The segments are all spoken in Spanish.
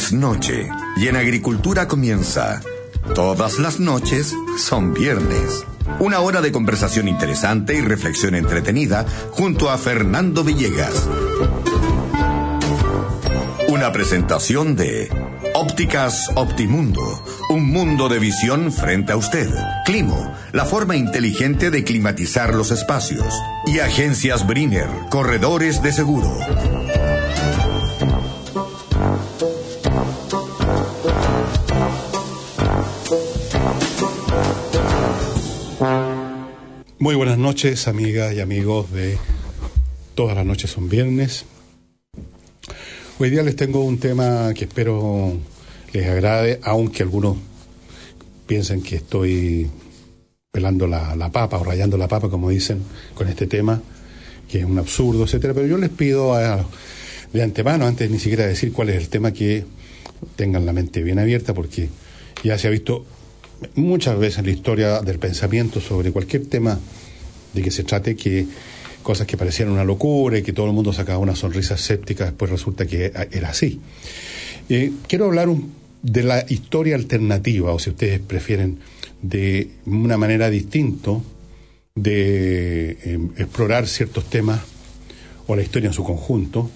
Es noche y en agricultura comienza. Todas las noches son viernes. Una hora de conversación interesante y reflexión entretenida junto a Fernando Villegas. Una presentación de Ópticas Optimundo, un mundo de visión frente a usted. Climo, la forma inteligente de climatizar los espacios. Y Agencias Briner, corredores de seguro. Muy buenas noches, amigas y amigos de Todas las noches son viernes. Hoy día les tengo un tema que espero les agrade, aunque algunos piensen que estoy pelando la papa o rayando la papa, como dicen, con este tema, que es un absurdo, etcétera. Pero yo les pido de antemano, antes ni siquiera decir cuál es el tema, que tengan la mente bien abierta, porque ya se ha visto muchas veces en la historia del pensamiento sobre cualquier tema de que se trate, que cosas que parecían una locura y que todo el mundo sacaba una sonrisa escéptica, después resulta que era así. Quiero hablar de la historia alternativa, o si ustedes prefieren, de una manera distinta de explorar ciertos temas o la historia en su conjunto,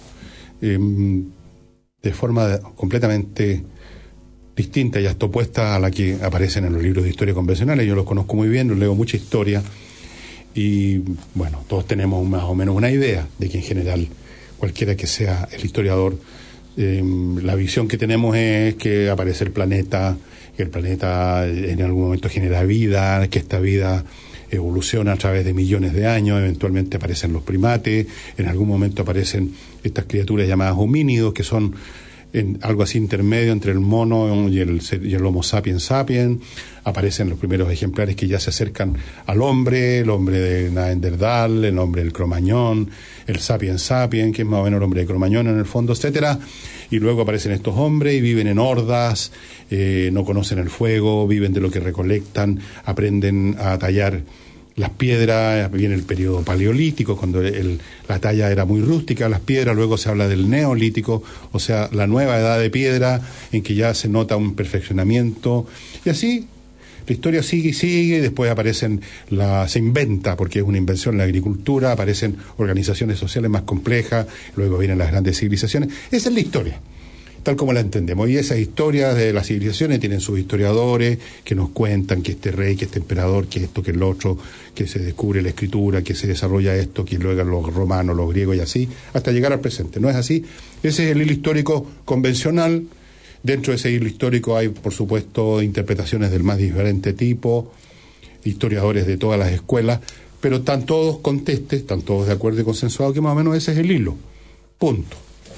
de forma completamente distinta y hasta opuesta a la que aparecen en los libros de historia convencionales. Yo los conozco muy bien, los leo mucha historia y, bueno, todos tenemos más o menos una idea de que en general, cualquiera que sea el historiador, la visión que tenemos es que aparece el planeta, que el planeta en algún momento genera vida, que esta vida evoluciona a través de millones de años, eventualmente aparecen los primates, en algún momento aparecen estas criaturas llamadas homínidos, que son algo así intermedio entre el mono y el Homo sapiens sapiens. Aparecen los primeros ejemplares que ya se acercan al hombre, el hombre de Neandertal, el hombre del Cromañón, el sapiens sapiens, que es más o menos el hombre de Cromañón en el fondo, etcétera. Y luego aparecen estos hombres y viven en hordas, no conocen el fuego, viven de lo que recolectan, aprenden a tallar las piedras. Viene el periodo paleolítico, cuando la talla era muy rústica, las piedras. Luego se habla del neolítico, o sea, la nueva edad de piedra, en que ya se nota un perfeccionamiento. Y así la historia sigue y sigue, y después se inventa, porque es una invención, la agricultura, aparecen organizaciones sociales más complejas, luego vienen las grandes civilizaciones. Esa es la historia, tal como la entendemos. Y esas historias de las civilizaciones tienen sus historiadores que nos cuentan que este rey, que este emperador, que esto, que el otro, que se descubre la escritura, que se desarrolla esto, que luego los romanos, los griegos y así, hasta llegar al presente. ¿No es así? Ese es el hilo histórico convencional. Dentro de ese hilo histórico hay, por supuesto, interpretaciones del más diferente tipo, historiadores de todas las escuelas, pero están todos contestes, están todos de acuerdo y consensuados que más o menos ese es el hilo. Punto.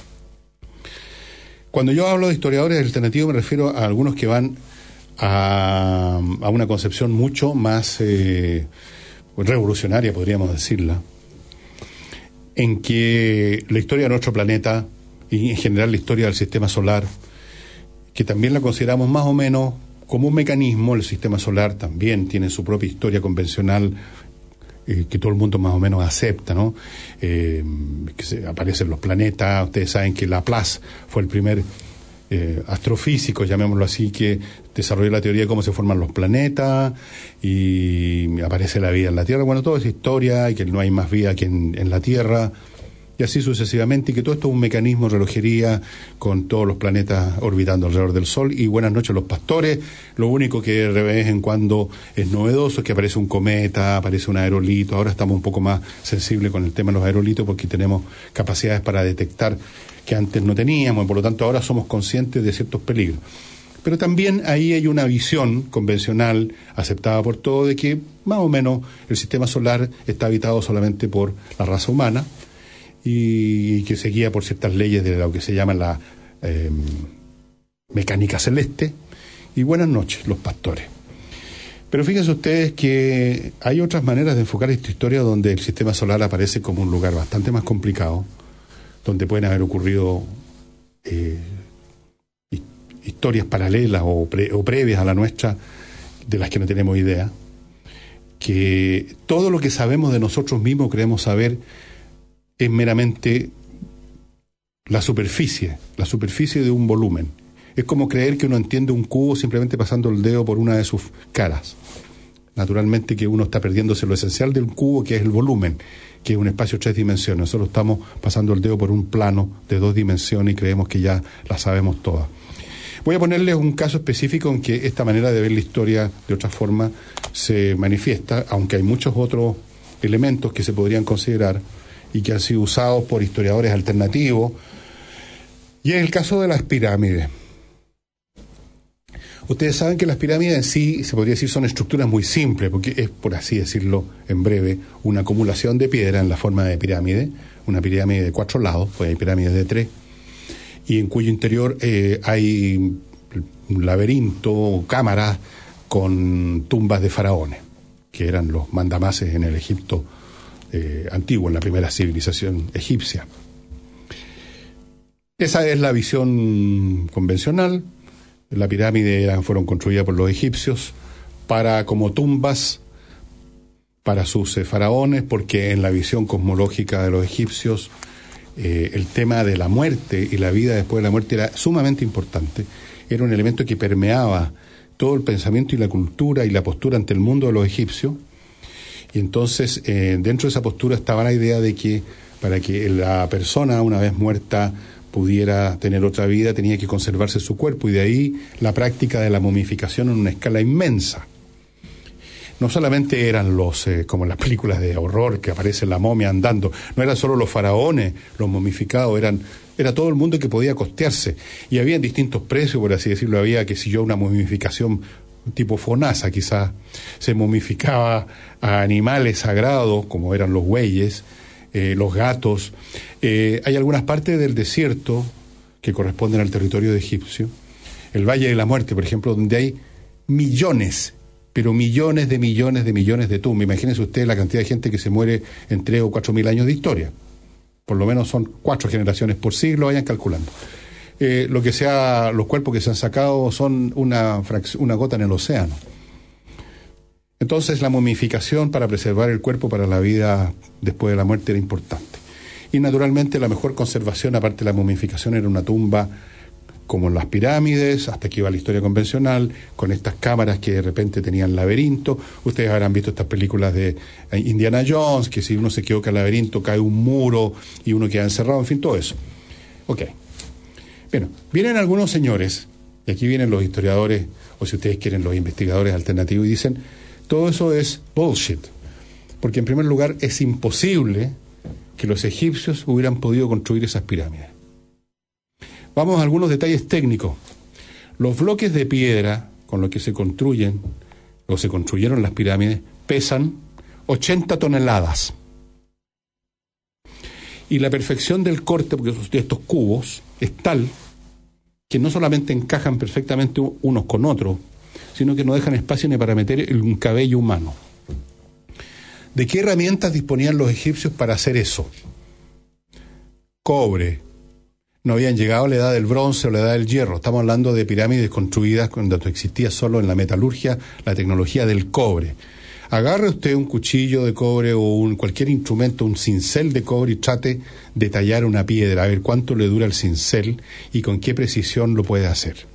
Cuando yo hablo de historiadores alternativos me refiero a algunos que van a una concepción mucho más revolucionaria, podríamos decirla, en que la historia de nuestro planeta y en general la historia del sistema solar, que también la consideramos más o menos como un mecanismo. El sistema solar también tiene su propia historia convencional, que todo el mundo más o menos acepta, ¿no? Aparecen los planetas. Ustedes saben que Laplace fue el primer astrofísico, llamémoslo así, que desarrolló la teoría de cómo se forman los planetas, y aparece la vida en la Tierra. Bueno, toda esa historia, y que no hay más vida que en la Tierra, y así sucesivamente, y que todo esto es un mecanismo, relojería, con todos los planetas orbitando alrededor del Sol. Y buenas noches los pastores. Lo único que de vez en cuando es novedoso es que aparece un cometa, aparece un aerolito. Ahora estamos un poco más sensibles con el tema de los aerolitos, porque tenemos capacidades para detectar que antes no teníamos, y por lo tanto ahora somos conscientes de ciertos peligros. Pero también ahí hay una visión convencional, aceptada por todos, de que más o menos el sistema solar está habitado solamente por la raza humana, y que se guía por ciertas leyes de lo que se llama la mecánica celeste. Y buenas noches los pastores. Pero fíjense ustedes que hay otras maneras de enfocar esta historia, donde el sistema solar aparece como un lugar bastante más complicado, donde pueden haber ocurrido historias paralelas o previas a la nuestra, de las que no tenemos idea, que todo lo que sabemos de nosotros mismos creemos saber es meramente la superficie de un volumen. Es como creer que uno entiende un cubo simplemente pasando el dedo por una de sus caras. Naturalmente que uno está perdiéndose lo esencial de un cubo, que es el volumen, que es un espacio de 3 dimensiones. Nosotros estamos pasando el dedo por un plano de 2 dimensiones y creemos que ya la sabemos todas. Voy a ponerles un caso específico en que esta manera de ver la historia de otra forma se manifiesta, aunque hay muchos otros elementos que se podrían considerar y que han sido usados por historiadores alternativos, y es el caso de las pirámides. Ustedes saben que las pirámides en sí, se podría decir, son estructuras muy simples, porque es, por así decirlo en breve, una acumulación de piedra en la forma de pirámide, una pirámide de 4 lados, pues hay pirámides de 3, y en cuyo interior hay un laberinto o cámaras con tumbas de faraones, que eran los mandamases en el Egipto antiguo, en la primera civilización egipcia. Esa es la visión convencional. La pirámide fueron construidas por los egipcios como tumbas para sus faraones, porque en la visión cosmológica de los egipcios el tema de la muerte y la vida después de la muerte era sumamente importante. Era un elemento que permeaba todo el pensamiento y la cultura y la postura ante el mundo de los egipcios. Y entonces dentro de esa postura estaba la idea de que para que la persona, una vez muerta, pudiera tener otra vida, tenía que conservarse su cuerpo, y de ahí la práctica de la momificación en una escala inmensa. No solamente eran como en las películas de horror que aparece la momia andando, no eran solo los faraones, los momificados, era todo el mundo que podía costearse, y había distintos precios, por así decirlo. Había, que si yo, una momificación tipo FONASA, quizás se momificaba a animales sagrados, como eran los bueyes, los gatos. Hay algunas partes del desierto que corresponden al territorio de egipcio, el Valle de la Muerte, por ejemplo, donde hay millones, pero millones de millones de millones de tumbas. Imagínense usted la cantidad de gente que se muere en 3 o 4 mil años de historia. Por lo menos son 4 generaciones por siglo, vayan calculando. Los cuerpos que se han sacado son una gota en el océano. Entonces la momificación para preservar el cuerpo para la vida después de la muerte era importante. Y naturalmente la mejor conservación, aparte de la momificación, era una tumba como en las pirámides, hasta que iba la historia convencional, con estas cámaras que de repente tenían laberinto. Ustedes habrán visto estas películas de Indiana Jones, que si uno se equivoca el laberinto cae un muro y uno queda encerrado, en fin, todo eso. Ok. Bueno, vienen algunos señores, y aquí vienen los historiadores, o si ustedes quieren, los investigadores alternativos, y dicen: todo eso es bullshit, porque en primer lugar es imposible que los egipcios hubieran podido construir esas pirámides. Vamos a algunos detalles técnicos. Los bloques de piedra con los que se construyen, o se construyeron las pirámides, pesan 80 toneladas. Y la perfección del corte de estos cubos es tal que no solamente encajan perfectamente unos con otros, sino que no dejan espacio ni para meter un cabello humano. ¿De qué herramientas disponían los egipcios para hacer eso? Cobre. No habían llegado a la edad del bronce o la edad del hierro. Estamos hablando de pirámides construidas cuando existía solo en la metalurgia la tecnología del cobre. Agarre usted un cuchillo de cobre o cualquier instrumento, un cincel de cobre, y trate de tallar una piedra, a ver cuánto le dura el cincel y con qué precisión lo puede hacer.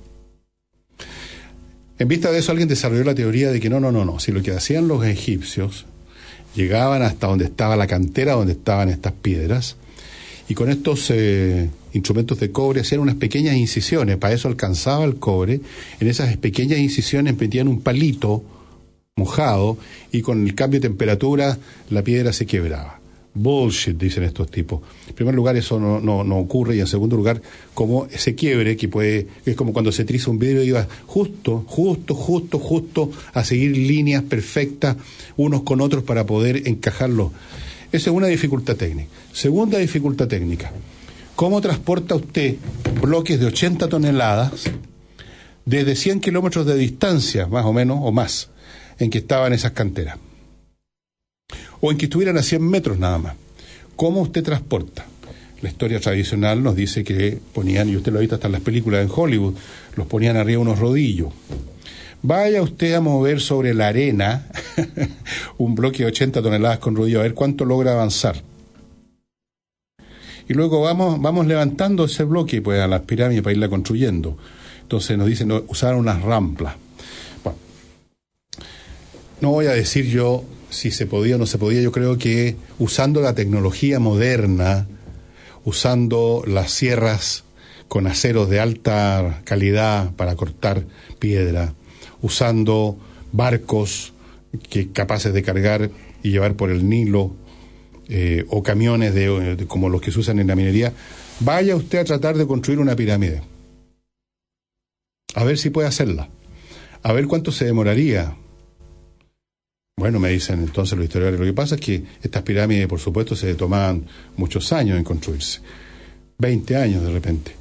En vista de eso, alguien desarrolló la teoría de que no. Si lo que hacían los egipcios, llegaban hasta donde estaba la cantera, donde estaban estas piedras, y con estos instrumentos de cobre hacían unas pequeñas incisiones. Para eso alcanzaba el cobre. En esas pequeñas incisiones metían un palito mojado, y con el cambio de temperatura la piedra se quebraba. Bullshit, dicen estos tipos. En primer lugar, eso no ocurre, y en segundo lugar, como ese quiebre es como cuando se triza un vidrio y va justo a seguir líneas perfectas unos con otros para poder encajarlos. Esa es una dificultad técnica. Segunda dificultad técnica: ¿cómo transporta usted bloques de 80 toneladas desde 100 kilómetros de distancia, más o menos, o más, en que estaban esas canteras? O en que estuvieran a 100 metros nada más. ¿Cómo usted transporta? La historia tradicional nos dice que ponían, y usted lo ha visto hasta en las películas en Hollywood, los ponían arriba unos rodillos. Vaya usted a mover sobre la arena un bloque de 80 toneladas con rodillo, a ver cuánto logra avanzar. y luego vamos levantando ese bloque pues a las pirámides para irla construyendo. Entonces nos dicen usar unas rampas. Bueno, no voy a decir yo si se podía o no se podía. Yo creo que usando la tecnología moderna, usando las sierras con aceros de alta calidad para cortar piedra, usando barcos capaces de cargar y llevar por el Nilo, o camiones como los que se usan en la minería, vaya usted a tratar de construir una pirámide. A ver si puede hacerla. A ver cuánto se demoraría. Bueno, me dicen entonces los historiadores, lo que pasa es que estas pirámides, por supuesto, se tomaban muchos años en construirse. 20 años de repente.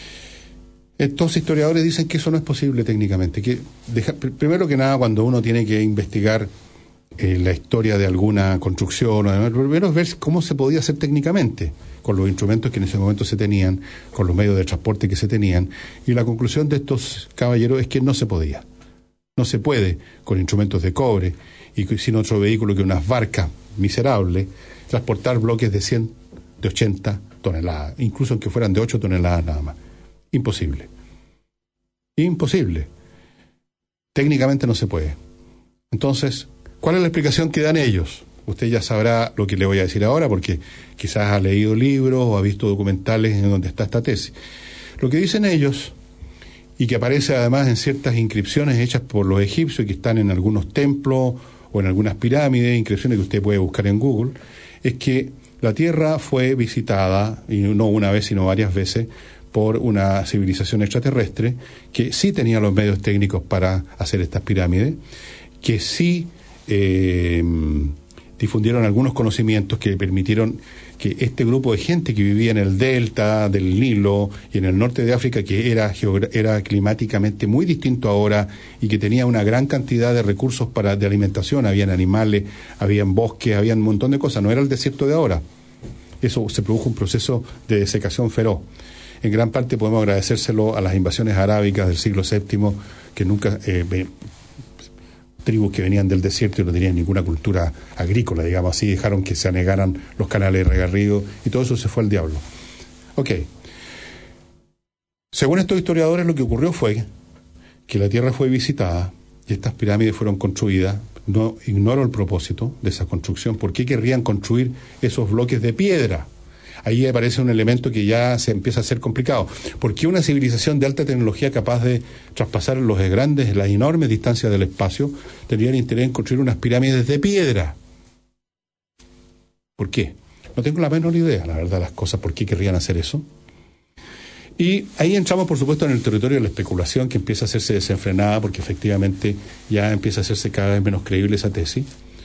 Estos historiadores dicen que eso no es posible técnicamente. Primero que nada, cuando uno tiene que investigar la historia de alguna construcción, primero es ver cómo se podía hacer técnicamente, con los instrumentos que en ese momento se tenían, con los medios de transporte que se tenían, y la conclusión de estos caballeros es que no se podía. No se puede, con instrumentos de cobre y sin otro vehículo que unas barcas miserables, transportar bloques de 100, de 80 toneladas, incluso aunque fueran de 8 toneladas nada más. Imposible. Imposible. Técnicamente no se puede. Entonces, ¿cuál es la explicación que dan ellos? Usted ya sabrá lo que le voy a decir ahora, porque quizás ha leído libros o ha visto documentales en donde está esta tesis. Lo que dicen ellos, y que aparece además en ciertas inscripciones hechas por los egipcios, que están en algunos templos o en algunas pirámides, inscripciones que usted puede buscar en Google, es que la Tierra fue visitada, y no una vez, sino varias veces, por una civilización extraterrestre que sí tenía los medios técnicos para hacer estas pirámides, que sí difundieron algunos conocimientos que permitieron que este grupo de gente que vivía en el delta del Nilo y en el norte de África, que era climáticamente muy distinto ahora y que tenía una gran cantidad de recursos de alimentación, habían animales, habían bosques, habían un montón de cosas, no era el desierto de ahora. Eso se produjo un proceso de desecación feroz. En gran parte podemos agradecérselo a las invasiones arábicas del siglo VII, que nunca tribus que venían del desierto y no tenían ninguna cultura agrícola, digamos así, dejaron que se anegaran los canales de regarrigo y todo eso se fue al diablo. Ok. Según estos historiadores, lo que ocurrió fue que la Tierra fue visitada y estas pirámides fueron construidas. No ignoro el propósito de esa construcción. ¿Por qué querrían construir esos bloques de piedra? Ahí aparece un elemento que ya se empieza a hacer complicado. ¿Por qué una civilización de alta tecnología capaz de traspasar las enormes distancias del espacio tendría interés en construir unas pirámides de piedra? ¿Por qué? No tengo la menor idea, la verdad, las cosas, por qué querrían hacer eso. Y ahí entramos, por supuesto, en el territorio de la especulación, que empieza a hacerse desenfrenada, porque efectivamente ya empieza a hacerse cada vez menos creíble esa tesis.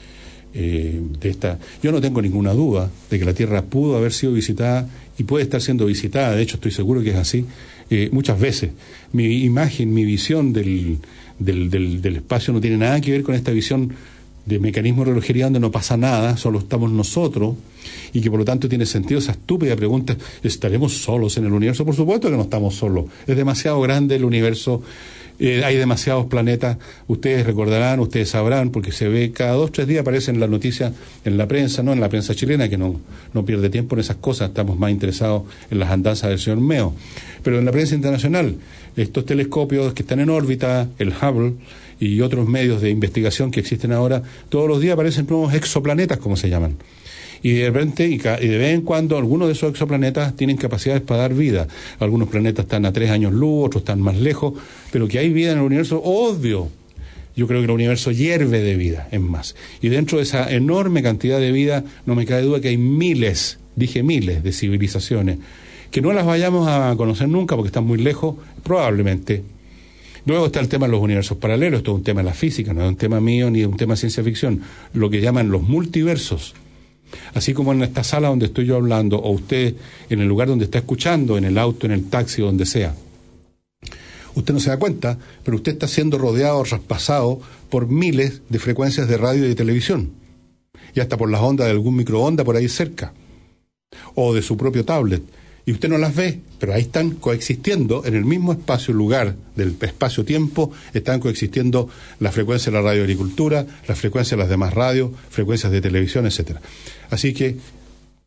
Yo no tengo ninguna duda de que la Tierra pudo haber sido visitada y puede estar siendo visitada, de hecho estoy seguro que es así, muchas veces. Mi imagen, mi visión del espacio no tiene nada que ver con esta visión de mecanismo de relojería donde no pasa nada, solo estamos nosotros, y que por lo tanto tiene sentido esa estúpida pregunta: ¿estaremos solos en el universo? Por supuesto que no estamos solos, es demasiado grande el universo. Hay demasiados planetas, ustedes recordarán, ustedes sabrán, porque se ve cada 2 o 3 días aparecen las noticias en la prensa, no en la prensa chilena, que no pierde tiempo en esas cosas, estamos más interesados en las andanzas del señor Meo, pero en la prensa internacional, estos telescopios que están en órbita, el Hubble y otros medios de investigación que existen ahora, todos los días aparecen nuevos exoplanetas, como se llaman. Y de repente, y de vez en cuando, algunos de esos exoplanetas tienen capacidades para dar vida. Algunos planetas están a 3 años luz, otros están más lejos, pero que hay vida en el universo, obvio. Yo creo que el universo hierve de vida, es más. Y dentro de esa enorme cantidad de vida, no me cabe duda que hay miles, dije miles, de civilizaciones, que no las vayamos a conocer nunca porque están muy lejos, probablemente. Luego está el tema de los universos paralelos, esto es un tema de la física, no es un tema mío ni un tema de ciencia ficción, lo que llaman los multiversos. Así como en esta sala donde estoy yo hablando, o usted en el lugar donde está escuchando, en el auto, en el taxi, donde sea. Usted no se da cuenta, pero usted está siendo rodeado, traspasado por miles de frecuencias de radio y de televisión. Y hasta por las ondas de algún microondas por ahí cerca. O de su propio tablet. Y usted no las ve, pero ahí están coexistiendo, en el mismo espacio-lugar del espacio-tiempo, están coexistiendo la frecuencia de la radioagricultura, la frecuencia de las demás radios, frecuencias de televisión, etcétera. Así que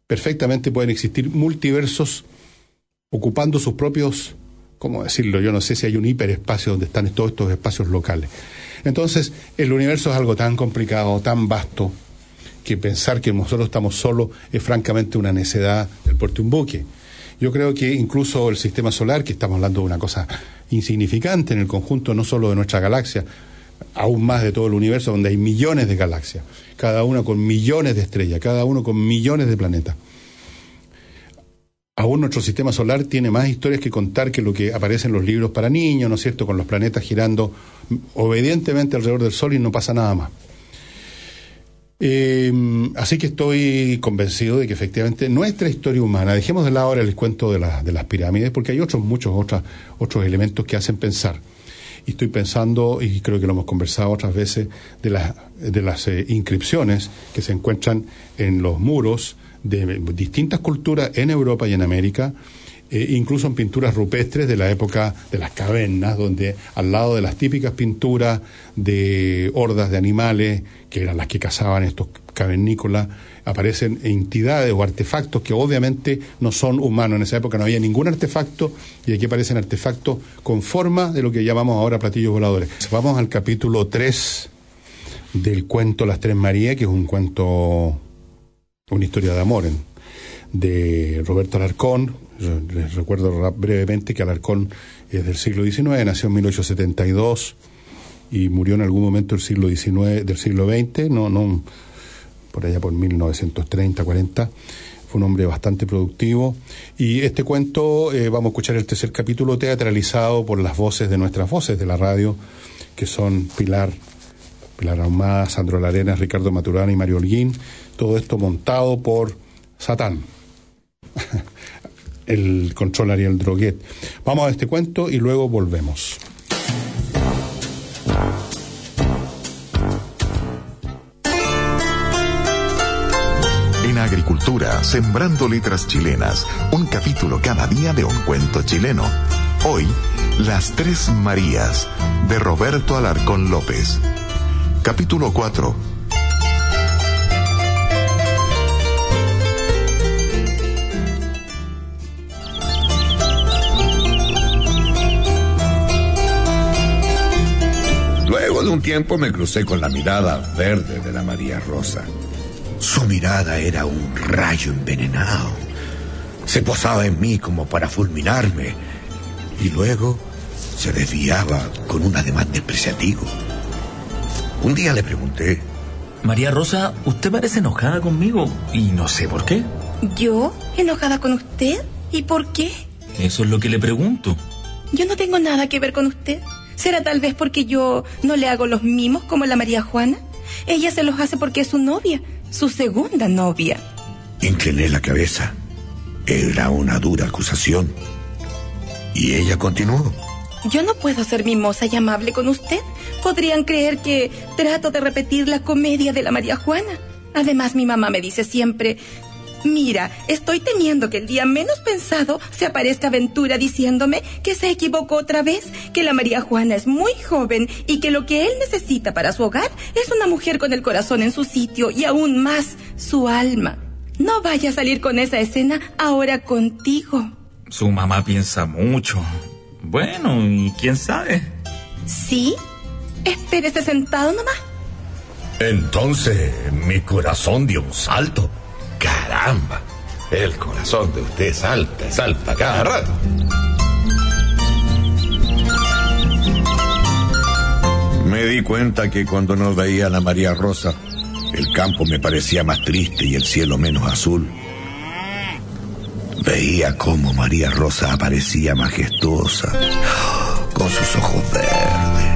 perfectamente pueden existir multiversos ocupando sus propios, ¿cómo decirlo? Yo no sé si hay un hiperespacio donde están todos estos espacios locales. Entonces, el universo es algo tan complicado, tan vasto, que pensar que nosotros estamos solos es francamente una necedad del puerto de un buque. Yo creo que incluso el sistema solar, que estamos hablando de una cosa insignificante en el conjunto no solo de nuestra galaxia, aún más de todo el universo, donde hay millones de galaxias, cada una con millones de estrellas, cada uno con millones de planetas. Aún nuestro sistema solar tiene más historias que contar que lo que aparece en los libros para niños, ¿no es cierto?, con los planetas girando obedientemente alrededor del Sol y no pasa nada más. Así que estoy convencido de que efectivamente nuestra historia humana, dejemos de lado ahora el cuento de las pirámides, porque hay muchos otros elementos que hacen pensar. Y estoy pensando, y creo que lo hemos conversado otras veces, de las inscripciones que se encuentran en los muros de distintas culturas en Europa y en América, incluso en pinturas rupestres de la época de las cavernas, donde al lado de las típicas pinturas de hordas de animales, que eran las que cazaban estos cavernícolas, aparecen entidades o artefactos que obviamente no son humanos. En esa época no había ningún artefacto, y aquí aparecen artefactos con forma de lo que llamamos ahora platillos voladores. Vamos al capítulo 3 del cuento Las Tres Marías, que es un cuento, una historia de amor de Roberto Alarcón. Les recuerdo brevemente que Alarcón es del siglo XIX, nació en 1872 y murió en algún momento del siglo XIX, del siglo XX, no por allá por 1930, 40. Fue un hombre bastante productivo. Y este cuento, vamos a escuchar el tercer capítulo teatralizado por las voces de nuestras voces de la radio, que son Pilar Ahumada, Sandro Larenas, Ricardo Maturana y Mario Holguín. Todo esto montado por Satán, el control Ariel Droguet. Vamos a este cuento y luego volvemos. En Agricultura, sembrando letras chilenas, un capítulo cada día de un cuento chileno. Hoy, Las Tres Marías, de Roberto Alarcón López. Capítulo 4. Luego de un tiempo me crucé con la mirada verde de la María Rosa. Su mirada era un rayo envenenado. Se posaba en mí como para fulminarme y luego se desviaba con un ademán despreciativo. Un día le pregunté: María Rosa, usted parece enojada conmigo y no sé por qué. ¿Yo? ¿Enojada con usted? ¿Y por qué? Eso es lo que le pregunto. Yo no tengo nada que ver con usted. ¿Será tal vez porque yo no le hago los mimos como la María Juana? Ella se los hace porque es su novia, su segunda novia. Incliné la cabeza. Era una dura acusación. Y ella continuó: Yo no puedo ser mimosa y amable con usted. Podrían creer que trato de repetir la comedia de la María Juana. Además, mi mamá me dice siempre: mira, estoy temiendo que el día menos pensado se aparezca Ventura diciéndome que se equivocó otra vez, que la María Juana es muy joven y que lo que él necesita para su hogar es una mujer con el corazón en su sitio y aún más su alma. No vaya a salir con esa escena ahora contigo. Su mamá piensa mucho. Bueno, ¿y quién sabe? ¿Sí? Espérese sentado nomás. Entonces mi corazón dio un salto. ¡Caramba! El corazón de usted salta cada rato. Me di cuenta que cuando no veía a la María Rosa, el campo me parecía más triste y el cielo menos azul. Veía cómo María Rosa aparecía majestuosa, con sus ojos verdes.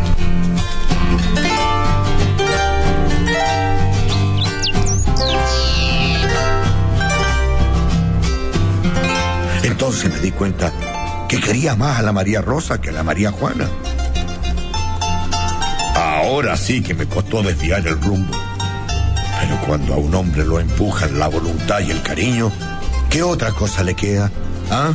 Entonces me di cuenta que quería más a la María Rosa que a la María Juana. Ahora sí que me costó desviar el rumbo. Pero cuando a un hombre lo empujan la voluntad y el cariño, ¿qué otra cosa le queda? ¿Ah?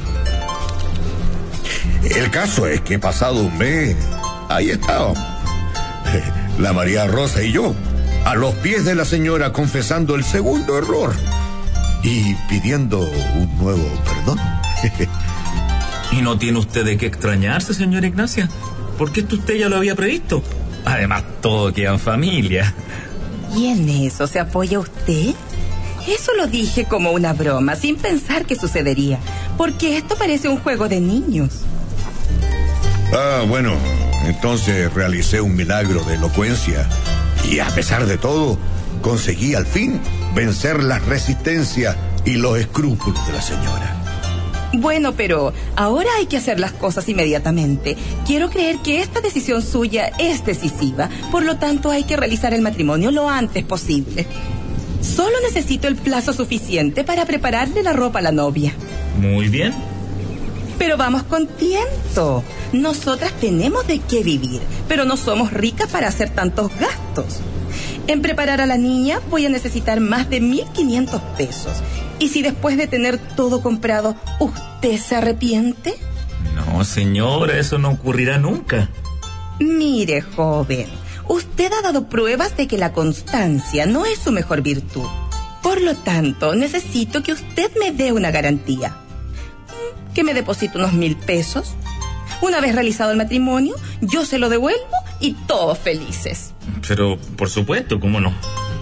El caso es que pasado un mes, ahí estábamos. La María Rosa y yo, a los pies de la señora confesando el segundo error. y pidiendo un nuevo perdón. Y no tiene usted de qué extrañarse, señora Ignacia, porque esto usted ya lo había previsto. Además, todo queda en familia. ¿Y en eso se apoya usted? Eso lo dije como una broma, sin pensar que sucedería, porque esto parece un juego de niños. Bueno, entonces realicé un milagro de elocuencia y a pesar de todo, conseguí al fin vencer la resistencia y los escrúpulos de la señora. Bueno, pero ahora hay que hacer las cosas inmediatamente. Quiero creer que esta decisión suya es decisiva, por lo tanto hay que realizar el matrimonio lo antes posible. Solo necesito el plazo suficiente para prepararle la ropa a la novia. Muy bien. Pero vamos con tiento. Nosotras tenemos de qué vivir, pero no somos ricas para hacer tantos gastos. En preparar a la niña voy a necesitar más de 1.500 pesos. ¿Y si después de tener todo comprado, usted se arrepiente? No, señora, eso no ocurrirá nunca. Mire, joven, usted ha dado pruebas de que la constancia no es su mejor virtud. Por lo tanto, necesito que usted me dé una garantía. Que me deposite unos 1.000 pesos. Una vez realizado el matrimonio, yo se lo devuelvo y todos felices. Pero, por supuesto, ¿cómo no?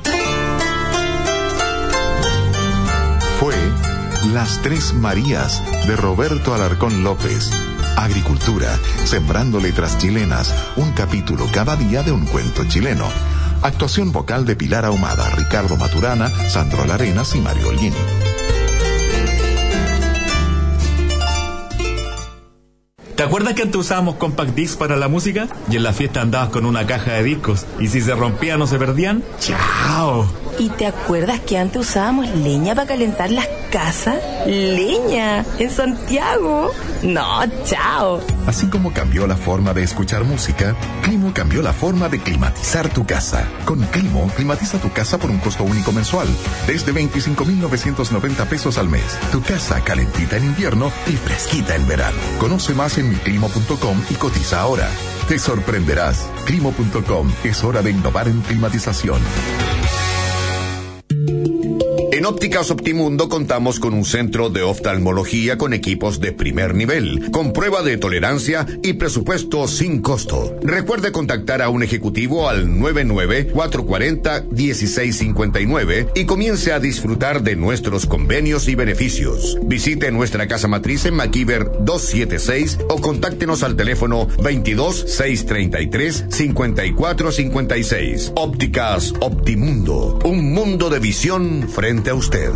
Fue Las Tres Marías de Roberto Alarcón López. Agricultura, sembrando letras chilenas, un capítulo cada día de un cuento chileno. Actuación vocal de Pilar Ahumada, Ricardo Maturana, Sandro Larenas y Mario Holguín. ¿Te acuerdas que antes usábamos compact disc para la música? Y en la fiesta andabas con una caja de discos. Y si se rompían o se perdían, ¡chao! ¿Y te acuerdas que antes usábamos leña para calentar las casas? ¡Leña! ¿En Santiago? No, chao. Así como cambió la forma de escuchar música, Climo cambió la forma de climatizar tu casa. Con Climo, climatiza tu casa por un costo único mensual, desde 25.990 pesos al mes. Tu casa calentita en invierno y fresquita en verano. Conoce más en miclimo.com y cotiza ahora. Te sorprenderás. Climo.com, es hora de innovar en climatización. En Ópticas Optimundo contamos con un centro de oftalmología con equipos de primer nivel, con prueba de tolerancia y presupuesto sin costo. Recuerde contactar a un ejecutivo al 99-440-1659 y comience a disfrutar de nuestros convenios y beneficios. Visite nuestra casa matriz en MacIver 276 o contáctenos al teléfono 22-633-5456. Ópticas Optimundo, un mundo de visión frente a usted.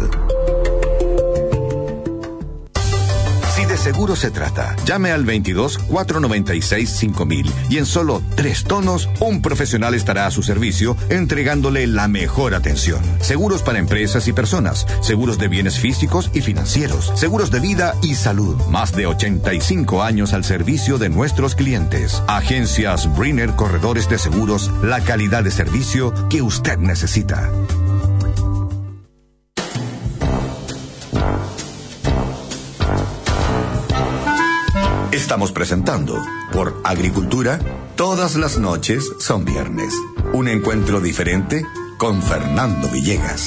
Si de seguro se trata, llame al 22-496-5000 y en solo 3 tonos, un profesional estará a su servicio entregándole la mejor atención. Seguros para empresas y personas, seguros de bienes físicos y financieros, seguros de vida y salud. Más de 85 años al servicio de nuestros clientes. Agencias Brenner Corredores de Seguros, la calidad de servicio que usted necesita. Estamos presentando, por Agricultura, todas las noches son viernes. Un encuentro diferente con Fernando Villegas.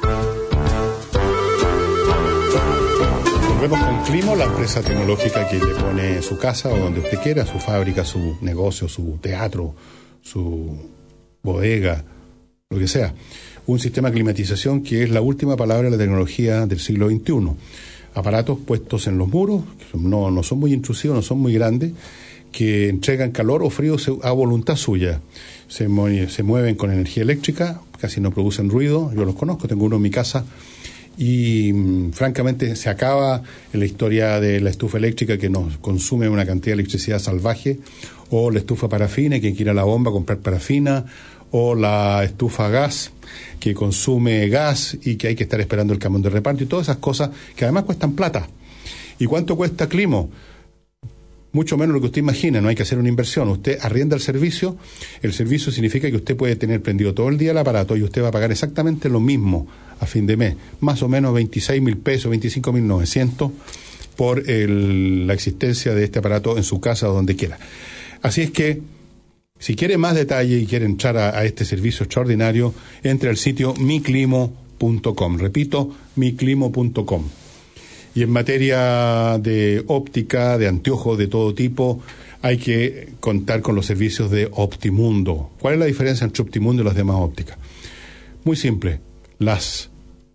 Volvemos con Climo, la empresa tecnológica que le pone su casa o donde usted quiera, su fábrica, su negocio, su teatro, su bodega, lo que sea. Un sistema de climatización que es la última palabra de la tecnología del siglo XXI. Aparatos puestos en los muros, que no son muy intrusivos, no son muy grandes, que entregan calor o frío a voluntad suya. Se mueven con energía eléctrica, casi no producen ruido. Yo los conozco, tengo uno en mi casa. Y francamente se acaba en la historia de la estufa eléctrica que nos consume una cantidad de electricidad salvaje, o la estufa parafina, que hay que ir a la bomba a comprar parafina, o la estufa a gas, que consume gas y que hay que estar esperando el camión de reparto y todas esas cosas que además cuestan plata. ¿Y cuánto cuesta Climo? Mucho menos de lo que usted imagina, no hay que hacer una inversión. Usted arrienda el servicio significa que usted puede tener prendido todo el día el aparato y usted va a pagar exactamente lo mismo a fin de mes, más o menos 26.000 pesos, 25.900 por la existencia de este aparato en su casa o donde quiera. Así es que si quiere más detalle y quiere entrar a este servicio extraordinario, entre al sitio miclimo.cl. miclimo.com. Repito, miclimo.com. Y en materia de óptica, de anteojos de todo tipo, hay que contar con los servicios de Optimundo. ¿Cuál es la diferencia entre Optimundo y las demás ópticas? Muy simple. Las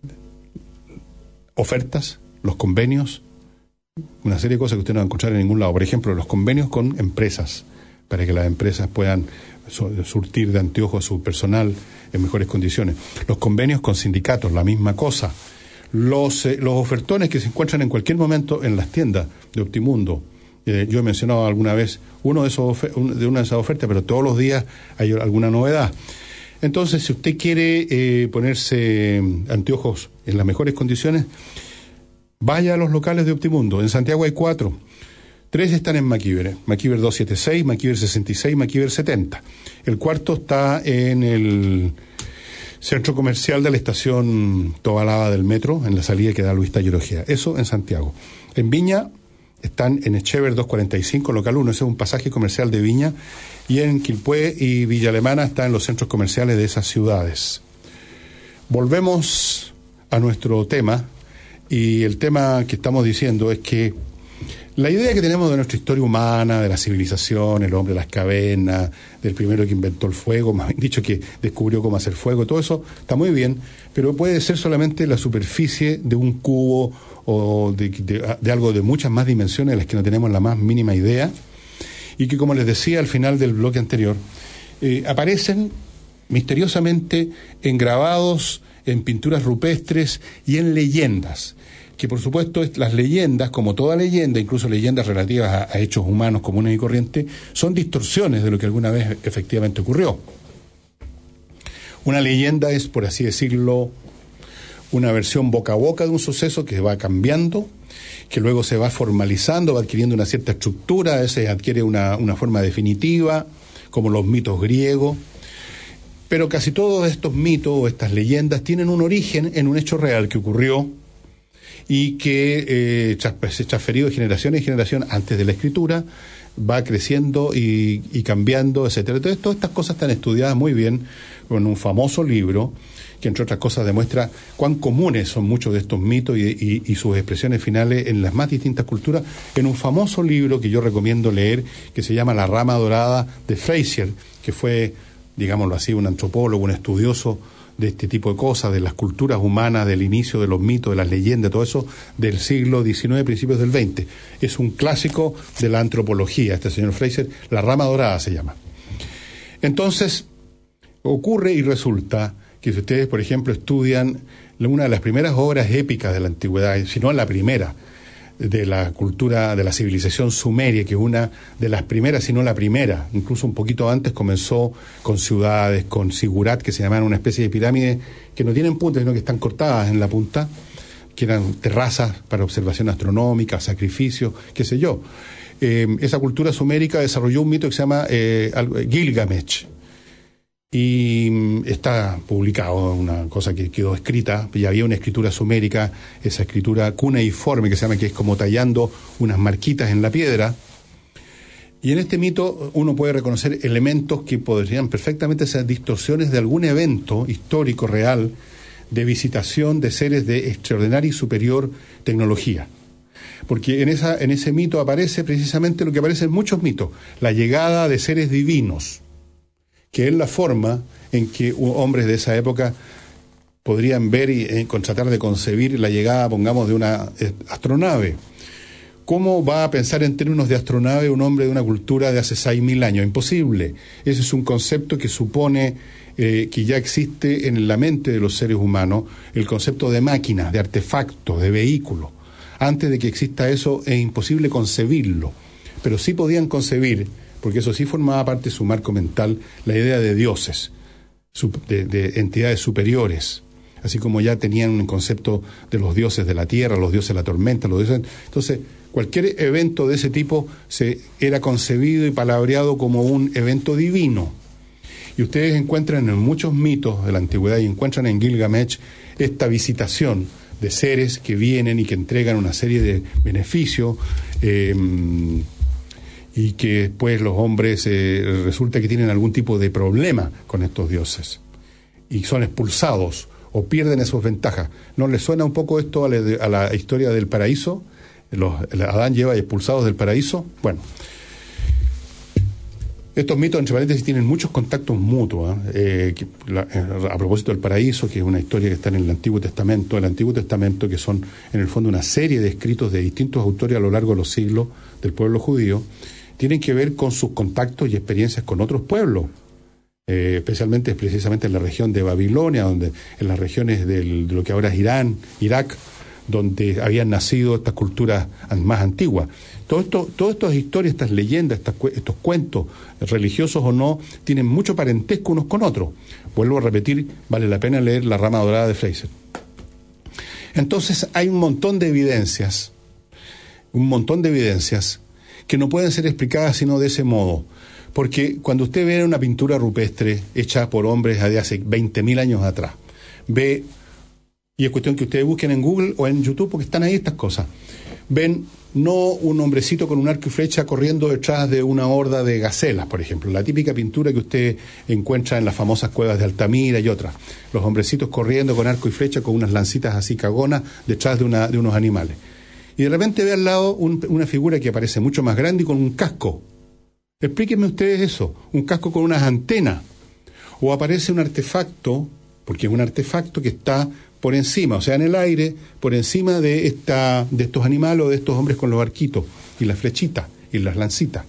ofertas, los convenios, una serie de cosas que usted no va a encontrar en ningún lado. Por ejemplo, los convenios con empresas, para que las empresas puedan surtir de anteojos a su personal en mejores condiciones. Los convenios con sindicatos, la misma cosa. Los ofertones que se encuentran en cualquier momento en las tiendas de Optimundo. Yo he mencionado alguna vez de una de esas ofertas, pero todos los días hay alguna novedad. Entonces, si usted quiere ponerse anteojos en las mejores condiciones, vaya a los locales de Optimundo. En Santiago hay 4. 3 están en Maquíver. Maquíver 276, Maquíver 66, Maquíver 70. El cuarto está en el centro comercial de la estación Tobalaba del metro, en la salida que da Luis Taller Ojea. Eso en Santiago. En Viña están en Echever 245, local 1, ese es un pasaje comercial de Viña, y en Quilpué y Villa Alemana está en los centros comerciales de esas ciudades. Volvemos a nuestro tema, y el tema que estamos diciendo es que la idea que tenemos de nuestra historia humana, de la civilización, el hombre de las cavernas, del primero que inventó el fuego, más bien dicho que descubrió cómo hacer fuego, todo eso está muy bien, pero puede ser solamente la superficie de un cubo o de algo de muchas más dimensiones de las que no tenemos la más mínima idea, y que, como les decía al final del bloque anterior, aparecen misteriosamente en grabados, en pinturas rupestres y en leyendas. Que por supuesto las leyendas, como toda leyenda, incluso leyendas relativas a hechos humanos comunes y corrientes, son distorsiones de lo que alguna vez efectivamente ocurrió. Una leyenda es, por así decirlo, una versión boca a boca de un suceso que va cambiando, que luego se va formalizando, va adquiriendo una cierta estructura, a veces adquiere una forma definitiva, como los mitos griegos. Pero casi todos estos mitos o estas leyendas tienen un origen en un hecho real que ocurrió y que se transferido de generación en generación antes de la escritura, va creciendo y cambiando, etcétera. Entonces, todas estas cosas están estudiadas muy bien con un famoso libro que, entre otras cosas, demuestra cuán comunes son muchos de estos mitos y sus expresiones finales en las más distintas culturas, en un famoso libro que yo recomiendo leer, que se llama La rama dorada, de Fraser, que fue, digámoslo así, un antropólogo, un estudioso de este tipo de cosas, de las culturas humanas, del inicio de los mitos, de las leyendas, todo eso, del siglo XIX, principios del XX. Es un clásico de la antropología, este señor Fraser, La rama dorada se llama. Entonces, ocurre y resulta que si ustedes, por ejemplo, estudian una de las primeras obras épicas de la antigüedad, si no la primera, de la cultura, de la civilización sumeria, que es una de las primeras, si no la primera, incluso un poquito antes comenzó con ciudades, con sigurat, que se llamaban una especie de pirámides que no tienen punta, sino que están cortadas en la punta, que eran terrazas para observación astronómica, sacrificios, qué sé yo. Esa cultura sumérica desarrolló un mito que se llama Gilgamesh, y está publicado, una cosa que quedó escrita, y había una escritura sumérica, esa escritura cuneiforme que se llama, que es como tallando unas marquitas en la piedra, y en este mito uno puede reconocer elementos que podrían perfectamente ser distorsiones de algún evento histórico real de visitación de seres de extraordinaria y superior tecnología. Porque en ese mito aparece precisamente lo que aparece en muchos mitos, la llegada de seres divinos, que es la forma en que hombres de esa época podrían ver y tratar de concebir la llegada, pongamos, de una astronave. ¿Cómo va a pensar en términos de astronave un hombre de una cultura de hace 6.000 años? Imposible. Ese es un concepto que supone que ya existe en la mente de los seres humanos, el concepto de máquinas, de artefactos, de vehículos. Antes de que exista eso es imposible concebirlo, pero sí podían concebir, porque eso sí formaba parte de su marco mental, la idea de dioses, de entidades superiores, así como ya tenían un concepto de los dioses de la tierra, los dioses de la tormenta, los dioses. Entonces, cualquier evento de ese tipo era concebido y palabreado como un evento divino. Y ustedes encuentran en muchos mitos de la antigüedad, y encuentran en Gilgamesh esta visitación de seres que vienen y que entregan una serie de beneficios, y que después los hombres resulta que tienen algún tipo de problema con estos dioses y son expulsados o pierden esas ventajas. ¿No les suena un poco esto a la historia del paraíso? Adán y Eva expulsados del paraíso. Bueno, estos mitos, entre paréntesis, tienen muchos contactos mutuos. A propósito del paraíso, que es una historia que está en el Antiguo Testamento, que son en el fondo una serie de escritos de distintos autores a lo largo de los siglos del pueblo judío, tienen que ver con sus contactos y experiencias con otros pueblos, especialmente precisamente en la región de Babilonia, en las regiones de lo que ahora es Irán, Irak, donde habían nacido estas culturas más antiguas. Todas estas historias, estas leyendas, estos cuentos, religiosos o no, tienen mucho parentesco unos con otros. Vuelvo a repetir, vale la pena leer La rama dorada de Fraser. Entonces hay un montón de evidencias que no pueden ser explicadas sino de ese modo. Porque cuando usted ve una pintura rupestre hecha por hombres de hace 20.000 años atrás, ve, y es cuestión que ustedes busquen en Google o en YouTube porque están ahí estas cosas, ven no un hombrecito con un arco y flecha corriendo detrás de una horda de gacelas, por ejemplo, la típica pintura que usted encuentra en las famosas cuevas de Altamira y otras, los hombrecitos corriendo con arco y flecha con unas lancitas así cagonas detrás de unos animales. Y de repente ve al lado una figura que aparece mucho más grande y con un casco. Explíquenme ustedes eso, un casco con unas antenas. O aparece un artefacto, porque es un artefacto que está por encima, o sea, en el aire, por encima de estos animales o de estos hombres con los arquitos y las flechitas y las lancitas.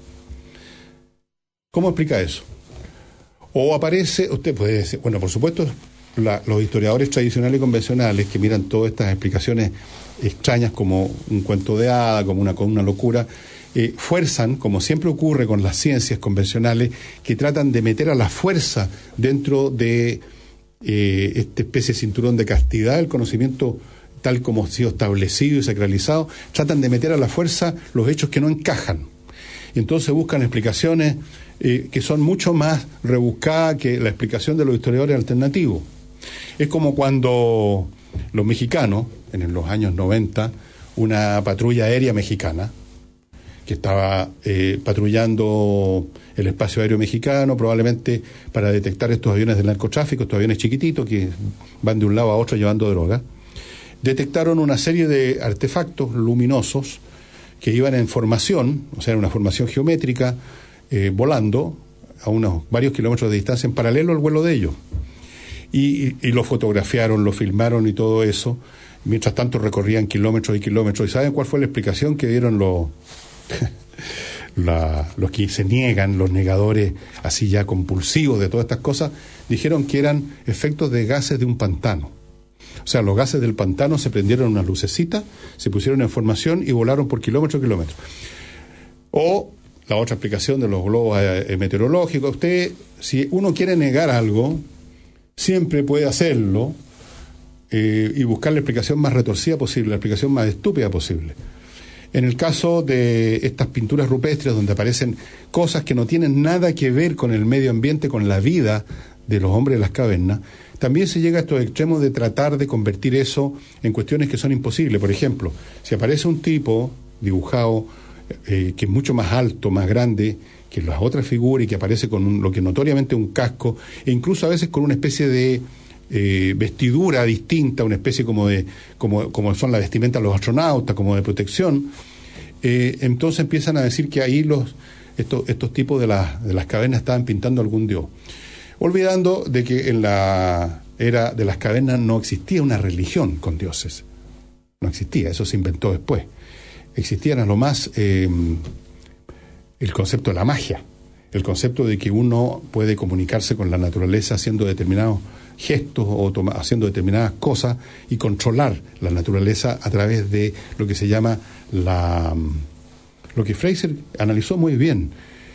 ¿Cómo explica eso? O aparece, usted puede decir, bueno, por supuesto, los historiadores tradicionales y convencionales que miran todas estas explicaciones extrañas como un cuento de hada, como una locura, fuerzan, como siempre ocurre con las ciencias convencionales, que tratan de meter a la fuerza dentro de esta especie de cinturón de castidad, el conocimiento tal como ha sido establecido y sacralizado, tratan de meter a la fuerza los hechos que no encajan. Y entonces buscan explicaciones que son mucho más rebuscadas que la explicación de los historiadores alternativos. Es como cuando los mexicanos, en los años 90, una patrulla aérea mexicana, que estaba patrullando el espacio aéreo mexicano, probablemente para detectar estos aviones del narcotráfico, estos aviones chiquititos que van de un lado a otro llevando droga, detectaron una serie de artefactos luminosos que iban en formación, o sea, en una formación geométrica, volando a unos varios kilómetros de distancia en paralelo al vuelo de ellos. Y lo fotografiaron, lo filmaron y todo eso. Mientras tanto recorrían kilómetros y kilómetros. ¿Y saben cuál fue la explicación que dieron los que se niegan, los negadores así ya compulsivos de todas estas cosas? Dijeron que eran efectos de gases de un pantano. O sea, los gases del pantano se prendieron una lucecita, se pusieron en formación y volaron por kilómetros y kilómetros. O la otra explicación de los globos meteorológicos. Usted, si uno quiere negar algo, siempre puede hacerlo y buscar la explicación más retorcida posible, la explicación más estúpida posible. En el caso de estas pinturas rupestres donde aparecen cosas que no tienen nada que ver con el medio ambiente, con la vida de los hombres de las cavernas, también se llega a estos extremos de tratar de convertir eso en cuestiones que son imposibles. Por ejemplo, si aparece un tipo dibujado que es mucho más alto, más grande que las otras figuras y que aparece con lo que notoriamente es un casco, e incluso a veces con una especie de vestidura distinta, una especie como son la vestimenta de los astronautas, como de protección, entonces empiezan a decir que ahí estos tipos de las cavernas estaban pintando a algún dios, olvidando de que en la era de las cavernas no existía una religión con dioses, no existía, eso se inventó después. Existían a lo más el concepto de la magia, el concepto de que uno puede comunicarse con la naturaleza haciendo determinados gestos o haciendo determinadas cosas y controlar la naturaleza a través de lo que se llama lo que Fraser analizó muy bien,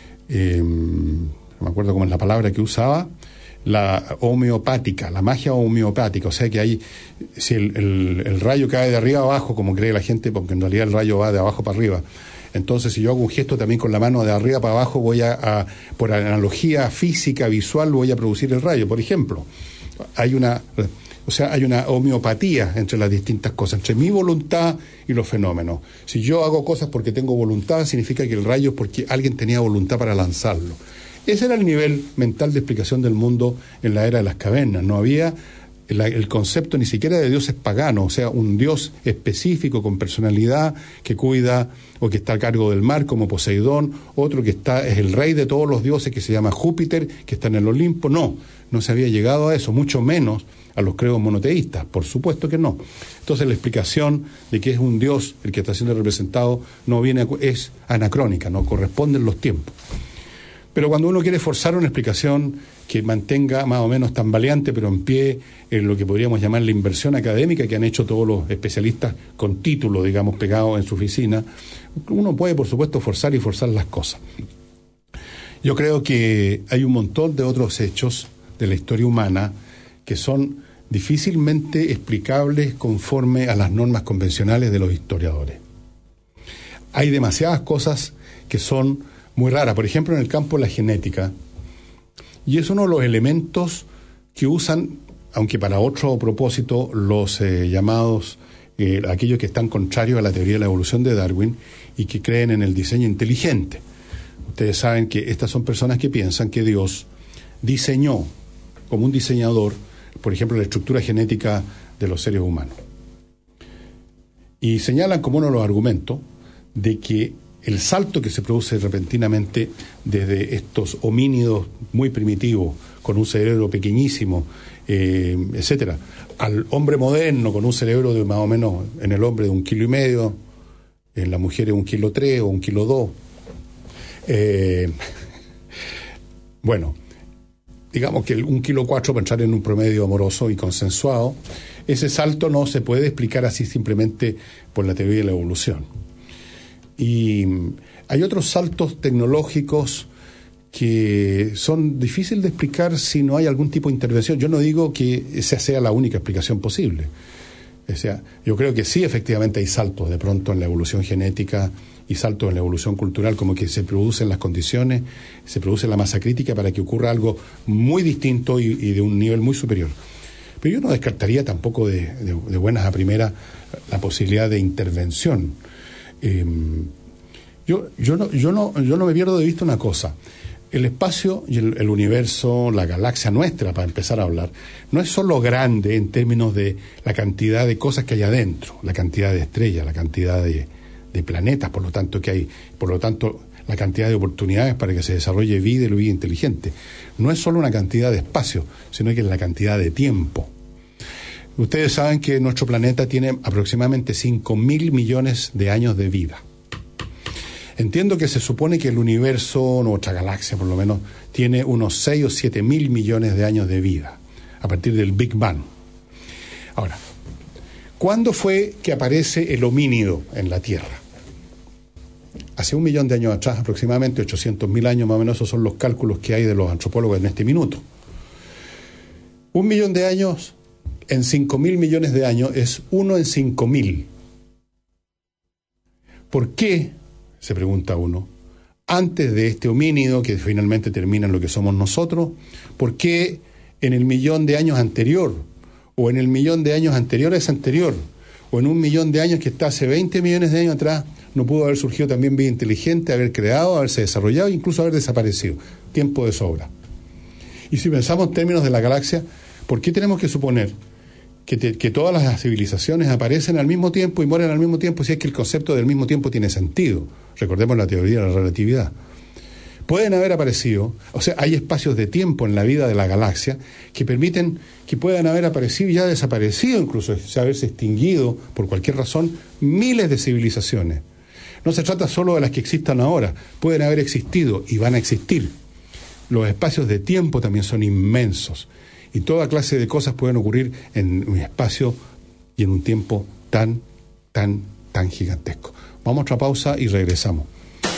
no me acuerdo cómo es la palabra que usaba, la homeopática, la magia homeopática, o sea que hay, si el rayo cae de arriba a abajo, como cree la gente, porque en realidad el rayo va de abajo para arriba, entonces si yo hago un gesto también con la mano de arriba para abajo, por analogía física, visual, voy a producir el rayo, por ejemplo. Hay una homeopatía entre las distintas cosas, entre mi voluntad y los fenómenos. Si yo hago cosas porque tengo voluntad, significa que el rayo es porque alguien tenía voluntad para lanzarlo. Ese era el nivel mental de explicación del mundo en la era de las cavernas. No había el concepto ni siquiera de Dios es pagano, o sea, un Dios específico con personalidad que cuida o que está a cargo del mar como Poseidón, otro que es el rey de todos los dioses que se llama Júpiter, que está en el Olimpo. No se había llegado a eso, mucho menos a los credos monoteístas, por supuesto que no. Entonces la explicación de que es un Dios el que está siendo representado es anacrónica, no corresponde en los tiempos. Pero cuando uno quiere forzar una explicación que mantenga más o menos tambaleante, pero en pie, en lo que podríamos llamar la inversión académica que han hecho todos los especialistas con título, digamos, pegados en su oficina, uno puede, por supuesto, forzar las cosas. Yo creo que hay un montón de otros hechos de la historia humana que son difícilmente explicables conforme a las normas convencionales de los historiadores. Hay demasiadas cosas que son muy raras, por ejemplo, en el campo de la genética, y es uno de los elementos que usan, aunque para otro propósito, los llamados, aquellos que están contrarios a la teoría de la evolución de Darwin y que creen en el diseño inteligente. Ustedes saben que estas son personas que piensan que Dios diseñó, como un diseñador, por ejemplo, la estructura genética de los seres humanos. Y señalan como uno de los argumentos de que el salto que se produce repentinamente desde estos homínidos muy primitivos, con un cerebro pequeñísimo, etcétera, al hombre moderno con un cerebro de más o menos en el hombre de 1,5 kilos, en las mujeres 1,3 kilos o 1,2 kilos. Bueno, digamos que el 1,4 kilos para entrar en un promedio amoroso y consensuado, ese salto no se puede explicar así simplemente por la teoría de la evolución. Y hay otros saltos tecnológicos que son difíciles de explicar si no hay algún tipo de intervención. Yo no digo que esa sea la única explicación posible. O sea, yo creo que sí, efectivamente hay saltos de pronto en la evolución genética y saltos en la evolución cultural, como que se producen las condiciones, se produce la masa crítica para que ocurra algo muy distinto y de un nivel muy superior. Pero yo no descartaría tampoco de buenas a primeras la posibilidad de intervención. Yo no me pierdo de vista una cosa. El espacio y el universo, la galaxia nuestra, para empezar a hablar, no es solo grande en términos de la cantidad de cosas que hay adentro, la cantidad de estrellas, la cantidad de planetas, por lo tanto la cantidad de oportunidades para que se desarrolle vida y vida inteligente. No es solo una cantidad de espacio, sino que es la cantidad de tiempo. Ustedes saben que nuestro planeta tiene aproximadamente 5.000 millones de años de vida. Entiendo que se supone que el universo, nuestra galaxia por lo menos, tiene unos 6 o 7.000 millones de años de vida, a partir del Big Bang. Ahora, ¿cuándo fue que aparece el homínido en la Tierra? Hace 1 millón de años atrás, aproximadamente 800.000 años, más o menos, esos son los cálculos que hay de los antropólogos en este minuto. 1 millón de años en 5.000 millones de años es 1 en 5.000. ¿Por qué, se pregunta uno, antes de este homínido, que finalmente termina en lo que somos nosotros, por qué en el millón de años anterior, o en el millón de años anterior a ese anterior, o en 1 millón de años que está hace 20 millones de años atrás, no pudo haber surgido también vida inteligente, haber creado, haberse desarrollado, incluso haber desaparecido? Tiempo de sobra. Y si pensamos en términos de la galaxia, ¿por qué tenemos que suponer que todas las civilizaciones aparecen al mismo tiempo y mueren al mismo tiempo, si es que el concepto del mismo tiempo tiene sentido? Recordemos la teoría de la relatividad. Pueden haber aparecido, o sea, hay espacios de tiempo en la vida de la galaxia que permiten que puedan haber aparecido y ya desaparecido, incluso haberse extinguido por cualquier razón, miles de civilizaciones. No se trata solo de las que existan ahora, pueden haber existido y van a existir. Los espacios de tiempo también son inmensos. Y toda clase de cosas pueden ocurrir en un espacio y en un tiempo tan gigantesco. Vamos a otra pausa y regresamos.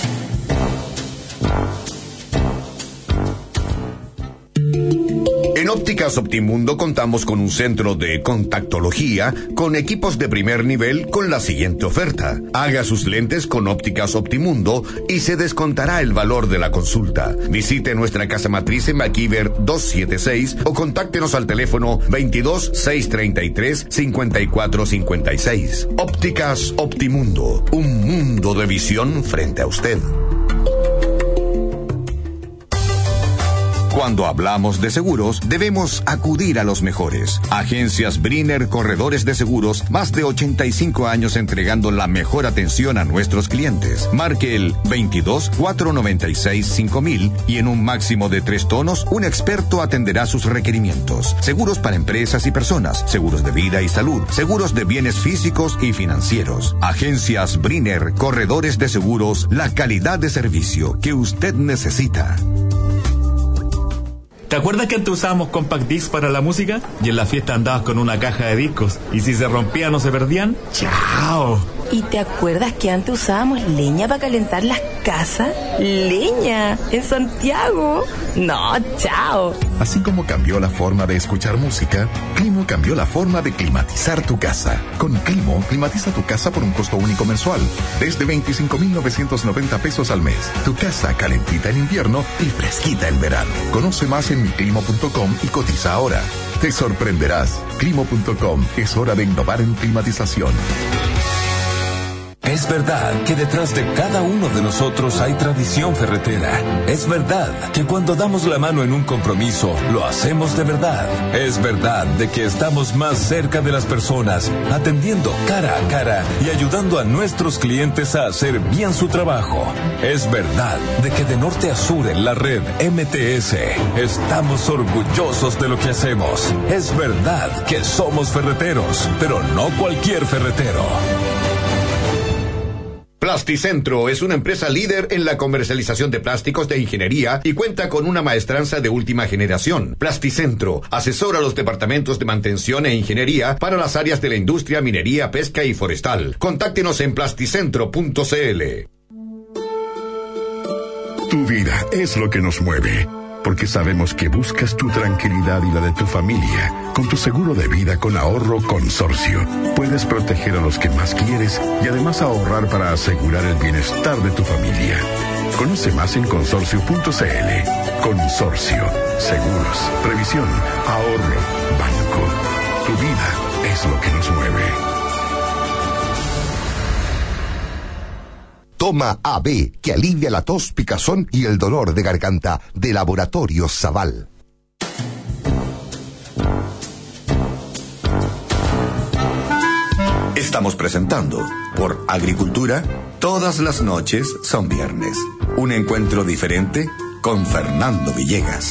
En Ópticas Optimundo contamos con un centro de contactología con equipos de primer nivel con la siguiente oferta. Haga sus lentes con Ópticas Optimundo y se descontará el valor de la consulta. Visite nuestra casa matriz en MacIver 276 o contáctenos al teléfono 22 633 5456. Ópticas Optimundo, un mundo de visión frente a usted. Cuando hablamos de seguros, debemos acudir a los mejores. Agencias Brenner Corredores de Seguros, más de 85 años entregando la mejor atención a nuestros clientes. Marque el 22-496-5000 y en un máximo de 3 tonos, un experto atenderá sus requerimientos. Seguros para empresas y personas, seguros de vida y salud, seguros de bienes físicos y financieros. Agencias Brenner Corredores de Seguros, la calidad de servicio que usted necesita. ¿Te acuerdas que antes usábamos compact disc para la música? Y en la fiesta andabas con una caja de discos. Y si se rompían o se perdían, ¡chao! ¿Y te acuerdas que antes usábamos leña para calentar las casas? ¡Leña! ¿En Santiago? No, chao. Así como cambió la forma de escuchar música, Climo cambió la forma de climatizar tu casa. Con Climo, climatiza tu casa por un costo único mensual, desde 25,990 pesos al mes. Tu casa calentita en invierno y fresquita en verano. Conoce más en miclimo.com y cotiza ahora. Te sorprenderás. Climo.com, es hora de innovar en climatización. Es verdad que detrás de cada uno de nosotros hay tradición ferretera. Es verdad que cuando damos la mano en un compromiso, lo hacemos de verdad. Es verdad de que estamos más cerca de las personas, atendiendo cara a cara y ayudando a nuestros clientes a hacer bien su trabajo. Es verdad de que de norte a sur en la red MTS estamos orgullosos de lo que hacemos. Es verdad que somos ferreteros, pero no cualquier ferretero. Plasticentro es una empresa líder en la comercialización de plásticos de ingeniería y cuenta con una maestranza de última generación. Plasticentro asesora a los departamentos de mantención e ingeniería para las áreas de la industria, minería, pesca y forestal. Contáctenos en plasticentro.cl. Tu vida es lo que nos mueve, porque sabemos que buscas tu tranquilidad y la de tu familia. Con tu seguro de vida con Ahorro Consorcio, puedes proteger a los que más quieres y además ahorrar para asegurar el bienestar de tu familia. Conoce más en consorcio.cl. Consorcio, seguros, previsión, ahorro, banco. Tu vida es lo que nos mueve. Toma AB, que alivia la tos, picazón y el dolor de garganta, de Laboratorios Zaval. Estamos presentando, por Agricultura, todas las noches son viernes. Un encuentro diferente con Fernando Villegas.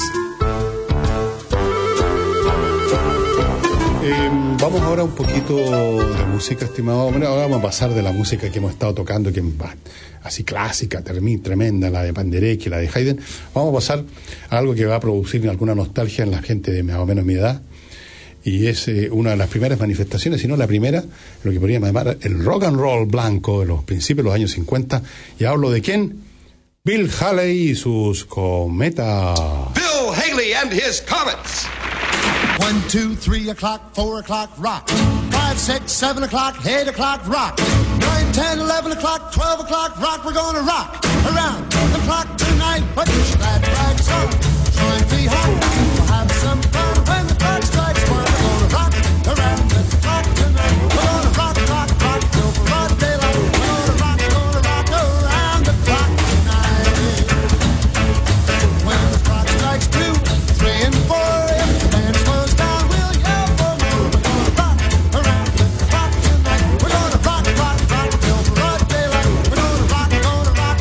Vamos ahora un poquito de música, estimado hombre. Ahora vamos a pasar de la música que hemos estado tocando, que es así clásica, tremenda, la de Penderecki, la de Haydn. Vamos a pasar a algo que va a producir alguna nostalgia en la gente de más o menos mi edad. Y es una de las primeras manifestaciones, si no la primera, lo que podríamos llamar el rock and roll blanco de los principios de los años 50. Y hablo de ¿quién? Bill Haley y sus cometas. Bill Haley and his comets. 1, 2, 3 o'clock, 4 o'clock, rock. 5, 6, 7 o'clock, 8 o'clock, rock. 9, 10, 11 o'clock, 12 o'clock, rock. We're gonna rock around the clock tonight. Put your glad rags on, join me home. We'll have some fun when the clock strikes 1. We're gonna rock around the clock tonight. We're gonna rock, rock, rock till broad daylight. We're gonna rock around the clock tonight. When the clock strikes 2, 3 and 4, if the band slows down, we'll yell for more. We're gonna rock around the clock tonight. We're gonna rock, rock, rock till broad daylight. We're gonna rock around the clock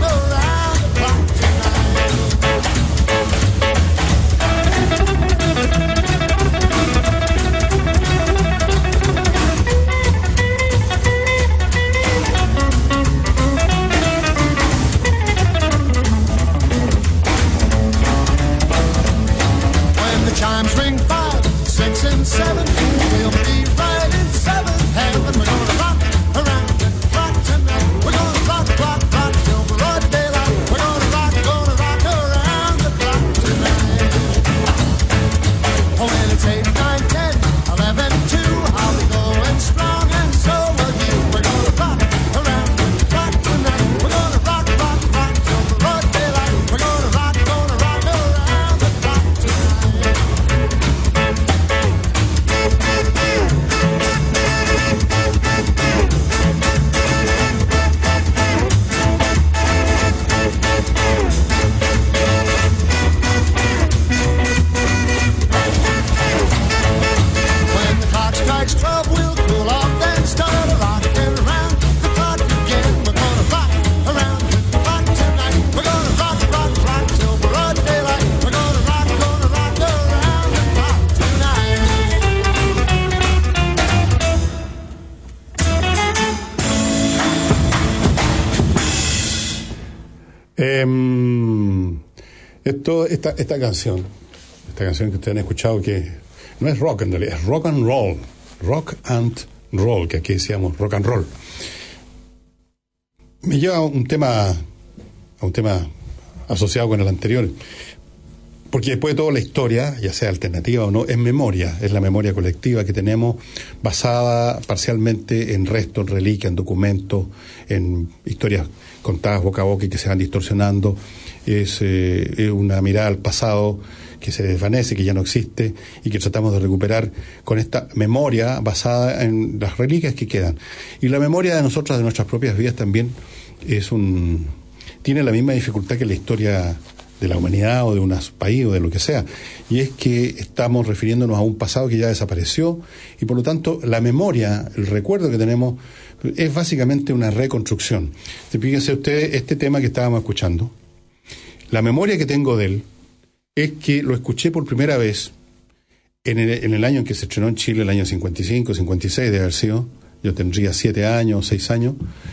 When the chimes ring 5, 6 and 7, we'll be right in 7th heaven. We're gonna rock around the clock tonight. We're gonna rock, rock, rock till broad daylight. We're gonna rock around the clock tonight. Oh, when it's 8, 9, 10, 11, 2, I'll be going strong and so will you. We're gonna rock around the clock tonight. We're gonna rock, rock, rock till broad daylight. We're gonna rock around the clock tonight. Esta canción que ustedes han escuchado, que no es rock en realidad, es rock and roll. Rock and roll, que aquí decíamos rock and roll. Me lleva a un tema asociado con el anterior, porque después de todo la historia, ya sea alternativa o no, es memoria, es la memoria colectiva que tenemos, basada parcialmente en restos, en reliquias, en documentos, en historias contadas boca a boca y que se van distorsionando. Es una mirada al pasado que se desvanece, que ya no existe, y que tratamos de recuperar con esta memoria basada en las reliquias que quedan. Y la memoria de nosotras, de nuestras propias vidas, también tiene la misma dificultad que la historia de la humanidad o de un país o de lo que sea, y es que estamos refiriéndonos a un pasado que ya desapareció, y por lo tanto la memoria, el recuerdo que tenemos, es básicamente una reconstrucción. Fíjense ustedes, este tema que estábamos escuchando, la memoria que tengo de él es que lo escuché por primera vez en el año en que se estrenó en Chile, el año 55, 56 de haber sido. Yo tendría 7 años, 6 años.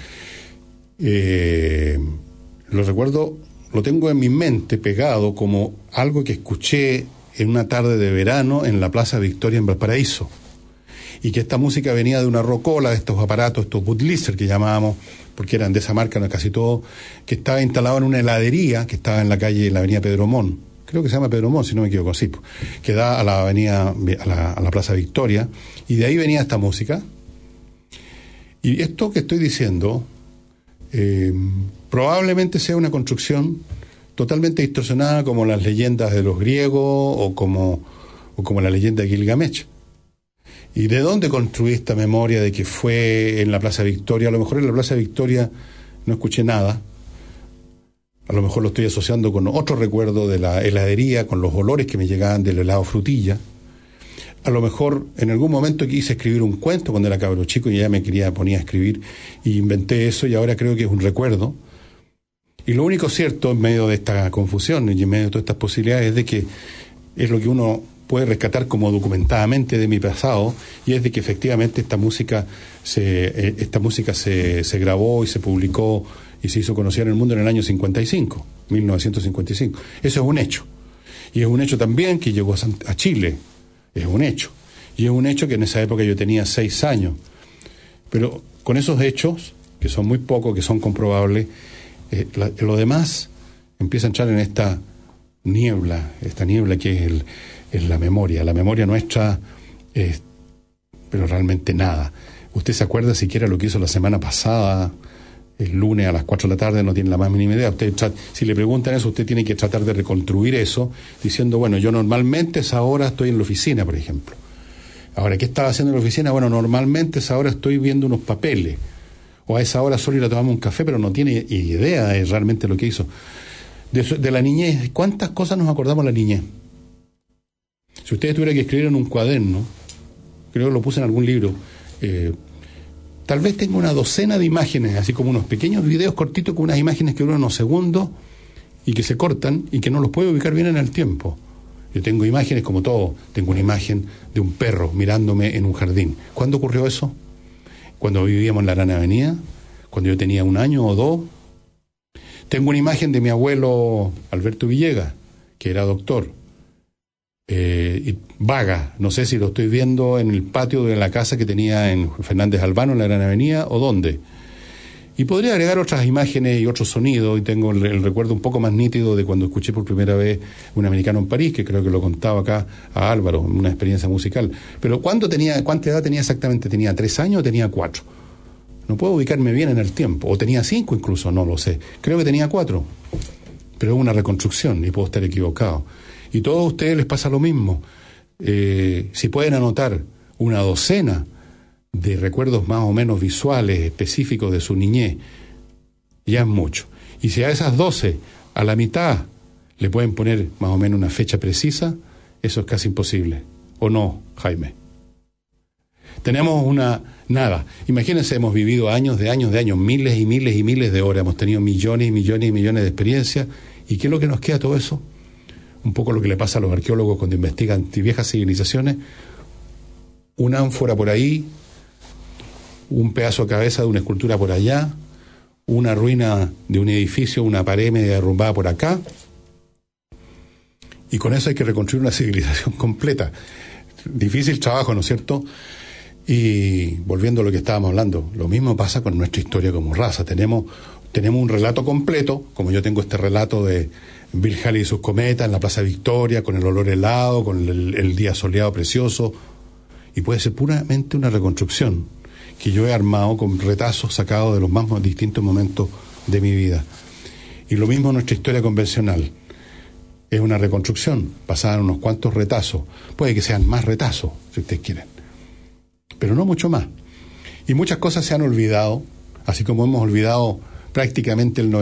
Lo recuerdo, lo tengo en mi mente pegado como algo que escuché en una tarde de verano en la Plaza Victoria en Valparaíso. Y que esta música venía de una rocola, de estos aparatos, estos Budweiser que llamábamos, porque eran de esa marca, no casi todo, que estaba instalado en una heladería que estaba en la calle, en la avenida Pedro Montt. Creo que se llama Pedro Montt, si no me equivoco, sí, que da a la avenida, a la Plaza Victoria, y de ahí venía esta música. Y esto que estoy diciendo probablemente sea una construcción totalmente distorsionada, como las leyendas de los griegos o como la leyenda de Gilgamesh. ¿Y de dónde construí esta memoria de que fue en la Plaza Victoria? A lo mejor en la Plaza Victoria no escuché nada. A lo mejor lo estoy asociando con otro recuerdo de la heladería, con los olores que me llegaban del helado frutilla. A lo mejor en algún momento quise escribir un cuento cuando era cabro chico y ya me ponía a escribir, y inventé eso, y ahora creo que es un recuerdo. Y lo único cierto en medio de esta confusión y en medio de todas estas posibilidades es de que es lo que uno puede rescatar como documentadamente de mi pasado, y es de que efectivamente esta música se grabó y se publicó y se hizo conocida en el mundo en el año 1955. Eso es un hecho. Y es un hecho también que llegó a Chile. Es un hecho. Y es un hecho que en esa época yo tenía 6 años. Pero con esos hechos, que son muy pocos, que son comprobables, lo demás empieza a entrar en esta niebla que es la memoria. La memoria nuestra es, pero realmente nada. ¿Usted se acuerda siquiera lo que hizo la semana pasada? El lunes a las 4 de la tarde, no tiene la más mínima idea. Si le preguntan eso, usted tiene que tratar de reconstruir eso, diciendo, bueno, yo normalmente a esa hora estoy en la oficina, por ejemplo. Ahora, ¿qué estaba haciendo en la oficina? Bueno, normalmente a esa hora estoy viendo unos papeles. O a esa hora solo ir a tomarme un café, pero no tiene idea de realmente lo que hizo. De la niñez, ¿cuántas cosas nos acordamos de la niñez? Si usted tuviera que escribir en un cuaderno, creo que lo puse en algún libro, tal vez tenga una docena de imágenes, así como unos pequeños videos cortitos con unas imágenes que duran unos segundos y que se cortan y que no los puedo ubicar bien en el tiempo. Yo tengo imágenes como todo. Tengo una imagen de un perro mirándome en un jardín. ¿Cuándo ocurrió eso? Cuando vivíamos en la Gran Avenida, cuando yo tenía 1 año o 2. Tengo una imagen de mi abuelo Alberto Villegas, que era doctor. Y vaga, no sé si lo estoy viendo en el patio de la casa que tenía en Fernández Albano, en la Gran Avenida, o dónde. Y podría agregar otras imágenes y otros sonidos, y tengo el recuerdo un poco más nítido de cuando escuché por primera vez Un Americano en París, que creo que lo contaba acá a Álvaro, una experiencia musical. Pero ¿cuánta edad tenía exactamente? ¿Tenía 3 años o tenía 4? No puedo ubicarme bien en el tiempo. O tenía 5 incluso, no lo sé. Creo que tenía 4. Pero es una reconstrucción y puedo estar equivocado. Y a todos ustedes les pasa lo mismo. Si pueden anotar una docena de recuerdos más o menos visuales, específicos de su niñez, ya es mucho. Y si a esas 12, a la mitad, le pueden poner más o menos una fecha precisa, eso es casi imposible. ¿O no, Jaime? Tenemos nada. Imagínense, hemos vivido años, miles y miles y miles de horas, hemos tenido millones y millones y millones de experiencias. ¿Y qué es lo que nos queda todo eso? Un poco lo que le pasa a los arqueólogos cuando investigan viejas civilizaciones. Una ánfora por ahí, un pedazo de cabeza de una escultura por allá, una ruina de un edificio, una pared media derrumbada por acá, Y con eso hay que reconstruir una civilización completa. Difícil trabajo, ¿no es cierto? Y volviendo a lo que estábamos hablando, lo mismo pasa con nuestra historia como raza. Tenemos un relato completo, como yo tengo este relato de Bill Haley y sus cometas en la Plaza Victoria, con el olor helado, con el día soleado precioso, y puede ser puramente una reconstrucción que yo he armado con retazos sacados de los más distintos momentos de mi vida. Y lo mismo nuestra historia convencional. Es una reconstrucción basada en unos cuantos retazos. Puede que sean más retazos, si ustedes quieren, pero no mucho más. Y muchas cosas se han olvidado, así como hemos olvidado prácticamente el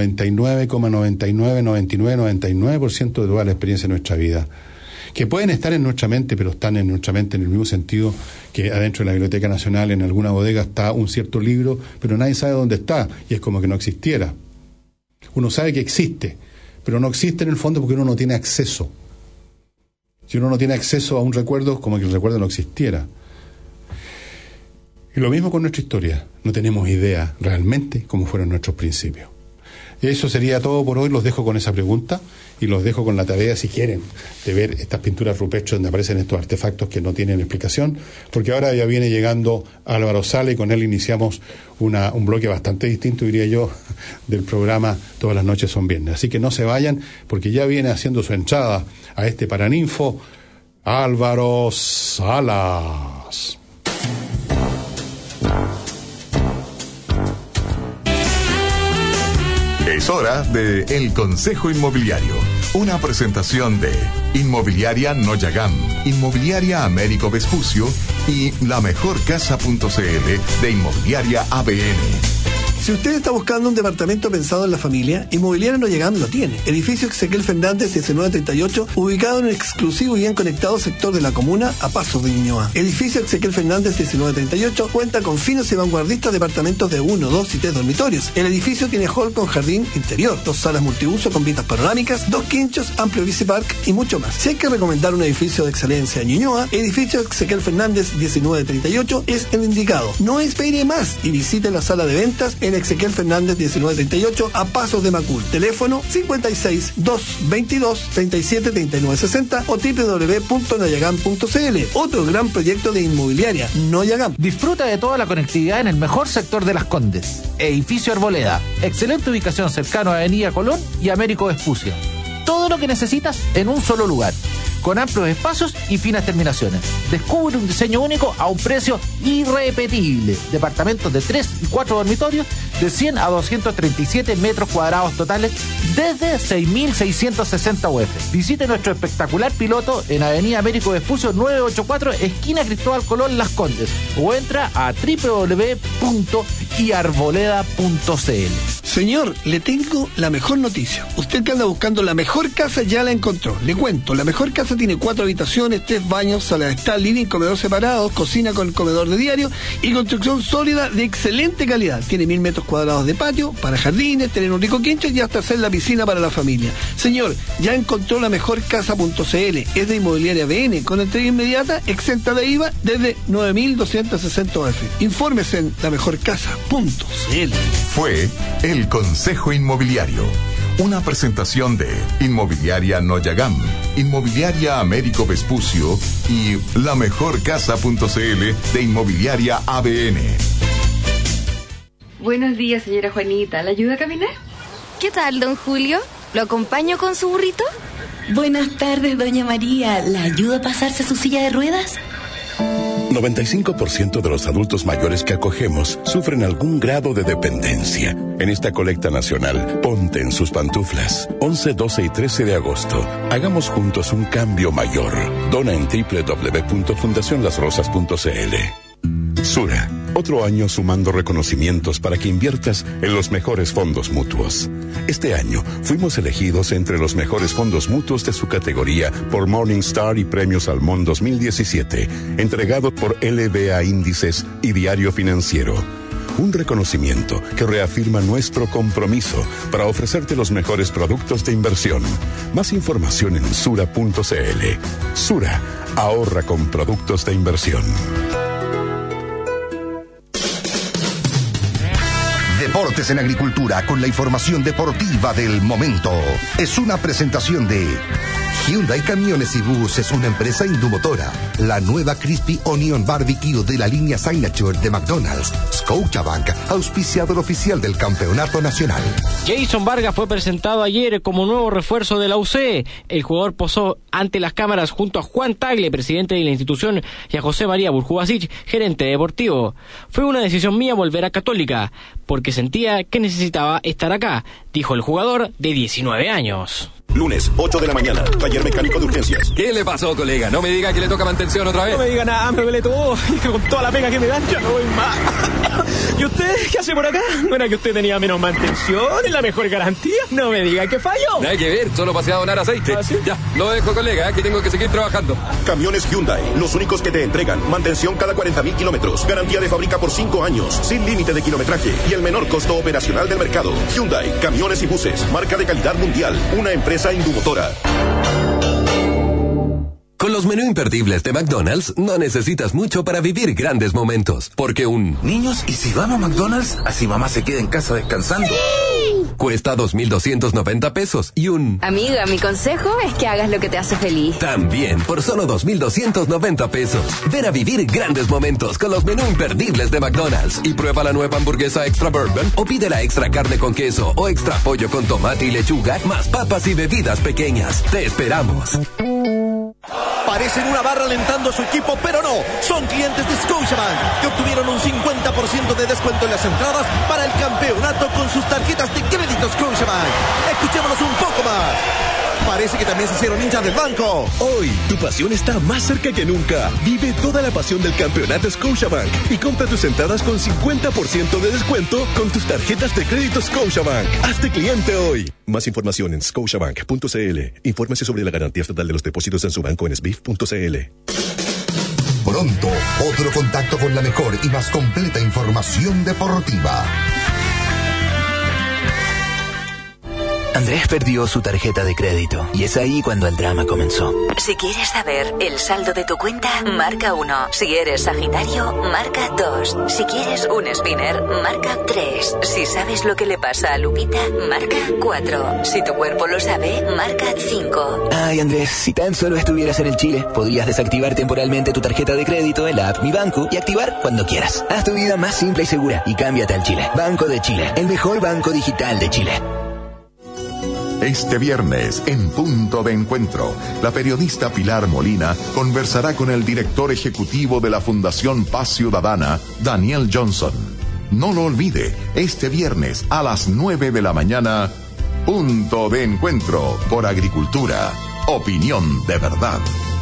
99,99% de toda la experiencia de nuestra vida, que pueden estar en nuestra mente, pero están en nuestra mente en el mismo sentido que adentro de la Biblioteca Nacional, en alguna bodega, está un cierto libro, pero nadie sabe dónde está, y es como que no existiera. Uno sabe que existe, pero no existe en el fondo porque uno no tiene acceso. Si uno no tiene acceso a un recuerdo, como que el recuerdo no existiera. Y lo mismo con nuestra historia. No tenemos idea realmente cómo fueron nuestros principios. Y eso sería todo por hoy. Los dejo con esa pregunta y los dejo con la tarea, si quieren, de ver estas pinturas rupestres donde aparecen estos artefactos que no tienen explicación, porque ahora ya viene llegando Álvaro Sala y con él iniciamos un bloque bastante distinto, diría yo, del programa Todas las noches son viernes. Así que no se vayan, porque ya viene haciendo su entrada a este Paraninfo Álvaro Salas. Es hora de El Consejo Inmobiliario, una presentación de Inmobiliaria Noyagam, Inmobiliaria Américo Vespucio y lamejorcasa.cl de Inmobiliaria ABN. Si usted está buscando un departamento pensado en la familia, Inmobiliaria Noyagam lo tiene. Edificio Ezequiel Fernández 1938, ubicado en el exclusivo y bien conectado sector de la comuna a pasos de Ñuñoa. Edificio Ezequiel Fernández 1938 cuenta con finos y vanguardistas departamentos de 1, 2 y 3 dormitorios. El edificio tiene hall con jardín interior, 2 salas multiuso con vistas panorámicas, 2 quinchos, amplio bicipark y mucho más. Si hay que recomendar un edificio de excelencia en Ñuñoa, Edificio Ezequiel Fernández 1938 es el indicado. No espere más y visite la sala de ventas en Ezequiel Fernández 1938 a pasos de Macul. Teléfono 56 222 37 39 60 o www.noyagam.cl. Otro gran proyecto de Inmobiliaria Noyagam. Disfruta de toda la conectividad en el mejor sector de Las Condes. Edificio Arboleda. Excelente ubicación cercano a Avenida Colón y Américo Vespucio. Todo lo que necesitas en un solo lugar, con amplios espacios y finas terminaciones. Descubre un diseño único a un precio irrepetible. Departamentos de 3 y 4 dormitorios de 100 a 237 metros cuadrados totales desde 6.660 UF. Visite nuestro espectacular piloto en Avenida Américo Vespucio 984, esquina Cristóbal Colón, Las Condes, o entra a www.iarboleda.cl. Señor, le tengo la mejor noticia. Usted que anda buscando la mejor casa ya la encontró. Le cuento, la mejor casa tiene 4 habitaciones, 3 baños, sala de estar, living, comedor separados, cocina con comedor de diario y construcción sólida de excelente calidad. Tiene 1.000 metros cuadrados de patio para jardines, tener un rico quincho y hasta hacer la piscina para la familia. Señor, ya encontró la mejorcasa.cl. Es de Inmobiliaria BN, con entrega inmediata, exenta de IVA, desde 9.260 UF. Infórmese en lamejorcasa.cl. Fue El Consejo Inmobiliario, una presentación de Inmobiliaria Noyagam, Inmobiliaria Américo Vespucio y lamejorcasa.cl de Inmobiliaria ABN. Buenos días, señora Juanita. ¿La ayuda a caminar? ¿Qué tal, don Julio? ¿Lo acompaño con su burrito? Buenas tardes, doña María. ¿La ayuda a pasarse a su silla de ruedas? 95% de los adultos mayores que acogemos sufren algún grado de dependencia. En esta colecta nacional, ponte en sus pantuflas. 11, 12 y 13 de agosto. Hagamos juntos un cambio mayor. Dona en www.fundacionlasrosas.cl. Sura, otro año sumando reconocimientos para que inviertas en los mejores fondos mutuos. Este año fuimos elegidos entre los mejores fondos mutuos de su categoría por Morningstar y Premios Salmón 2017, entregado por LBA Índices y Diario Financiero. Un reconocimiento que reafirma nuestro compromiso para ofrecerte los mejores productos de inversión. Más información en sura.cl. Sura, ahorra con productos de inversión. Deportes en Agricultura con la información deportiva del momento. Es una presentación de Hyundai Camiones y Buses, una empresa Indumotora. La nueva Crispy Onion Barbecue de la línea Signature de McDonald's. Scotiabank, auspiciador oficial del Campeonato Nacional. Jason Vargas fue presentado ayer como nuevo refuerzo de la UC. El jugador posó ante las cámaras junto a Juan Tagle, presidente de la institución, y a José María Burjubasic, gerente deportivo. Fue una decisión mía volver a Católica, porque sentía que necesitaba estar acá, dijo el jugador de 19 años. Lunes, 8 de la mañana, taller mecánico de urgencias. ¿Qué le pasó, colega? No me diga que le toca mantención otra vez. No me diga nada, me duele todo. Y que con toda la pega que me dan, ya no voy más. ¿Y usted qué hace por acá? ¿No era que usted tenía menos mantención y la mejor garantía? No me diga que falló. Nada que ver, solo pasé a donar aceite. ¿Ah, sí? Ya, lo dejo, colega, que tengo que seguir trabajando. Camiones Hyundai, los únicos que te entregan mantención cada 40.000 kilómetros, garantía de fábrica por 5 años, sin límite de kilometraje y el menor costo operacional del mercado. Hyundai, camiones y buses, marca de calidad mundial, una empresa Indumotora. Con los menús imperdibles de McDonald's no necesitas mucho para vivir grandes momentos, porque un niños, ¿y si vamos a McDonald's? Así mamá se queda en casa descansando. ¡Sí! Cuesta 2.290 pesos y un amiga, mi consejo es que hagas lo que te hace feliz. También por solo 2.290 pesos. Ven a vivir grandes momentos con los menús imperdibles de McDonald's y prueba la nueva hamburguesa extra bourbon o pide la extra carne con queso o extra pollo con tomate y lechuga, más papas y bebidas pequeñas. Te esperamos. Parecen una barra alentando a su equipo, pero no. Son clientes de Scotiabank que obtuvieron un 50% de descuento en las entradas para el campeonato con sus tarjetas de crédito Scotiabank. Escuchémonos un poco más. Parece que también se hicieron hinchas del banco. Hoy, tu pasión está más cerca que nunca. Vive toda la pasión del campeonato Scotiabank y compra tus entradas con 50% de descuento con tus tarjetas de crédito Scotiabank. Hazte cliente hoy. Más información en scotiabank.cl. Infórmese sobre la garantía estatal de los depósitos en su banco en sbif.cl. Pronto, otro contacto con la mejor y más completa información deportiva. Andrés perdió su tarjeta de crédito y es ahí cuando el drama comenzó. Si quieres saber el saldo de tu cuenta, marca 1. Si eres Sagitario, marca 2. Si quieres un spinner, marca 3. Si sabes lo que le pasa a Lupita, marca 4. Si tu cuerpo lo sabe, marca 5. Ay, Andrés, si tan solo estuvieras en el Chile, podrías desactivar temporalmente tu tarjeta de crédito en la app Mi Banco y activar cuando quieras. Haz tu vida más simple y segura y cámbiate al Chile. Banco de Chile, el mejor banco digital de Chile. Este viernes, en Punto de Encuentro, la periodista Pilar Molina conversará con el director ejecutivo de la Fundación Paz Ciudadana, Daniel Johnson. No lo olvide, este viernes a las 9 de la mañana, Punto de Encuentro por Agricultura. Opinión de verdad.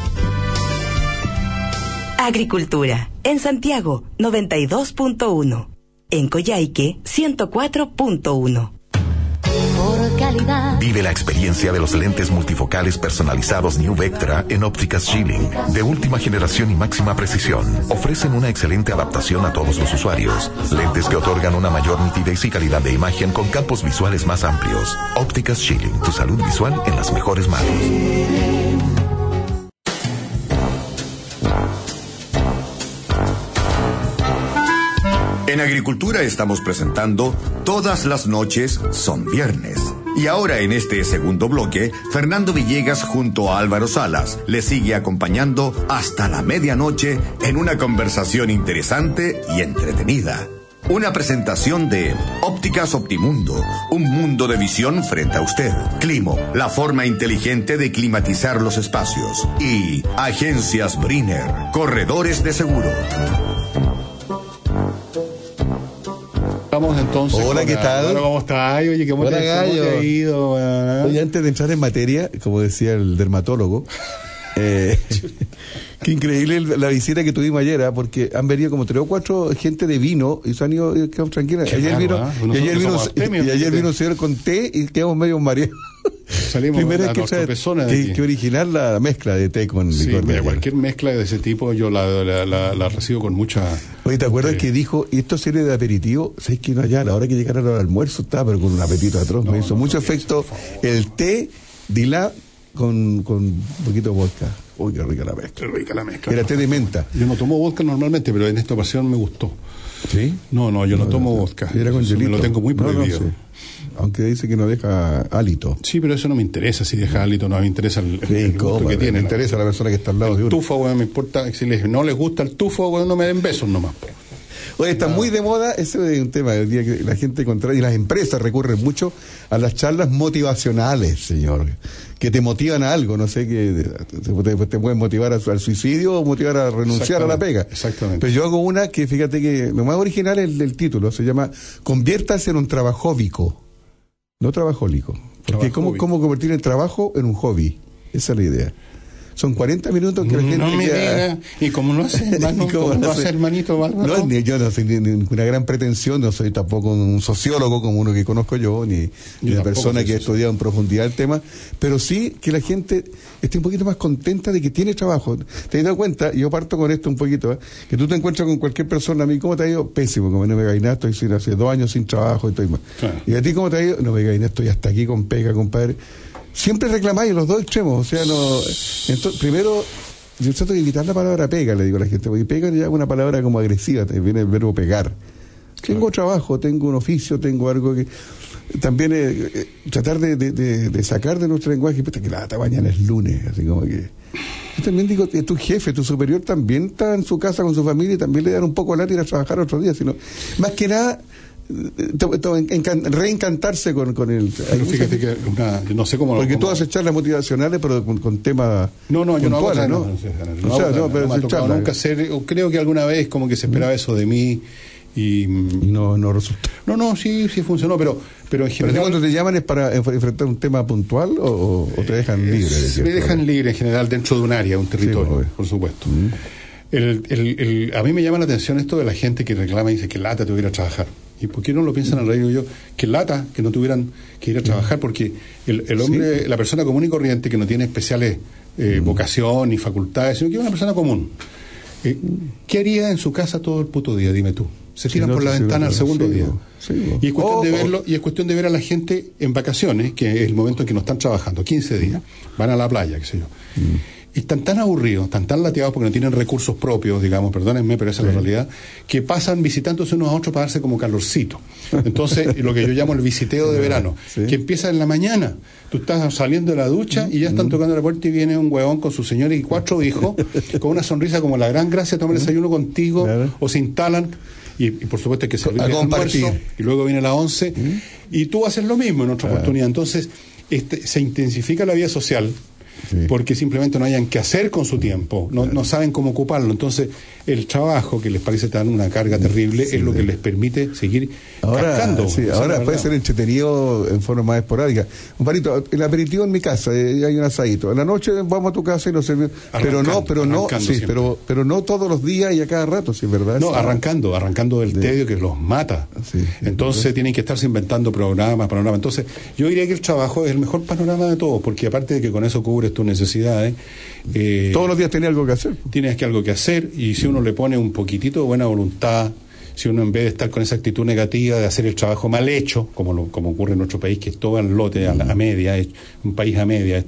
Agricultura. En Santiago, 92.1. En Coyhaique, 104.1. Vive la experiencia de los lentes multifocales personalizados New Vectra en Ópticas Schilling, de última generación y máxima precisión. Ofrecen una excelente adaptación a todos los usuarios. Lentes que otorgan una mayor nitidez y calidad de imagen con campos visuales más amplios. Ópticas Schilling, tu salud visual en las mejores manos. En Agricultura estamos presentando Todas las noches son viernes. Y ahora en este segundo bloque, Fernando Villegas junto a Álvaro Salas le sigue acompañando hasta la medianoche en una conversación interesante y entretenida. Una presentación de Ópticas Optimundo, un mundo de visión frente a usted. Climo, la forma inteligente de climatizar los espacios. Y Agencias Brenner, corredores de seguro. Vamos entonces. Hola, ¿qué tal? Hola, ¿cómo estás? Oye, ¿cómo te ha ido? Oye, antes de entrar en materia, como decía el dermatólogo, qué increíble la visita que tuvimos ayer, porque han venido como 3 o 4 gente de vino y se han ido quedamos tranquilas. Ayer vino un señor con té y quedamos medio mareados. Salimos Primera vez que original la mezcla de té con licor. Mira, cualquier mezcla de ese tipo yo la recibo con mucha... Oye, ¿te acuerdas que dijo, y esto sirve de aperitivo? ¿Sabes que no allá a la hora que llegaron al almuerzo estaba pero con un apetito atroz? Me hizo mucho efecto el té Dilá con un poquito de vodka. Uy, qué rica la mezcla. Qué rica la mezcla. Era té de menta. Yo no tomo vodka normalmente, pero en esta ocasión me gustó. ¿Sí? No, yo no tomo vodka. Era con hielito. Me lo tengo muy prohibido. Sí. Aunque dice que no deja hálito. Sí, pero eso no me interesa si deja hálito, no me interesa el gusto que tiene. Me interesa la persona que está al lado de uno. El tufo, weón, me importa. Si no les gusta el tufo, weón, no me den besos nomás. Oye, está muy de moda, ese es un tema del día que la gente y las empresas recurren mucho a las charlas motivacionales, señor, que te motivan a algo, no sé, que te pueden motivar al suicidio o motivar a renunciar a la pega. Exactamente. Pero yo hago una que, fíjate que lo más original es el título, se llama Conviértase en un trabajóbico, no trabajólico. Porque ¿cómo convertir el trabajo en un hobby? Esa es la idea. Son 40 minutos que la gente... No me diga. ¿Y cómo lo hace, hermano? ¿Cómo lo hace, hermanito Bárbaro? Yo no soy ninguna gran pretensión, no soy tampoco un sociólogo como uno que conozco yo, ni una persona que ha estudiado en profundidad el tema, pero sí que la gente esté un poquito más contenta de que tiene trabajo. ¿Te has dado cuenta? Yo parto con esto un poquito, que tú te encuentras con cualquier persona, a mí, ¿cómo te ha ido? Pésimo, como no me digas nada, estoy hace 2 años sin trabajo, estoy mal. Claro. ¿Y a ti cómo te ha ido? No me digas nada, estoy hasta aquí con pega, compadre. Siempre reclamáis los dos extremos, o sea, no. Entonces, primero, yo trato de evitar la palabra pega, le digo a la gente, porque pega ya es una palabra como agresiva, te viene el verbo pegar. Claro. Tengo trabajo, tengo un oficio, tengo algo que. También tratar de sacar de nuestro lenguaje, que la mañana es lunes, así como que. Yo también digo, tu jefe, tu superior también está en su casa con su familia y también le dan un poco lata ir a trabajar otro día, sino. Más que nada. Reencantarse con el. Pero fíjate que no sé cómo. Porque tú haces charlas motivacionales, pero con temas. No, yo no hago charlas, ¿no? Pero me ha tocado nunca hacer. Creo que alguna vez como que se esperaba eso de mí y no resultó. No, sí funcionó, pero en general. ¿Pero cuando te llaman es para enfrentar un tema puntual o te dejan libre? Me dejan libre en general dentro de un área, un territorio, por supuesto. A mí me llama la atención esto de la gente que reclama y dice que lata te voy a ir a trabajar. ¿Y por qué no lo piensan al rey? Digo yo, que lata que no tuvieran que ir a trabajar, porque el hombre, la persona común y corriente que no tiene especiales vocación ni facultades, sino que es una persona común, ¿qué haría en su casa todo el puto día? Dime tú. Se tiran por la ventana al segundo día. Y es cuestión de verlo, y es cuestión de ver a la gente en vacaciones, que es el momento en que no están trabajando, 15 días, van a la playa, qué sé yo. Y están tan aburridos, están tan lateados porque no tienen recursos propios, digamos, perdónenme, pero esa es la realidad, que pasan visitándose unos a otros para darse como calorcito. Entonces, lo que yo llamo el visiteo de verano, que empieza en la mañana. Tú estás saliendo de la ducha y ya están tocando la puerta y viene un huevón con su señora y 4 hijos, con una sonrisa como la gran gracia, toman el desayuno contigo, o se instalan, y por supuesto hay que servir el almuerzo, y luego viene la 11, y tú haces lo mismo en otra oportunidad. Entonces, se intensifica la vida social, porque simplemente no hayan qué hacer con su tiempo, no saben cómo ocuparlo. Entonces el trabajo, que les parece tan una carga terrible, es lo que les permite seguir cascando. Ahora puede ser entretenido en forma más esporádica. Un parito, el aperitivo en mi casa, hay un asadito, en la noche vamos a tu casa y nos servimos, pero no todos los días y a cada rato, sí, ¿verdad? No, arrancando del tedio que los mata. Entonces tienen que estarse inventando programas. Entonces yo diría que el trabajo es el mejor panorama de todos, porque aparte de que con eso cubres tus necesidades, todos los días tenés algo que hacer. Tienes algo que hacer, y si uno le pone un poquitito de buena voluntad, si uno en vez de estar con esa actitud negativa de hacer el trabajo mal hecho, como ocurre en nuestro país, que es todo en lote a media, es un país a media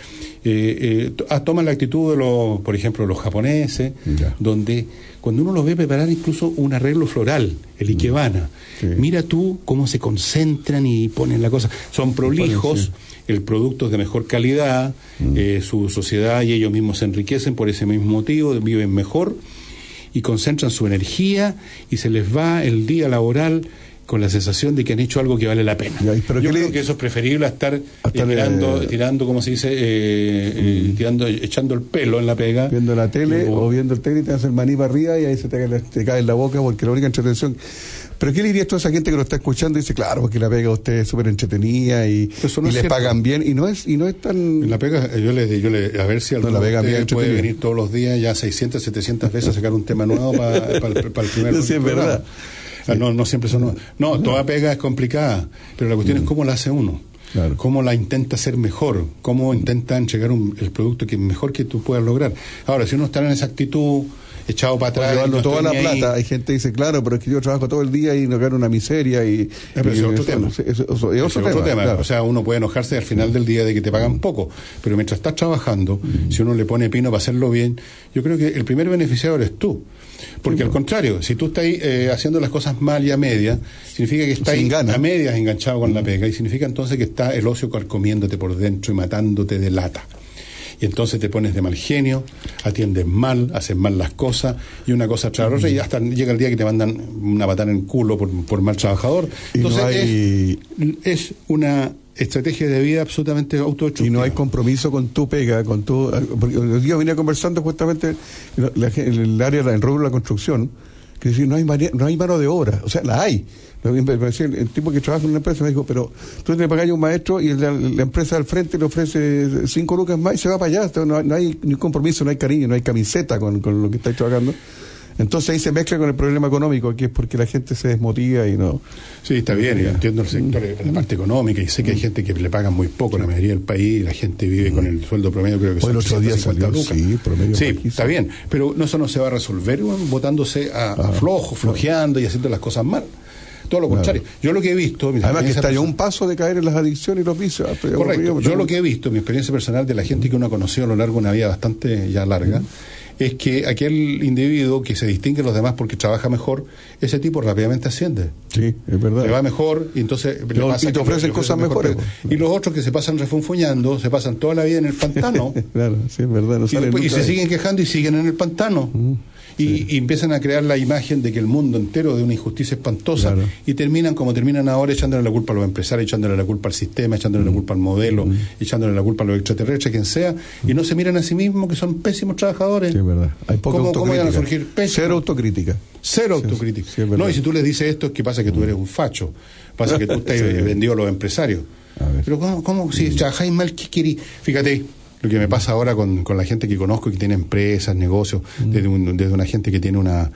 toman la actitud de por ejemplo, los japoneses, donde cuando uno los ve preparar incluso un arreglo floral, el ikebana, mira tú cómo se concentran y ponen la cosa, son prolijos, el producto es de mejor calidad, su sociedad y ellos mismos se enriquecen por ese mismo motivo, viven mejor y concentran su energía y se les va el día laboral con la sensación de que han hecho algo que vale la pena. Yo creo que eso es preferible a estar tirando, como se dice, echando el pelo en la pega. Viendo la tele o viendo el tele y te haces el maní para arriba y ahí se te cae en la boca, porque la única entretención. Pero ¿qué le dirías a toda esa gente que lo está escuchando y dice, claro, porque la pega usted es súper entretenida y les pagan bien y no es tan... La pega, yo le a ver si alguno puede venir todos los días ya 600, 700 veces a sacar un tema nuevo para el primer sí, es verdad. No siempre son nuevos. No, toda pega es complicada, pero la cuestión es cómo la hace uno. Claro. Cómo la intenta hacer mejor, cómo intenta entregar el producto que mejor que tú puedas lograr. Ahora, si uno está en esa actitud echado para atrás. Llevarlo no toda la estoy ni plata. ahí. Hay gente que dice, claro, pero es que yo trabajo todo el día y no gano una miseria. Pero es otro tema. Es otro tema. Claro. O sea, uno puede enojarse al final del día de que te pagan poco, pero mientras estás trabajando, si uno le pone pino para hacerlo bien, yo creo que el primer beneficiado eres tú. Porque al contrario, si tú estás haciendo las cosas mal y a media, significa que estás a medias enganchado con la pega, y significa entonces que está el ocio carcomiéndote por dentro y matándote de lata. Y entonces te pones de mal genio, atiendes mal, haces mal las cosas, y una cosa tras otra, y hasta llega el día que te mandan una patada en el culo por mal trabajador. Entonces es una estrategia de vida absolutamente autodestructiva. Y no hay compromiso con tu pega, con tu... Porque el día venía conversando justamente en el área del rubro de la construcción, que decir, no hay mano de obra, o sea, la hay. El tipo que trabaja en una empresa me dijo, pero tú le pagas a un maestro y la empresa al frente le ofrece 5 lucas más y se va para allá. No hay ni compromiso, no hay cariño, no hay camiseta con lo que estáis trabajando. Entonces ahí se mezcla con el problema económico, que es porque la gente se desmotiva y no... Sí, está bien, yo entiendo el sector de la parte económica, y sé que hay gente que le pagan muy poco, la mayoría del país, y la gente vive con el sueldo promedio, creo que son 150 lucas. Sí, está bien, pero eso no se va a resolver botándose a flojeando y haciendo las cosas mal. Todo lo contrario. Yo lo que he visto... Además que está ya un paso de caer en las adicciones y los vicios. Correcto. Yo lo que he visto, mi experiencia personal de la gente que uno ha conocido a lo largo de una vida bastante ya larga, es que aquel individuo que se distingue de los demás porque trabaja mejor, ese tipo rápidamente asciende. Sí, es verdad. Le va mejor y entonces... y te ofrecen cosas mejores. Y los otros que se pasan refunfuñando, se pasan toda la vida en el pantano. Claro, sí, es verdad. Y se siguen quejando y siguen en el pantano. Y empiezan a crear la imagen de que el mundo entero de una injusticia espantosa, y terminan como terminan ahora, echándole la culpa a los empresarios, echándole la culpa al sistema, echándole la culpa al modelo, echándole la culpa a los extraterrestres, quien sea, y no se miran a sí mismos que son pésimos trabajadores. Sí, es verdad. Hay poca autocrítica. ¿Cómo van a surgir pésimos? Cero autocrítica. Cero autocrítica. Sí, no, y si tú les dices esto, es que pasa que tú eres un facho, pasa que tú estás vendido a los empresarios. Pero ¿cómo si trabajáis mal, qué querís? Fíjate lo que me pasa ahora con la gente que conozco que tiene empresas, negocios, desde una gente que tiene una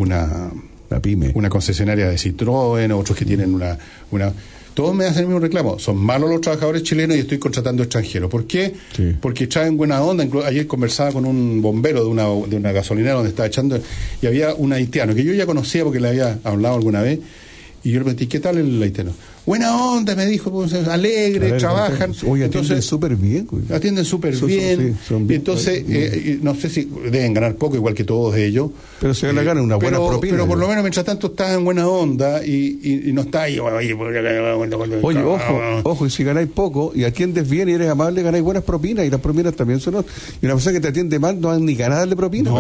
pyme, una concesionaria de Citroën, otros que tienen una todos me hacen el mismo reclamo. Son malos los trabajadores chilenos y estoy contratando extranjeros. ¿Por qué? Sí. Porque traen buena onda. Ayer conversaba con un bombero de una gasolinera donde estaba echando, y había un haitiano que yo ya conocía porque le había hablado alguna vez, y yo le pregunté, ¿qué tal el haitiano? Buena onda, me dijo, pues, alegre, trabajan. Oye, atienden súper bien. Atienden súper bien. Y entonces, no sé si deben ganar poco, igual que todos ellos. Pero se ganan una buena propina. Pero por lo menos, mientras tanto, estás en buena onda y no estás ahí. Oye, ojo, y si ganáis poco y atiendes bien y eres amable, ganáis buenas propinas, y las propinas también son... Y una persona que te atiende mal no dan ni ganas de darle propina.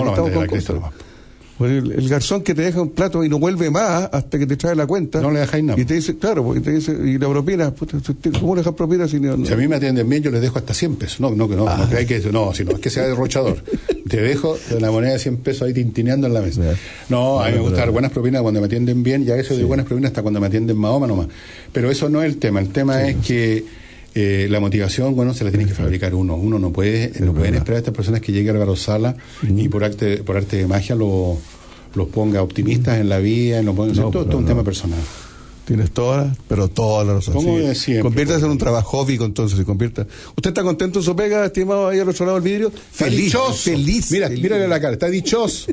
El garzón que te deja un plato y no vuelve más hasta que te trae la cuenta. No le dejáis nada. Y te dice, claro, y te dice, y la propina, ¿cómo le dejas propina si no? Si a mí me atienden bien, yo les dejo hasta 100 pesos. No creáis que no, sino es que sea derrochador. Te dejo de la moneda de 100 pesos ahí tintineando en la mesa. No, a mí me gusta dar buenas propinas cuando me atienden bien, y a veces doy buenas propinas hasta cuando me atienden mahoma nomás. Pero eso no es el tema. El tema es que la motivación, se la tiene que fabricar uno. Uno no pueden esperar a estas personas que lleguen a Álvaro Sala y por arte de magia los ponga optimistas en la vida, todo es un tema personal. Tienes toda la razón. Conviértase en un trabajófico, entonces, ¿Usted está contento en su pega, estimado, ahí al otro lado del vidrio? Feliz. Mírale la cara, está dichoso.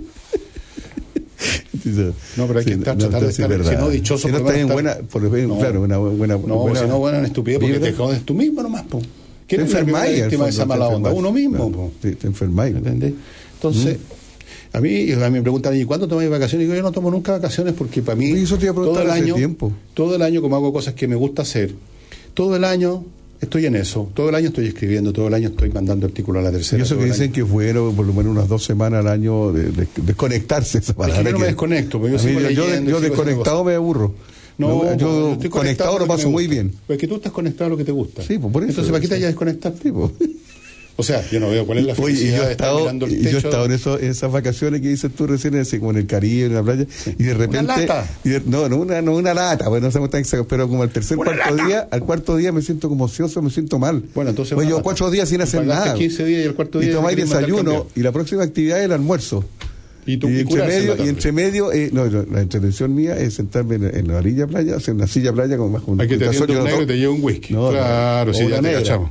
No, pero hay que tratar de estar, si no dichoso, si no está en buena, claro, una buena. Si no, buena en estupidez, porque te jodes tú mismo nomás, po. ¿Quién es la víctima de esa mala onda? Uno mismo, po. Te enfermáis. ¿Entendés? Entonces, a mí me preguntan, ¿y cuándo tomáis vacaciones? Y yo no tomo nunca vacaciones porque para mí todo el año, como hago cosas que me gusta hacer, todo el año estoy en eso, todo el año estoy escribiendo, todo el año estoy mandando artículos a La Tercera. Y eso que dicen que es bueno, por lo menos unas 2 semanas al año, de desconectarse. Esa palabra. Es que yo no me desconecto, pero yo desconectado me aburro. No, yo conectado lo paso muy bien. Pues que tú estás conectado a lo que te gusta. Sí, pues por eso. Entonces, ¿para qué te vayas a desconectar? Sí, pues. O sea, yo no veo cuál es la felicidad de estar mirando el techo. Yo he estado en esas vacaciones que dices tú recién, como en el Caribe, en la playa, y de repente... ¿Una lata? No una lata, pues no somos tan exactos, pero como al cuarto día me siento como ocioso, me siento mal. Bueno, entonces... Llevo 4 días sin hacer nada. 15 días y el cuarto día... Y tomáis desayuno, y la próxima actividad es el almuerzo. Y entre medio, la intervención mía es sentarme en la orilla playa, hacer una silla playa con más junto. Hay que te atiende un negro y te lleva un whisky. Claro, sí, ya te cachamos.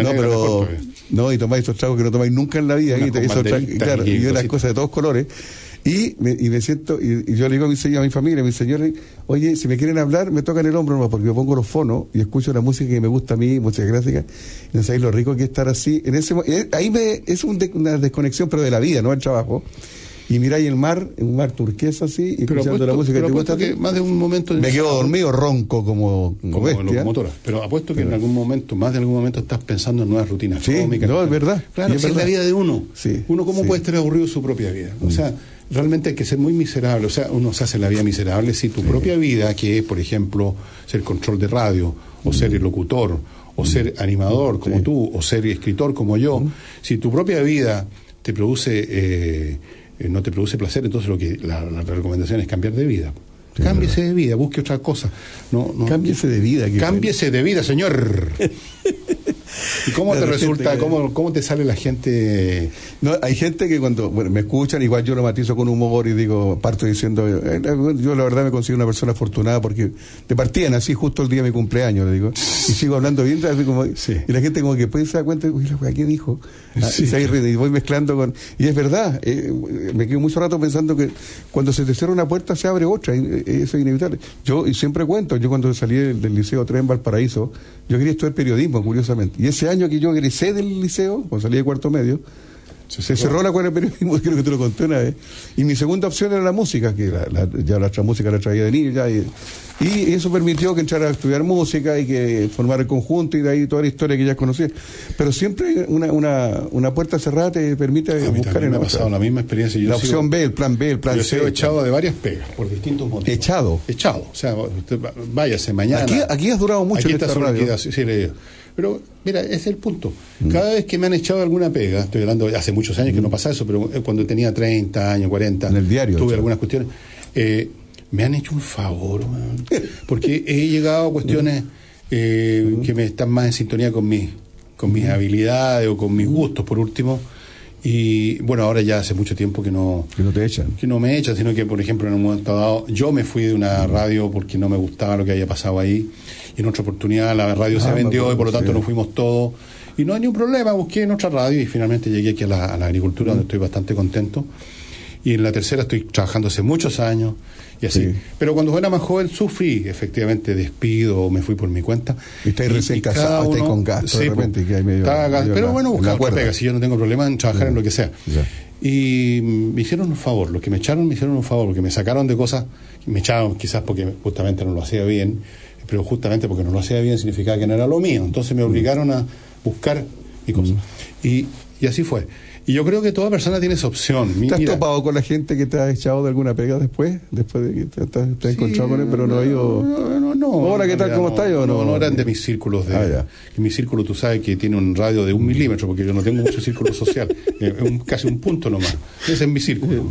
Y tomáis esos tragos que no tomáis nunca en la vida. Y unas cosas de todos colores. Y me siento, y yo le digo a mi familia, a mis señores, oye, si me quieren hablar, me tocan el hombro nomás, porque me pongo los fonos y escucho la música que me gusta a mí, música clásica, y no sabéis lo rico que es estar así. Es una desconexión, pero de la vida, no del trabajo. Y miráis el mar, un mar turquesa así, y escuchando la música que te gusta. Que más de un momento me quedo dormido, ronco como bestia. Locomotora. Pero apuesto que en algún momento, más de algún momento, estás pensando en nuevas rutinas cómicas. No, es verdad. Claro, es la vida de uno. Sí, uno cómo puede estar aburrido en su propia vida. O sea, realmente hay que ser muy miserable. O sea, uno se hace la vida miserable si tu propia vida, que es, por ejemplo, ser control de radio, o ser locutor, o ser animador como tú, o ser escritor como yo, si tu propia vida te produce... no te produce placer, entonces la recomendación es cambiar de vida. Cámbiese de vida, busque otra cosa. Cámbiese de vida. Cámbiese de vida, señor. ¿Y cómo te resulta, cómo te sale la gente? No, hay gente que cuando me escuchan, igual yo lo matizo con humor y digo, parto diciendo, yo la verdad me considero una persona afortunada porque te partían así justo el día de mi cumpleaños, le digo, y sigo hablando bien, así como, y la gente como que puede se da cuenta, uy, ¿qué dijo? Y voy mezclando con... Y es verdad, me quedo mucho rato pensando que cuando se te cierra una puerta se abre otra, y eso es inevitable. Yo, y siempre cuento, yo cuando salí del Liceo 3 en Valparaíso, yo quería estudiar periodismo, curiosamente. Y ese año que yo egresé del liceo, cuando salí de cuarto medio, se cerró la escuela de periodismo, creo que te lo conté una vez. Y mi segunda opción era la música, que ya la música la traía de niño ya. Y eso permitió que entrara a estudiar música y que formara el conjunto y de ahí toda la historia que ya conocía. Pero siempre una puerta cerrada te permite buscar en la pasado la misma experiencia. Yo la opción B, el plan B, el plan C. Yo he echado de varias pegas por distintos motivos. Echado. O sea, usted váyase mañana. Aquí has durado mucho en esta radio. Sí, pero mira, ese es el punto. Cada vez que me han echado alguna pega, estoy hablando hace muchos años que no pasa eso, pero cuando tenía 30 años, 40, en el diario, tuve algunas cuestiones, me han hecho un favor, man, porque he llegado a cuestiones que me están más en sintonía con mis habilidades o con mis gustos, por último. Y bueno, ahora ya hace mucho tiempo que no te echan. Que no me echan, sino que, por ejemplo, en un momento dado, yo me fui de una radio porque no me gustaba lo que había pasado ahí. Y en otra oportunidad la radio se vendió y por lo tanto nos fuimos todos. Y no hay ningún problema, busqué en otra radio y finalmente llegué aquí a la agricultura, donde estoy bastante contento. Y en la tercera estoy trabajando hace muchos años y así. Sí. Pero cuando era más joven sufrí efectivamente despido o me fui por mi cuenta. Y estáis recién casado, estáis con gasto de repente. Que hay medio pero bueno, buscar otra pega, si yo no tengo problema en trabajar en lo que sea. Y me hicieron un favor, los que me echaron me hicieron un favor, porque me sacaron de cosas, me echaron quizás porque justamente no lo hacía bien, pero justamente porque no lo hacía bien significaba que no era lo mío, entonces me obligaron a buscar mi cosa. Y así fue. Y yo creo que toda persona tiene esa opción. ¿Te has topado con la gente que te ha echado de alguna pega después de que te has encontrado con él, pero no ha ido? No. Hola, ¿qué tal? ¿Cómo estás? No eran de mis círculos. En mi círculo, tú sabes que tiene un radio de 1 milímetro, porque yo no tengo mucho círculo social. Casi un punto nomás. Ese es mi círculo.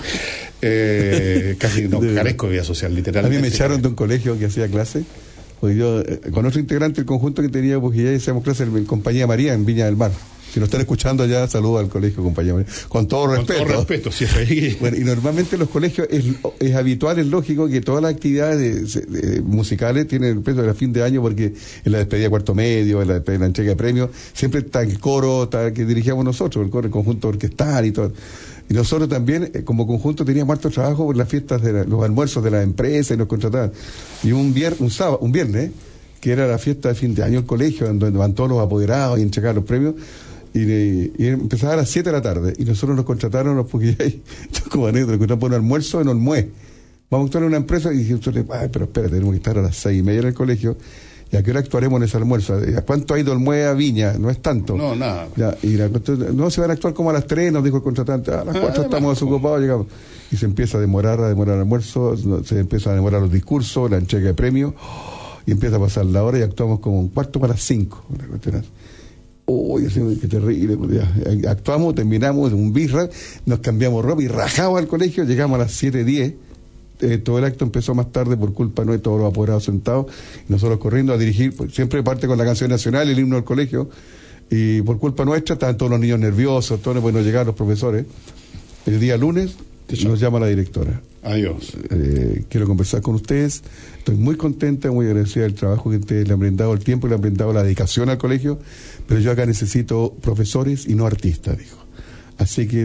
Casi no carezco de vida social, literalmente. A mí me echaron de un colegio que hacía clase. Porque yo, con otro integrante del conjunto que tenía, porque ya hacíamos clase en Compañía María, en Viña del Mar. Si nos están escuchando allá, saludo al colegio, Compañía María. Con todo respeto. Con todo respeto, sí. Bueno, y normalmente en los colegios es habitual, es lógico que todas las actividades musicales tienen el peso de fin de año, porque en la despedida de cuarto medio, en la despedida de la entrega de premios, siempre está el coro que dirigíamos nosotros, el conjunto orquestal y todo. Y nosotros también, como conjunto, teníamos harto trabajo por las fiestas, los almuerzos de las empresas y nos contrataban. Y un viernes, que era la fiesta de fin de año del colegio, donde van todos los apoderados y entregaban los premios, y empezaba a las 7 de la tarde, y nosotros nos contrataron, porque como anécdota, nos contrataron por un almuerzo en Olmué. Vamos a actuar en una empresa, y dije, pero espera, tenemos que estar a las 6:30 en el colegio. ¿Y a qué hora actuaremos en ese almuerzo? ¿A cuánto ha ido Olmué a Viña? No es tanto. No, nada. No, se van a actuar como a las 3, nos dijo el contratante. A las 4 estamos desocupados, llegamos. Y se empieza a demorar el almuerzo, se empieza a demorar los discursos, la entrega de premios, y empieza a pasar la hora y actuamos como 4:45. Uy, qué terrible. Actuamos, terminamos un birra, nos cambiamos ropa y rajamos al colegio, llegamos a las 7:10. Todo el acto empezó más tarde por culpa de todos los apoderados sentados, y nosotros corriendo a dirigir, pues, siempre parte con la canción nacional, el himno del colegio, y por culpa nuestra estaban todos los niños nerviosos, todos, pues no llegaron los profesores. El día lunes nos llama la directora. Adiós. Quiero conversar con ustedes, estoy muy contenta, muy agradecida del trabajo que ustedes le han brindado, el tiempo que le han brindado, la dedicación al colegio, pero yo acá necesito profesores y no artistas, dijo. Así que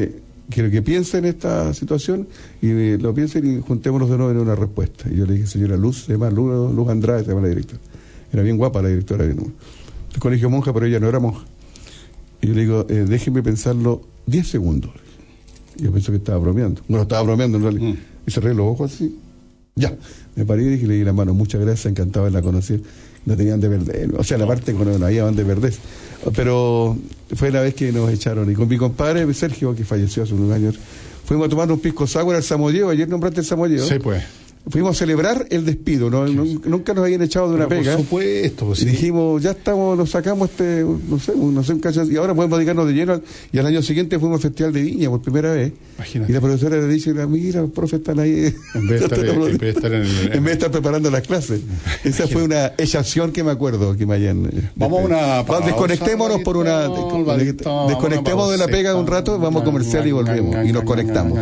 quiero que piensen en esta situación y lo piensen y juntémonos de nuevo en una respuesta. Y yo le dije, señora Luz, se llama Luz Andrade, se llama la directora. Era bien guapa la directora del colegio monja, pero ella no era monja. Y yo le digo, déjenme pensarlo 10 segundos. Y yo pensé que estaba bromeando. Bueno, estaba bromeando en realidad. Y cerré los ojos así. Ya, me paré y dije, le di la mano, muchas gracias, encantado de la conocer. No tenían de perder, o sea, la parte cuando no había de perder. Pero fue la vez que nos echaron. Y con mi compadre Sergio, que falleció hace unos años, fuimos a tomar un pisco sour al Samoyeo. Ayer nombraste el Samoyeo. Sí, pues. Fuimos a celebrar el despido, ¿no? Nunca nos habían echado de una pega. Por supuesto. Pues, y dijimos, ya estamos, nos sacamos no sé, un cacho, y ahora podemos dedicarnos de lleno. Y al año siguiente fuimos al Festival de Viña por primera vez. Imagínate. Y la profesora le dice, mira, los profes están ahí. En vez de estar preparando las clases. Esa fue una echación que me acuerdo que me hayan... Vamos a una pausa. Desconectémonos por una... Desconectemos de la pega un rato, vamos a comercial y volvemos. Y nos conectamos.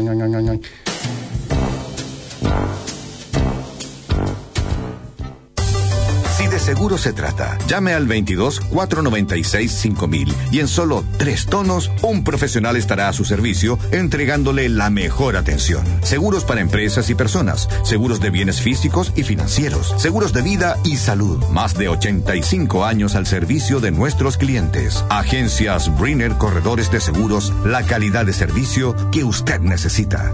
De seguro se trata. Llame al 22-496-5000 y en solo 3 tonos, un profesional estará a su servicio entregándole la mejor atención. Seguros para empresas y personas, seguros de bienes físicos y financieros, seguros de vida y salud. Más de 85 años al servicio de nuestros clientes. Agencias Brenner Corredores de Seguros, la calidad de servicio que usted necesita.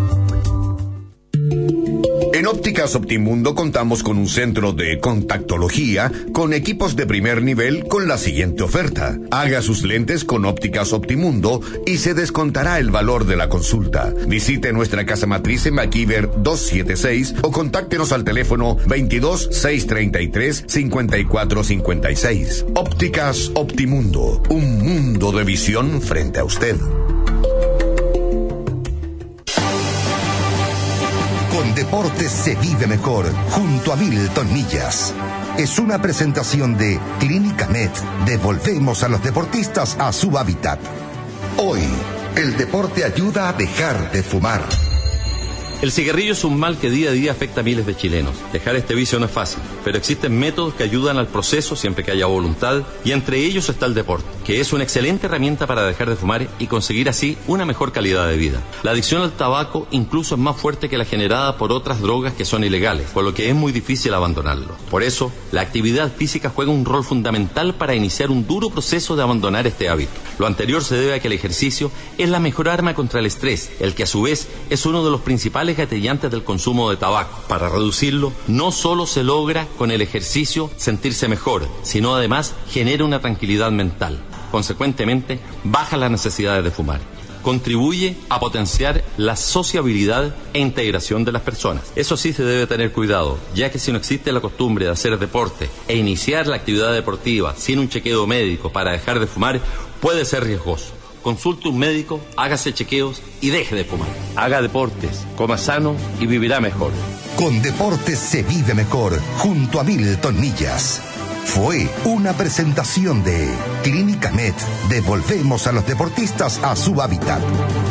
En Ópticas Optimundo contamos con un centro de contactología con equipos de primer nivel con la siguiente oferta. Haga sus lentes con Ópticas Optimundo y se descontará el valor de la consulta. Visite nuestra casa matriz en McKeever 276 o contáctenos al teléfono 22-633-5456. Ópticas Optimundo, un mundo de visión frente a usted. Con deportes se vive mejor, junto a Milton Millas. Es una presentación de Clínica Med. Devolvemos a los deportistas a su hábitat. Hoy, el deporte ayuda a dejar de fumar. El cigarrillo es un mal que día a día afecta a miles de chilenos. Dejar este vicio no es fácil, pero existen métodos que ayudan al proceso siempre que haya voluntad, y entre ellos está el deporte, que es una excelente herramienta para dejar de fumar y conseguir así una mejor calidad de vida. La adicción al tabaco incluso es más fuerte que la generada por otras drogas que son ilegales, por lo que es muy difícil abandonarlo. Por eso, la actividad física juega un rol fundamental para iniciar un duro proceso de abandonar este hábito. Lo anterior se debe a que el ejercicio es la mejor arma contra el estrés, el que a su vez es uno de los principales gatillantes del consumo de tabaco. Para reducirlo, no solo se logra con el ejercicio sentirse mejor, sino además genera una tranquilidad mental. Consecuentemente, baja las necesidades de fumar. Contribuye a potenciar la sociabilidad e integración de las personas. Eso sí se debe tener cuidado, ya que si no existe la costumbre de hacer deporte e iniciar la actividad deportiva sin un chequeo médico para dejar de fumar, puede ser riesgoso. Consulte un médico, hágase chequeos y deje de fumar. Haga deportes, coma sano y vivirá mejor. Con deportes se vive mejor, junto a Milton Millas. Fue una presentación de Clínica Med. Devolvemos a los deportistas a su hábitat.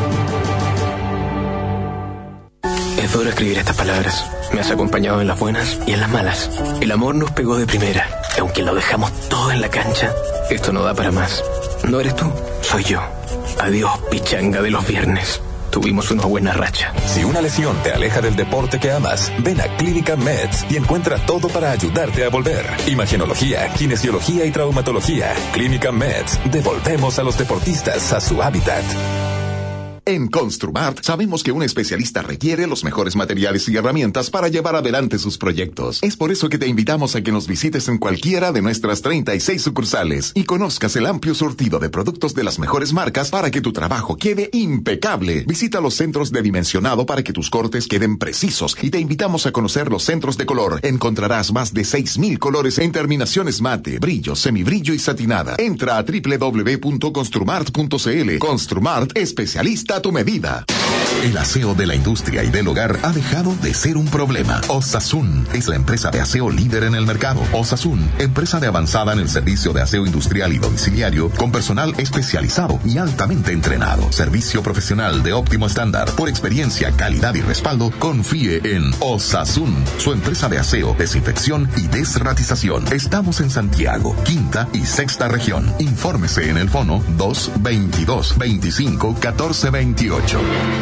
Es duro escribir estas palabras. Me has acompañado en las buenas y en las malas. El amor nos pegó de primera. Y aunque lo dejamos todo en la cancha, esto no da para más. No eres tú, soy yo. Adiós, pichanga de los viernes. Tuvimos una buena racha. Si una lesión te aleja del deporte que amas, ven a Clínica Meds y encuentra todo para ayudarte a volver. Imagenología, kinesiología y traumatología. Clínica Meds. Devolvemos a los deportistas a su hábitat. En Construmart sabemos que un especialista requiere los mejores materiales y herramientas para llevar adelante sus proyectos. Es por eso que te invitamos a que nos visites en cualquiera de nuestras 36 sucursales y conozcas el amplio surtido de productos de las mejores marcas para que tu trabajo quede impecable. Visita los centros de dimensionado para que tus cortes queden precisos y te invitamos a conocer los centros de color. Encontrarás más de 6,000 colores en terminaciones mate, brillo, semibrillo y satinada. Entra a www.construmart.cl. Construmart, especialista a tu medida. El aseo de la industria y del hogar ha dejado de ser un problema. Osasun es la empresa de aseo líder en el mercado. Osasun, empresa de avanzada en el servicio de aseo industrial y domiciliario, con personal especializado y altamente entrenado. Servicio profesional de óptimo estándar. Por experiencia, calidad y respaldo, confíe en Osasun, su empresa de aseo, desinfección y desratización. Estamos en Santiago, quinta y sexta región. Infórmese en el fono 222-25-1420. 28.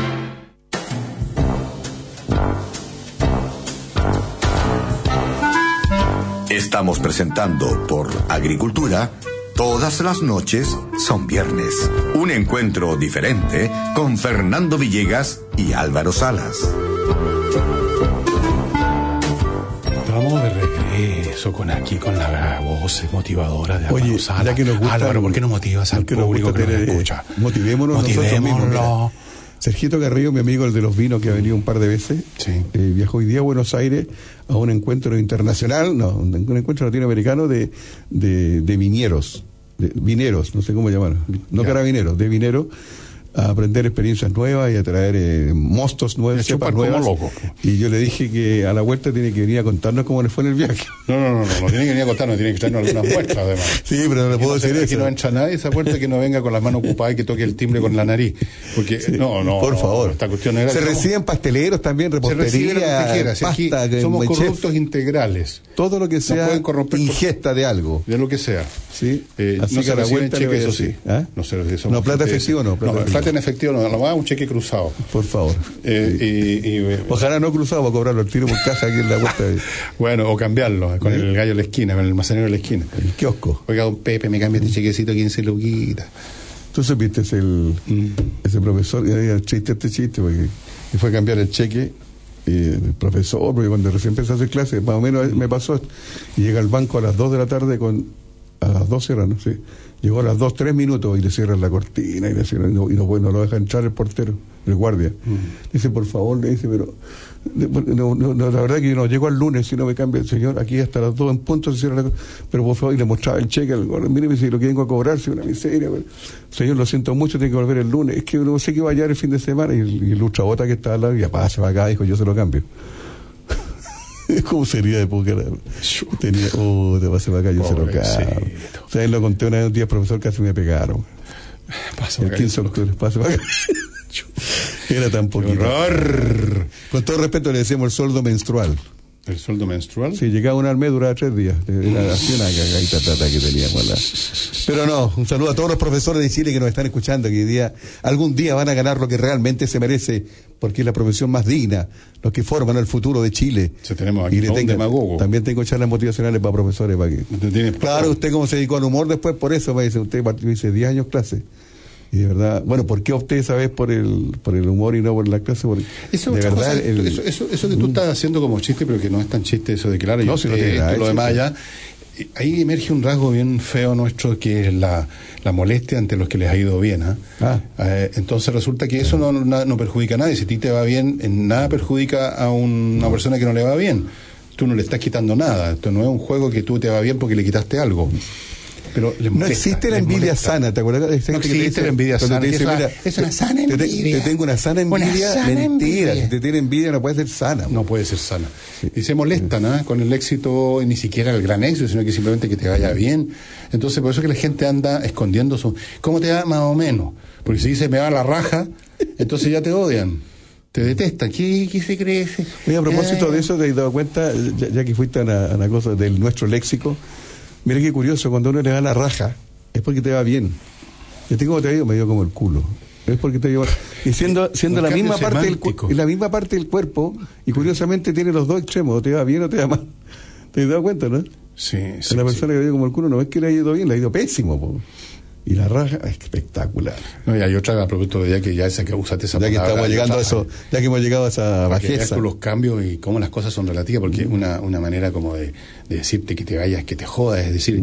Estamos presentando por Agricultura. Todas las noches son viernes. Un encuentro diferente con Fernando Villegas y Álvaro Salas. Estamos de regreso con la voz motivadora de Álvaro Salas. Ya que nos gusta, Álvaro, ¿por qué no motivas al público que nos escucha? Motivémonos nosotros mismos. Sergito Carrillo, mi amigo, el de los vinos, que ha venido un par de veces, viajó hoy día a Buenos Aires a un encuentro internacional, un encuentro latinoamericano de viñeros, de vineros, no sé cómo llamarlo, carabineros, de vineros, a aprender experiencias nuevas y a traer mostos nuevos, cepas nuevas. Loco. Y yo le dije que a la vuelta tiene que venir a contarnos cómo le fue en el viaje. No tiene que venir a contarnos, tiene que traernos algunas muestras además. Sí, pero no le puedo decir eso. Aquí no entra nadie esa puerta que no venga con las manos ocupadas y que toque el timbre con la nariz. Porque, por favor. Esta cuestión era se reciben pasteleros también, repostería, pasta, somos corruptos integrales. Todo lo que sea ingesta de algo. De lo que sea. Sí. Así que a la vuelta cheque, eso sí. No, plata efectivo no. Plata en efectivo no, nomás un cheque cruzado. Por favor. Ojalá no cruzado para cobrarlo al tiro por caja aquí en la vuelta. Bueno, o cambiarlo con el gallo de la esquina, con el almacenero de la esquina. El kiosco. Oiga, don Pepe, me cambia este chequecito 15 luquitas. Tú supiste ese profesor, este chiste, porque y fue a cambiar el cheque. El profesor, porque cuando recién empecé a hacer clases, más o menos me pasó, y llega al banco a las 2 de la tarde a las 2 cierran, ¿no? Sí. Llegó a las 2, 3 minutos y le cierran la cortina y no lo deja entrar el portero, el guardia. Dice, por favor, le dice, pero la verdad que yo no llego al lunes si no me cambia el señor, aquí hasta las 2 en punto se cierra la cortina, pero por favor, y le mostraba el cheque al guardia, mire, si lo que vengo a cobrar, si una miseria, pero, señor, lo siento mucho, tiene que volver el lunes, es que no sé qué va a hallar el fin de semana, y el ultrabota que está al lado, y pase para acá, dijo, yo se lo cambio. ¿Cómo sería de poca? Te pasé para acá, yo se lo cambio. O sea, él lo conté un día, profesor, casi me pegaron. El 15 de octubre, pase para acá. Era tan poquito. ¡Horror! Con todo respeto le decíamos el sueldo menstrual. ¿El sueldo menstrual? Sí, llegaba una al mes, duraba 3 días. Era así una cagaita que teníamos. Pero no, un saludo a todos los profesores de Chile que nos están escuchando, que algún día van a ganar lo que realmente se merece, porque es la profesión más digna, los que forman el futuro de Chile. Tenemos aquí un demagogo. También tengo charlas motivacionales para profesores. Claro, usted como se dedicó al humor después, por eso, usted hice 10 años clase. Y de verdad, bueno, ¿por qué opté esa vez por el humor y no por la clase? Porque eso que tú estás haciendo como chiste, pero que no es tan chiste, eso de claro, no, si no tiene nada, lo demás ya, ahí emerge un rasgo bien feo nuestro, que es la molestia ante los que les ha ido bien. Entonces resulta que eso no perjudica a nadie. Si a ti te va bien, en nada perjudica a una persona que no le va bien. Tú no le estás quitando nada. Esto no es un juego que tú te va bien porque le quitaste algo. Pero no existe la envidia sana, ¿te acuerdas? No existe la envidia sana. Te dice, mira, es una sana envidia. Te tengo una sana envidia. Mentira, si te tiene envidia no puede ser sana. No puede ser sana. Sí. Y se molestan con el éxito, ni siquiera el gran éxito, sino que simplemente que te vaya bien. Entonces, por eso que la gente anda escondiendo ¿cómo te va? Más o menos. Porque si dice me va la raja, entonces ya te odian. Te detestan. ¿Qué se cree? Oye, a propósito de eso, ¿te has dado cuenta, ya que fuiste a la cosa del nuestro léxico? Mira qué curioso, cuando uno le da la raja, es porque te va bien. ¿Y a ti cómo te ha ido? Me dio como el culo. Es porque te lleva. Y siendo la misma parte del cuerpo, y curiosamente tiene los dos extremos, o te va bien o te va mal. ¿Te has dado cuenta, no? Sí. La persona que le dio como el culo no es que le ha ido bien, le ha ido pésimo, po. Y la raja es espectacular. No, y hay otra a propósito de que ya que usaste esa palabra. Ya que estamos llegando a eso, ya que hemos llegado a esa bajeza. Los cambios y cómo las cosas son relativas, porque una manera como de decirte que te vayas, que te jodas, es decir,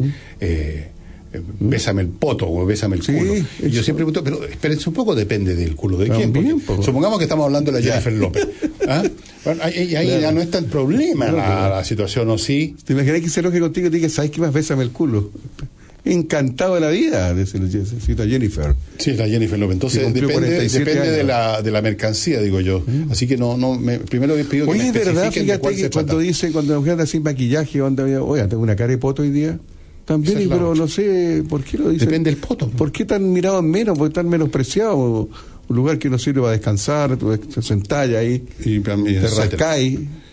bésame el poto o bésame el culo. Y yo siempre pregunto, pero espérense un poco, depende del culo de quién. Supongamos que estamos hablando de la Jennifer López. Bueno, ahí ya no es tan problema la situación, ¿o sí? ¿Te imaginas que se enoje contigo y te diga, ¿sabes qué más? Bésame el culo. Encantado de la vida, cita Jennifer. Sí, es la Jennifer López. Entonces depende de la mercancía, digo yo. Así que primero les pido que me especifiquen. Oye, ¿verdad? Fíjate que cuando la mujer anda sin maquillaje, oiga, tengo una cara de poto hoy día. También, pero no sé por qué lo dicen. Depende del poto. ¿Por qué tan mirado en menos? ¿Por qué tan menospreciado? Un lugar que no sirve para descansar, tú se entalla ahí, te rascáis.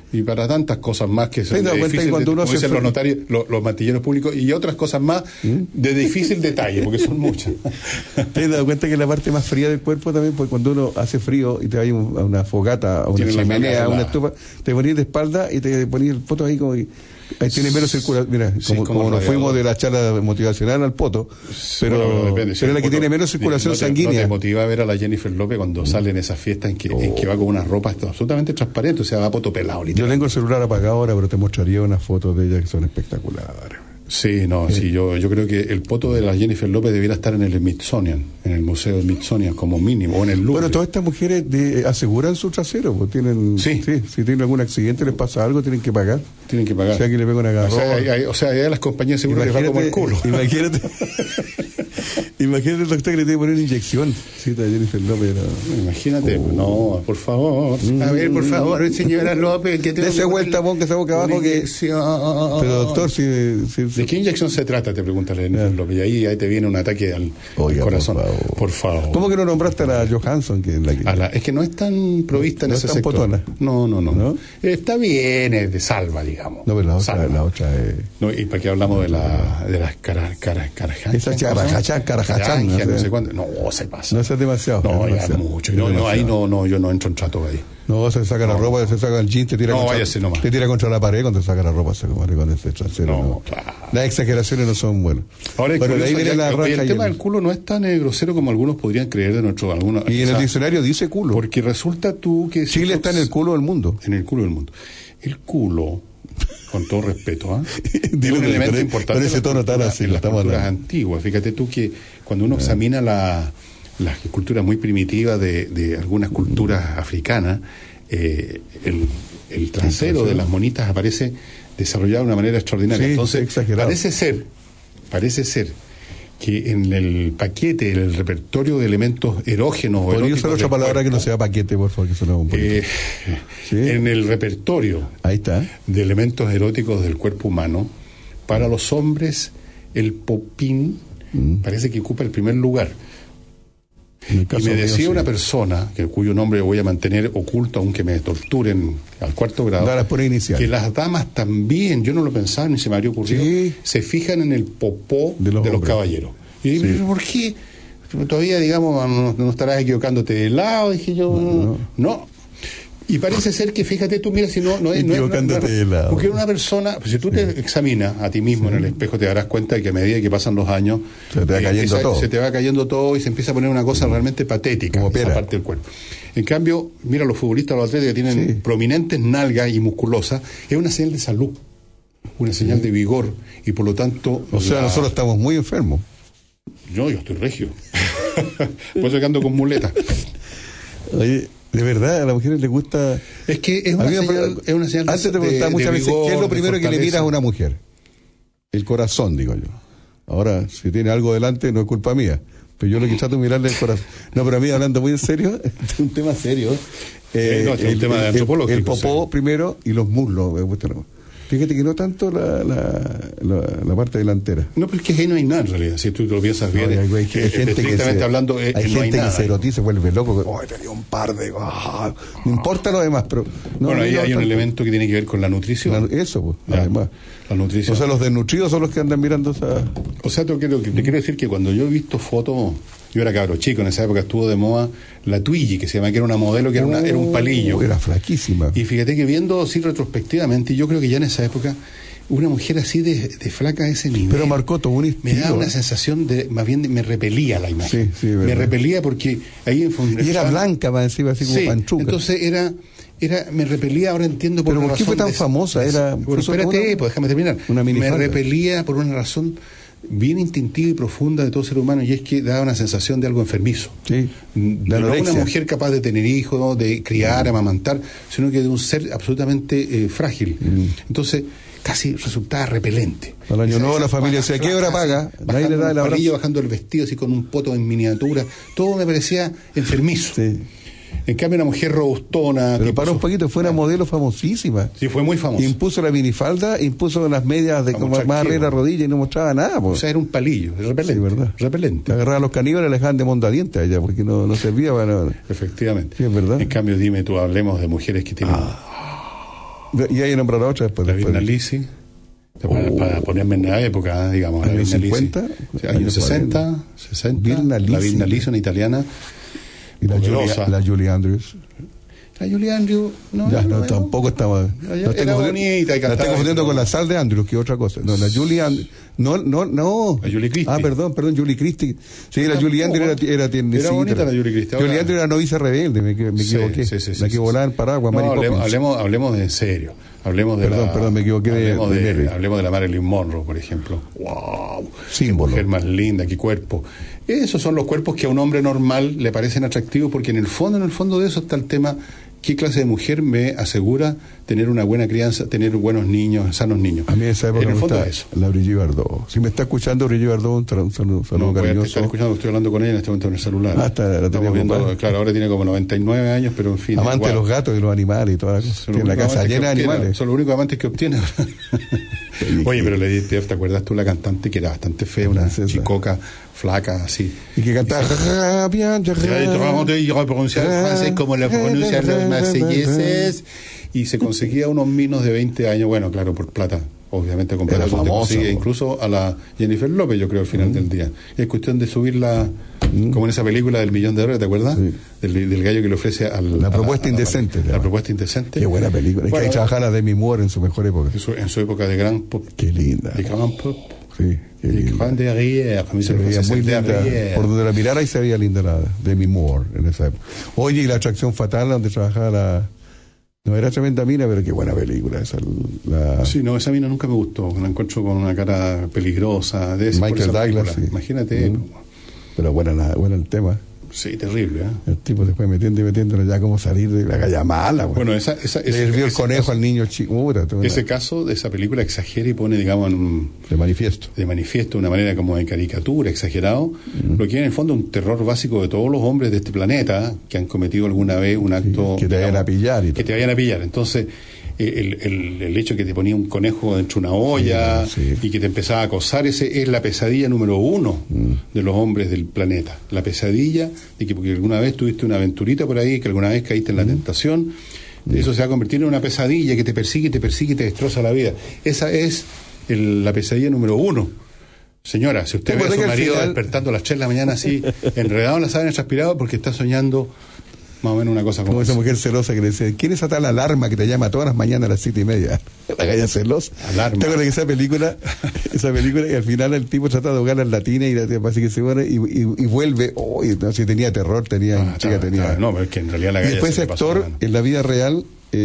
y para tantas cosas más que son difíciles, cuando uno como dicen los notarios, los mantilleros públicos, y otras cosas más de difícil detalle, porque son muchas. ¿Te has dado cuenta que la parte más fría del cuerpo también, pues cuando uno hace frío y te va a una fogata, a una chimenea, a una estufa, te ponías de espalda y te ponías el poto ahí como... Ahí tiene menos circulación. Mira, como nos fuimos de la charla motivacional al poto, pero depende, pero es la que tiene menos circulación sanguínea. No te motiva a ver a la Jennifer López cuando sale en esa fiesta en que va con unas ropas absolutamente transparentes, o sea, va poto pelado. Yo tengo el celular apagado ahora, pero te mostraría unas fotos de ella que son espectaculares. Sí, sí, yo creo que el poto de la Jennifer López debiera estar en el Smithsonian, en el Museo Smithsonian como mínimo, o en el Louvre. Bueno, todas estas mujeres aseguran su trasero, pues tienen, si tienen algún accidente, les pasa algo, tienen que pagar. Tienen que pagar. O sea, que le pega una garroba. O sea, a las compañías seguras les va como el culo. Imagínate el doctor que le tiene que poner una inyección. Sí, Jennifer López. Imagínate, no, por favor. A ver, por favor, señora López, que te dese vuelta, ponga esa boca abajo que... Pero doctor, ¿de qué inyección se trata? Te pregunta Jennifer López. Y ahí te viene un ataque al corazón. Por favor. ¿Cómo que no nombraste a la Johansson? Es que no es tan provista en ese sector. Potona. No. Está bien, es de salva, digamos. No, pero la otra es... No, ¿y para qué hablamos de las carajachas? Esa carajachán, no sé cuánto. No, se pasa. No, eso es demasiado. No, ya es mucho. Ahí no, yo no entro en trato ahí. No, se saca la ropa, se saca el jean, te tira contra la pared cuando saca la ropa, se come con ese trasero. No, claro. Las exageraciones no son buenas. Ahora, pero de ahí viene la raja. El tema del culo no es tan grosero como algunos podrían creer de nuestro... Y en el diccionario dice culo. Porque resulta tú que... Chile está en el culo del mundo. En el culo del mundo. El culo, con todo respeto, es un elemento importante con ese tono tan así, en las culturas antiguas. Fíjate tú que cuando uno examina las culturas muy primitivas de algunas culturas africanas, el trasero de las monitas aparece desarrollado de una manera extraordinaria. Sí, entonces, exagerado. Parece ser que en el paquete, en el repertorio de elementos erógenos o eróticos... ¿Podría usar otra palabra que no sea paquete, por favor, que suena un poquito? En el repertorio de elementos eróticos del cuerpo humano, para los hombres, el popín parece que ocupa el primer lugar. Y me decía una persona, cuyo nombre voy a mantener oculto aunque me torturen al 4º grado, que las damas también, yo no lo pensaba ni se me habría ocurrido, se fijan en el popó de los caballeros. Y dije, ¿por qué? Todavía, digamos, no estarás equivocándote de lado, dije yo, no. Y parece ser que, fíjate tú, mira, si no es... Porque una persona, pues si tú te examinas a ti mismo en el espejo, te darás cuenta de que a medida que pasan los años... Se te va cayendo todo y se empieza a poner una cosa realmente patética, esa parte del cuerpo. En cambio, mira, los futbolistas, los atletas que tienen prominentes nalgas y musculosas, es una señal de salud, una señal de vigor, y por lo tanto... O sea, nosotros estamos muy enfermos. Yo estoy regio. Por eso que ando con muletas. Oye... De verdad, a las mujeres les gusta... Es que es una señal antes te preguntaba muchas veces, ¿qué es lo primero que le miras a una mujer? El corazón, digo yo. Ahora, si tiene algo delante, no es culpa mía. Pero yo lo que trato de mirarle el corazón. No, pero a mí, hablando muy en serio, es un tema serio. Es un tema de antropológico. El popó primero y los muslos. Fíjate que no tanto la parte delantera. No, pero es que ahí no hay nada en realidad. Si tú lo piensas bien, hay gente estrictamente hablando, hay gente que se erotiza, se vuelve loco. Tenía un par de... no importa lo demás, pero... bueno, ahí hay un elemento que tiene que ver con la nutrición. Eso, pues, además. La nutrición. O sea, los desnutridos son los que andan mirando esa... O sea, te quiero decir que cuando yo he visto fotos... Yo era cabro chico, en esa época estuvo de moda la Twiggy, que se llama, que era una modelo que era un palillo. Era flaquísima. Y fíjate que viendo así retrospectivamente, yo creo que ya en esa época, una mujer así de flaca a ese nivel... Pero marcó todo un estilo. Me daba una sensación más bien me repelía la imagen. Me repelía porque ahí... Y era blanca, va encima, así como panchuca. Entonces me repelía, ahora entiendo por una razón... ¿Pero por qué fue tan famosa? Espérate, pues déjame terminar. Me repelía por una razón bien instintiva y profunda de todo ser humano, y es que da una sensación de algo enfermizo. No una mujer capaz de tener hijos, ¿no? De criar, amamantar, sino que de un ser absolutamente frágil. Entonces, casi resultaba repelente. Al año nuevo la familia se quiebra, paga, nadie le da el abrazo. Bajando el vestido así con un poto en miniatura, todo me parecía enfermizo. En cambio, una mujer robustona... Pero para un poquito, fue una modelo famosísima. Sí, fue muy famosa. Impuso la minifalda, impuso las medias de como más arriba de la rodilla y no mostraba nada. O sea, era un palillo, repelente. Sí, ¿verdad? Repelente. Agarraba a los caníbales y le dejaban de mondadientes allá, porque no servía para... Efectivamente. Sí, es verdad. En cambio, dime tú, hablemos de mujeres que tienen... Y hay nombrar otra después. La Virna Lisi. Para ponerme en la época, digamos. ¿Años 50? Años 60. Virna Lisi. La Virna Lisi, una italiana. Y la Julie Andrews. La Julie Andrews, tampoco estaba. Era bonita y cantaba. La estoy confundiendo con la Sal de Andrews, que es otra cosa. No, la Julie Andrews. No. La Julie Christie. Perdón, Julie Christie. Sí, la Julie Andrews era tiernecita. Era bonita la Julie Christie. Julie Andrews era novicia rebelde, me equivoqué. Sí, la que volaba en paraguas, Mary Poppins. Hablemos de en serio. Perdón, me equivoqué hablemos de la Marilyn Monroe, por ejemplo. ¡Wow! Símbolo. Qué mujer más linda, qué cuerpo. Esos son los cuerpos que a un hombre normal le parecen atractivos, porque en el fondo de eso está el tema. ¿Qué clase de mujer me asegura tener una buena crianza, tener buenos niños, sanos niños? A mí esa época me gusta la Brigitte Bardot. Si me está escuchando Brigitte Bardot, un saludo cariñoso. Estoy escuchando, estoy hablando con ella en este momento en el celular. Estamos viendo, claro, ahora tiene como 99 años, pero en fin. Amante de los gatos y los animales y toda la cosa. Tiene la casa llena de animales. Son los únicos amantes que obtiene. Oye, pero ¿te acuerdas tú la cantante que era bastante fea, una chicoca flaca, así? Y que cantaba bien, pronunciar el francés como lo pronuncian los marselleses, y se conseguía unos minos de 20 años, bueno, claro, por plata. Obviamente comparado con consigue incluso a la Jennifer López, yo creo, al final del día. Es cuestión de subirla, como en esa película del $1.000.000, ¿te acuerdas? Sí. Del gallo que le ofrece La propuesta indecente. La propuesta indecente. Qué buena película. Es que ahí trabajaba la Demi Moore en su mejor época. En su época de gran pop. Qué linda. De gran pop. Sí, qué linda. Se veía muy linda. Por donde la mirara, ahí se veía linda la Demi Moore en esa época. Oye, y La Atracción Fatal, donde trabajaba la... No era tremenda mina, pero qué buena película esa. Sí, no, esa mina nunca me gustó. La encuentro con una cara peligrosa. Michael Douglas, sí. Imagínate. Pero buena el tema. Sí, terrible, El tipo después metiéndolo ya como salir de la calle mala. Bueno, le hirvió el conejo caso, al niño chico. Ese caso de esa película exagera y pone, digamos, de manifiesto, de una manera como de caricatura, exagerado, lo que es en el fondo un terror básico de todos los hombres de este planeta que han cometido alguna vez un acto... Que te vayan a pillar. Que te vayan a pillar. Entonces... El hecho que te ponía un conejo dentro de una olla y que te empezaba a acosar, ese es la pesadilla número 1 de los hombres del planeta. La pesadilla de que porque alguna vez tuviste una aventurita por ahí, que alguna vez caíste en la tentación, eso se va a convertir en una pesadilla que te persigue y te destroza la vida. Esa es la pesadilla número 1. Señora, si usted ve a su marido despertando a las 3 de la mañana así, enredado en la sábana transpirado porque está soñando más o menos una cosa como esa mujer celosa que le decía, ¿quién es esa tal alarma que te llama todas las mañanas a las 7:30? La galla celosa. Alarma. ¿Te acuerdas que esa película y al final el tipo trata de ahogar a la latina y parece que se muere y vuelve, no, si tenía terror, tenía... No, pero es que en realidad la galla... Y después ese actor, en la vida real,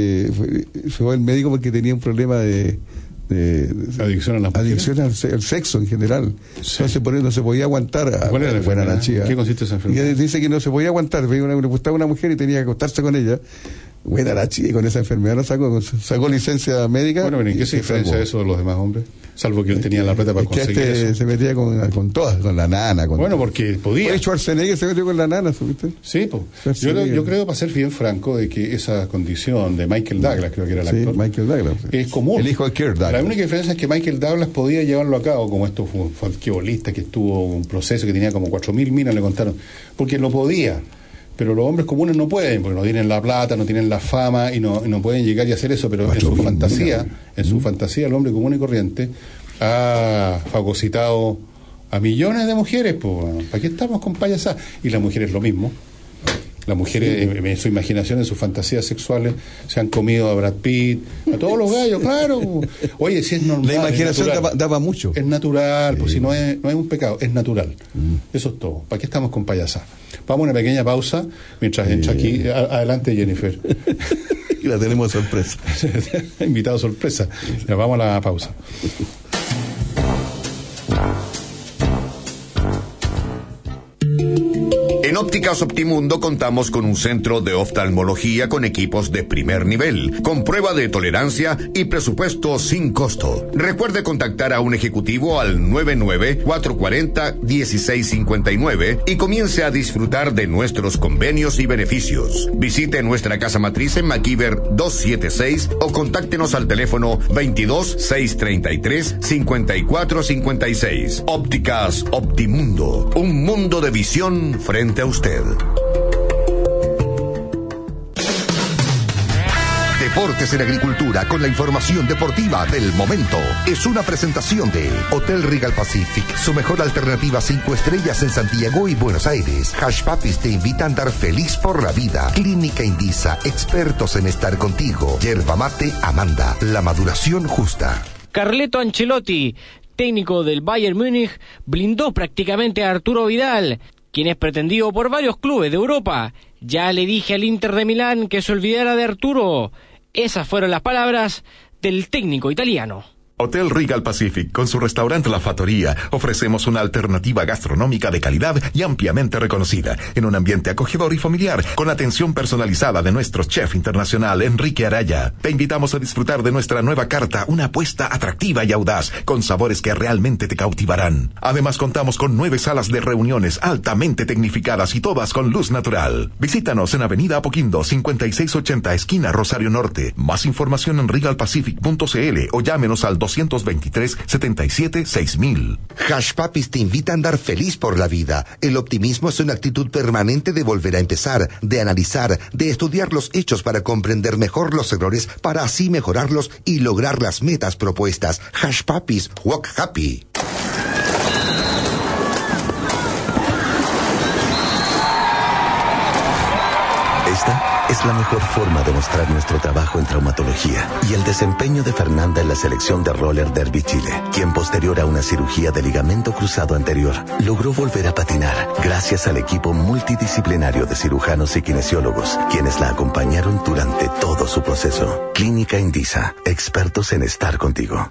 fue al médico porque tenía un problema de adicción al sexo en general. Entonces por eso no se podía aguantar. ¿Cuál era la enfermedad? ¿Qué consiste esa enfermedad? Y dice que no se podía aguantar, le gustaba una mujer y tenía que acostarse con ella. Buena la chica, con esa enfermedad sacó licencia médica. Bueno, ¿en qué se diferencia eso de los demás hombres? Salvo que él tenía la plata para conseguir eso. Se metía con todas, con la nana. Bueno, porque podía. Schwarzenegger se metió con la nana, ¿supiste? Sí, pues. Yo creo, para ser bien franco, de que esa condición de Michael Douglas, creo que era el actor. Sí, Michael Douglas. Es común. El hijo de Kirk Douglas. La única diferencia es que Michael Douglas podía llevarlo a cabo, como estos basquetbolistas que estuvo un proceso que tenía como 4.000 minas, le contaron. Porque lo podía. Pero los hombres comunes no pueden, porque no tienen la plata, no tienen la fama y no pueden llegar y hacer eso. Pero en su fantasía, el hombre común y corriente ha fagocitado a millones de mujeres. Pues, ¿para qué estamos con payasadas? Y las mujeres lo mismo. Las mujeres, en su imaginación, en sus fantasías sexuales, se han comido a Brad Pitt, a todos los gallos, claro. Oye, si es normal. La imaginación daba mucho. Es natural, pues si no es un pecado, es natural. Eso es todo. ¿Para qué estamos con payasadas? Vamos a una pequeña pausa mientras entra aquí. Adelante, Jennifer. Y la tenemos sorpresa. Invitado sorpresa. Ya vamos a la pausa. En Ópticas Optimundo contamos con un centro de oftalmología con equipos de primer nivel, con prueba de tolerancia y presupuesto sin costo. Recuerde contactar a un ejecutivo al 99-440-1659 y comience a disfrutar de nuestros convenios y beneficios. Visite nuestra casa matriz en McKeever 276 o contáctenos al teléfono 22-633-5456. Ópticas Optimundo, un mundo de visión frente a usted. Deportes en Agricultura con la información deportiva del momento. Es una presentación de Hotel Regal Pacific, su mejor alternativa 5 estrellas en Santiago y Buenos Aires. Hush Puppies te invita a andar feliz por la vida. Clínica Indisa, expertos en estar contigo. Yerba Mate Amanda, la maduración justa. Carleto Ancelotti, técnico del Bayern Múnich, blindó prácticamente a Arturo Vidal, quien es pretendido por varios clubes de Europa. Ya le dije al Inter de Milán que se olvidara de Arturo. Esas fueron las palabras del técnico italiano. Hotel Regal Pacific, con su restaurante La Fattoria, ofrecemos una alternativa gastronómica de calidad y ampliamente reconocida, en un ambiente acogedor y familiar, con atención personalizada de nuestro chef internacional, Enrique Araya. Te invitamos a disfrutar de nuestra nueva carta, una apuesta atractiva y audaz, con sabores que realmente te cautivarán. Además, contamos con 9 salas de reuniones altamente tecnificadas y todas con luz natural. Visítanos en Avenida Apoquindo, 5680, esquina Rosario Norte. Más información en regalpacific.cl o llámenos al 223-77-6000. Hush Puppies te invita a andar feliz por la vida. El optimismo es una actitud permanente de volver a empezar, de analizar, de estudiar los hechos para comprender mejor los errores, para así mejorarlos y lograr las metas propuestas. Hush Puppies, walk happy. Esta es la mejor forma de mostrar nuestro trabajo en traumatología y el desempeño de Fernanda en la selección de Roller Derby Chile, quien posterior a una cirugía de ligamento cruzado anterior, logró volver a patinar gracias al equipo multidisciplinario de cirujanos y kinesiólogos, quienes la acompañaron durante todo su proceso. Clínica Indisa, expertos en estar contigo.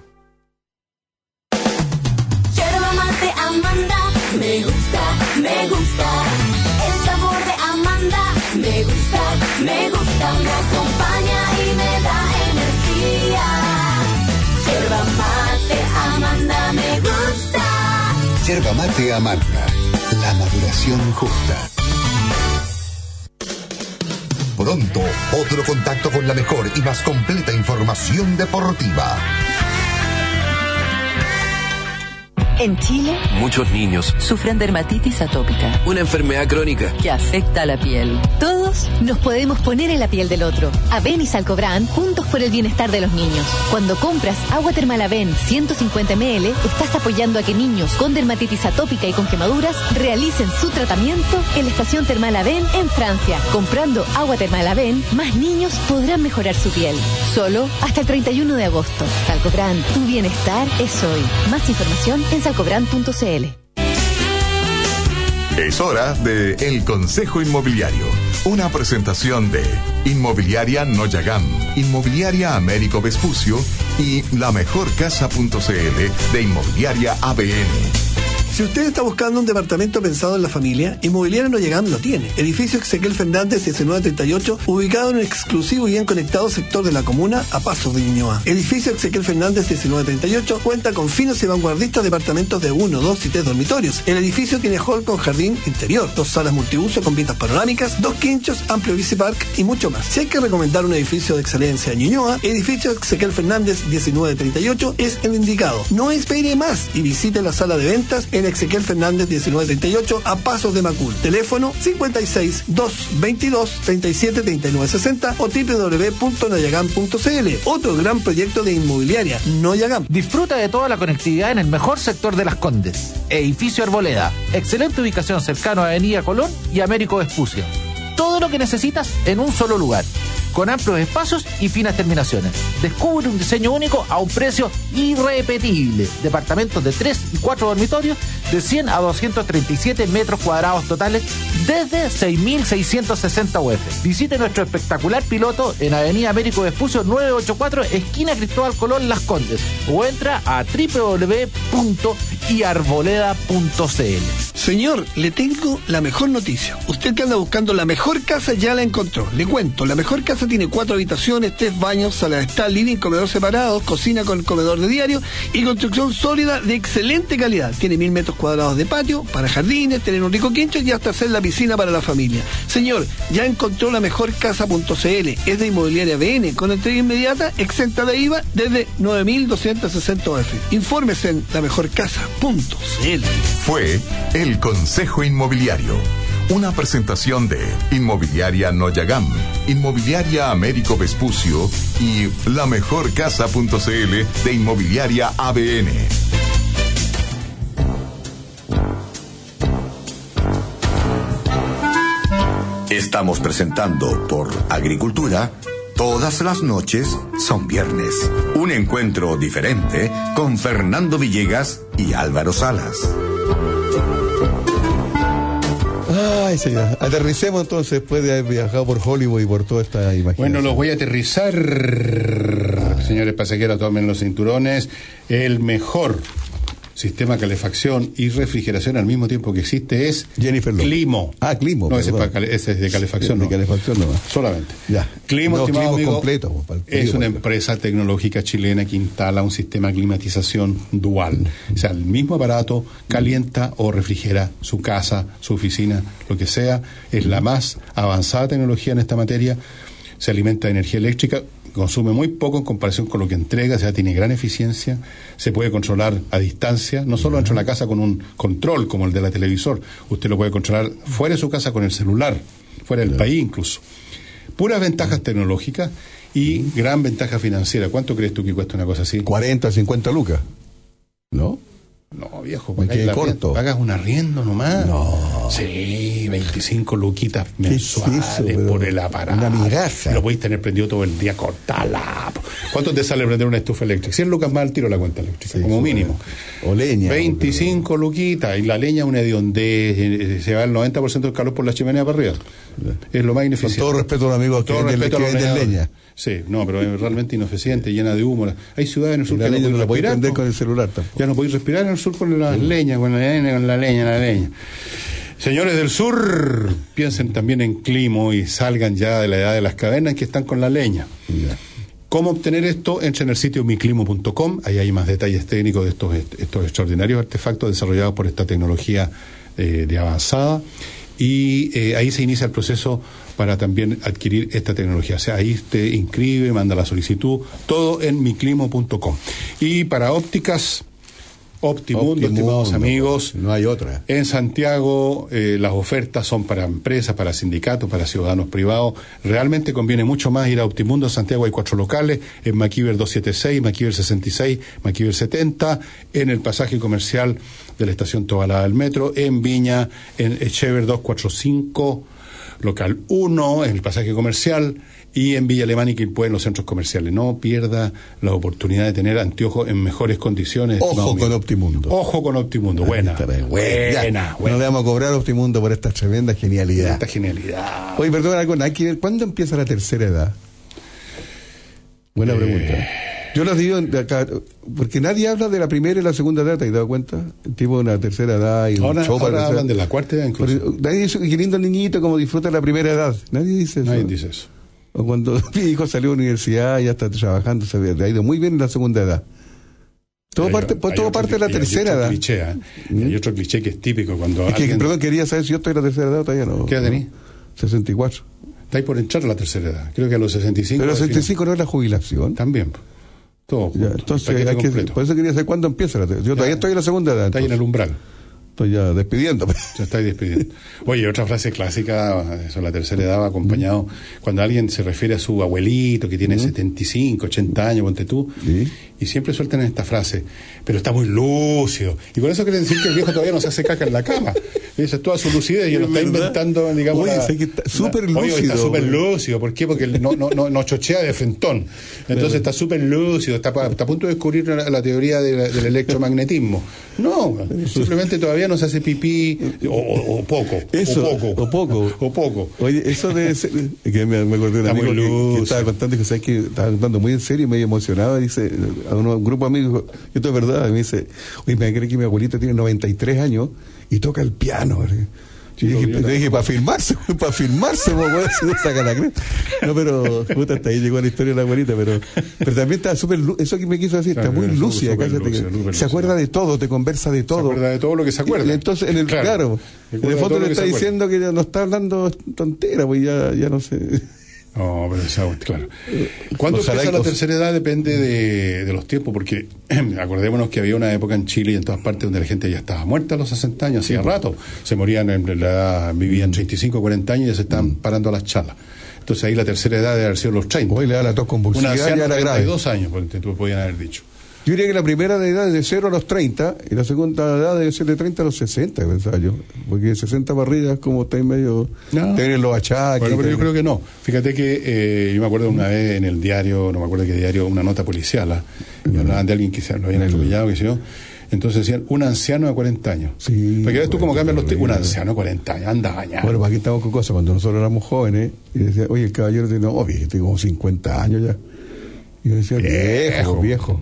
Yerba mate Amanda, me gusta, me gusta. El sabor de Amanda, me gusta, me gusta. Me acompaña y me da energía. Yerba mate Amanda, me gusta. Yerba Mate Amanda, la maduración justa. Pronto, otro contacto con la mejor y más completa información deportiva. En Chile, muchos niños sufren dermatitis atópica, una enfermedad crónica que afecta a la piel. Todos nos podemos poner en la piel del otro. Aven y Salcobran, juntos por el bienestar de los niños. Cuando compras agua termal Aven 150 ml, estás apoyando a que niños con dermatitis atópica y con quemaduras realicen su tratamiento en la estación termal Aven en Francia. Comprando agua termal Aven, más niños podrán mejorar su piel. Solo hasta el 31 de agosto. Salcobran, tu bienestar es hoy. Más información en salcobran.cl. Es hora de El Consejo Inmobiliario, una presentación de Inmobiliaria Noyagam, Inmobiliaria Américo Vespucio y lamejorcasa.cl de Inmobiliaria ABN. Si usted está buscando un departamento pensado en la familia, Inmobiliaria Noyagam lo tiene. Edificio Ezequiel Fernández 1938, ubicado en un exclusivo y bien conectado sector de la comuna a pasos de Ñuñoa. Edificio Ezequiel Fernández 1938 cuenta con finos y vanguardistas departamentos de 1, 2 y 3 dormitorios. El edificio tiene hall con jardín interior, 2 salas multiuso con vistas panorámicas, 2 quinchos, amplio bicipark y mucho más. Si hay que recomendar un edificio de excelencia en Ñuñoa, Edificio Ezequiel Fernández 1938 es el indicado. No espere más y visite la sala de ventas en Ezequiel Fernández 1938 a pasos de Macul. Teléfono 56 222 37 39 60 o www.noyagam.cl. Otro gran proyecto de Inmobiliaria Noyagam. Disfruta de toda la conectividad en el mejor sector de Las Condes. Edificio Arboleda. Excelente ubicación cercano a Avenida Colón y Américo Vespucio. Todo lo que necesitas en un solo lugar, con amplios espacios y finas terminaciones. Descubre un diseño único a un precio irrepetible. Departamentos de 3 y 4 dormitorios de 100 a 237 metros cuadrados totales desde 6.660 UF. Visite nuestro espectacular piloto en Avenida Américo Vespucio 984, esquina Cristóbal Colón, Las Condes, o entra a www.iarboleda.cl. Señor, le tengo la mejor noticia. Usted que anda buscando la mejor casa ya la encontró. Le cuento, la mejor casa tiene 4 habitaciones, 3 baños, sala de estar, living, comedor separados, cocina con comedor de diario y construcción sólida de excelente calidad. Tiene 1.000 metros cuadrados de patio para jardines, tener un rico quincho y hasta hacer la piscina para la familia. Señor, ya encontró la mejor casa.cl. Es de Inmobiliaria BN, con entrega inmediata, exenta de IVA, desde 9.260 UF. Infórmese en lamejorcasa.cl. Fue El Consejo Inmobiliario, Una presentación de Inmobiliaria Noyagam, Inmobiliaria Américo Vespucio y lamejorcasa.cl de Inmobiliaria ABN. Estamos presentando por Agricultura. Todas las noches son viernes. Un encuentro diferente con Fernando Villegas y Álvaro Salas. Ay, señor. Aterricemos entonces después de haber viajado por Hollywood y por toda esta imaginación. Bueno, los voy a aterrizar. Señores pasajeros, tomen los cinturones. El mejor sistema de calefacción y refrigeración al mismo tiempo que existe es Jennifer López. Climo. Climo. No, ese es de calefacción. De calefacción no. Solamente. Ya. Climo, no, estimado Climo amigo, completo. Es una empresa tecnológica chilena que instala un sistema de climatización dual. O sea, el mismo aparato calienta o refrigera su casa, su oficina, lo que sea. Es la más avanzada tecnología en esta materia. Se alimenta de energía eléctrica, consume muy poco en comparación con lo que entrega, o sea, tiene gran eficiencia, se puede controlar a distancia, no solo dentro de la casa con un control como el de la televisor, usted lo puede controlar fuera de su casa con el celular, fuera del país incluso. Puras ventajas tecnológicas y gran ventaja financiera. ¿Cuánto crees tú que cuesta una cosa así? 40, 50 lucas. ¿No? No, viejo, pagas un arriendo nomás. No. Sí, 25 luquitas mensuales eso, por el aparato. Una migaja. Lo podéis tener prendido todo el día, cortala. ¿Cuánto te sale prender una estufa eléctrica? 100 lucas más al tiro la cuenta eléctrica, como mínimo. O leña. 25 luquitas. Y la leña una hediondez, se va el 90% del calor por la chimenea para arriba. Es lo más ineficiente. Con todo respeto a los amigos que venden leña. Sí, no, pero es realmente ineficiente, llena de humo. Hay ciudades en el sur que no la podéis prender con el celular tampoco. Ya no podéis respirar en el sur con las leñas, con la leña. Señores del sur, piensen también en Climo y salgan ya de la edad de las cavernas que están con la leña. Ya. ¿Cómo obtener esto? Entren al sitio miclimo.com, ahí hay más detalles técnicos de estos extraordinarios artefactos desarrollados por esta tecnología de avanzada, y ahí se inicia el proceso para también adquirir esta tecnología. O sea, ahí te inscribe, manda la solicitud, todo en miclimo.com. Y para ópticas Optimundo, estimados amigos. No hay otra. En Santiago las ofertas son para empresas, para sindicatos, para ciudadanos privados. Realmente conviene mucho más ir a Optimundo. En Santiago hay 4 locales, en Maquiver 276, Maquiver 66, Maquiver 70, en el pasaje comercial de la estación Tobalaba del Metro, en Viña, en Echever 245, local 1, en el pasaje comercial, y en Villa Alemana y Quilpué en los centros comerciales. No pierda la oportunidad de tener anteojos en mejores condiciones. Ojo con Optimundo. Ojo con Optimundo. Buena. No le vamos a cobrar a Optimundo por esta tremenda genialidad. Oye, perdón, algo, hay que ver, ¿cuándo empieza la tercera edad? Buena pregunta. Yo los digo acá, porque nadie habla de la primera y la segunda edad, ¿te has dado cuenta? El tipo de la tercera edad y ahora hablan de la cuarta edad incluso. Nadie dice que lindo el niñito como disfruta la primera edad. Nadie dice eso. Nadie dice eso. O cuando mi hijo salió a la universidad, ya está trabajando, se ha ido muy bien en la segunda edad. Todo parte de la tercera edad. Hay otro cliché que es típico cuando perdón, quería saber si yo estoy en la tercera edad o todavía no. ¿Qué edad tenés? 64. Estáis por entrar a la tercera edad. Creo que a los 65. Pero los 65 no es la jubilación. También. Todo. Ya, entonces, por eso quería saber cuándo empieza la tercera. Yo todavía estoy en la segunda edad. Está ahí en el umbral. Estoy ya despidiendo. Se está despidiendo. Oye, otra frase clásica, eso, la tercera edad va acompañado, cuando alguien se refiere a su abuelito que tiene 75, 80 años, ponte tú, y siempre sueltan esta frase, pero está muy lúcido. Y con eso quieren decir que el viejo todavía no se hace caca en la cama. Esa es toda su lucidez y lo está inventando, digamos. Oye, sé que está súper lúcido. Está súper lúcido. ¿Por qué? Porque no chochea de frentón. Entonces está súper lúcido, está a punto de descubrir la teoría del electromagnetismo. No, simplemente todavía no se hace pipí o poco. O poco. Oye, eso debe ser, que me acordé de un amigo que estaba contando, que sabes que estaba contando muy en serio y medio emocionado, y dice a un grupo de amigos, esto es verdad, y me dice, oye, me cree que mi abuelita tiene 93 años y toca el piano. Yo dije, para filmarse, se saca la cresta. No, pero puta, hasta ahí llegó la historia de la abuelita, pero también está súper, eso que me quiso decir, está muy lúcida, se acuerda de todo, te conversa de todo. Se acuerda de todo lo que se acuerda. Y entonces, en el fondo le está diciendo que no está hablando tontera, pues ya no sé. No, pero claro. ¿Cuándo empieza la tercera edad? Depende de los tiempos, porque acordémonos que había una época en Chile y en todas partes donde la gente ya estaba muerta a los 60 años, hacía rato. Se morían vivían 35, 40 años y ya se estaban parando a las chalas. Entonces ahí la tercera edad debe haber sido los 30. Hoy le da la tos convulsiva, ya era grave. 32 años, tú podían haber dicho. Yo diría que la primera edad es de 0 a los 30 y la segunda edad debe ser de 30 a los 60, pensaba yo. Porque de 60 para arriba es como estáis medio... Tienen los achaques. Bueno, pero yo creo que no. Fíjate que yo me acuerdo una vez en el diario, no me acuerdo qué diario, una nota policial, y hablaban de alguien que se lo habían atropellado, que sé yo. Entonces decían, un anciano de 40 años. Sí. Porque ves tú cómo cambian los tipos. Un anciano de 40 años, anda bañado. Bueno, pues aquí estamos con cosas. Cuando nosotros éramos jóvenes, y decían, oye, el caballero tiene, estoy como 50 años ya. Y yo decía, viejo.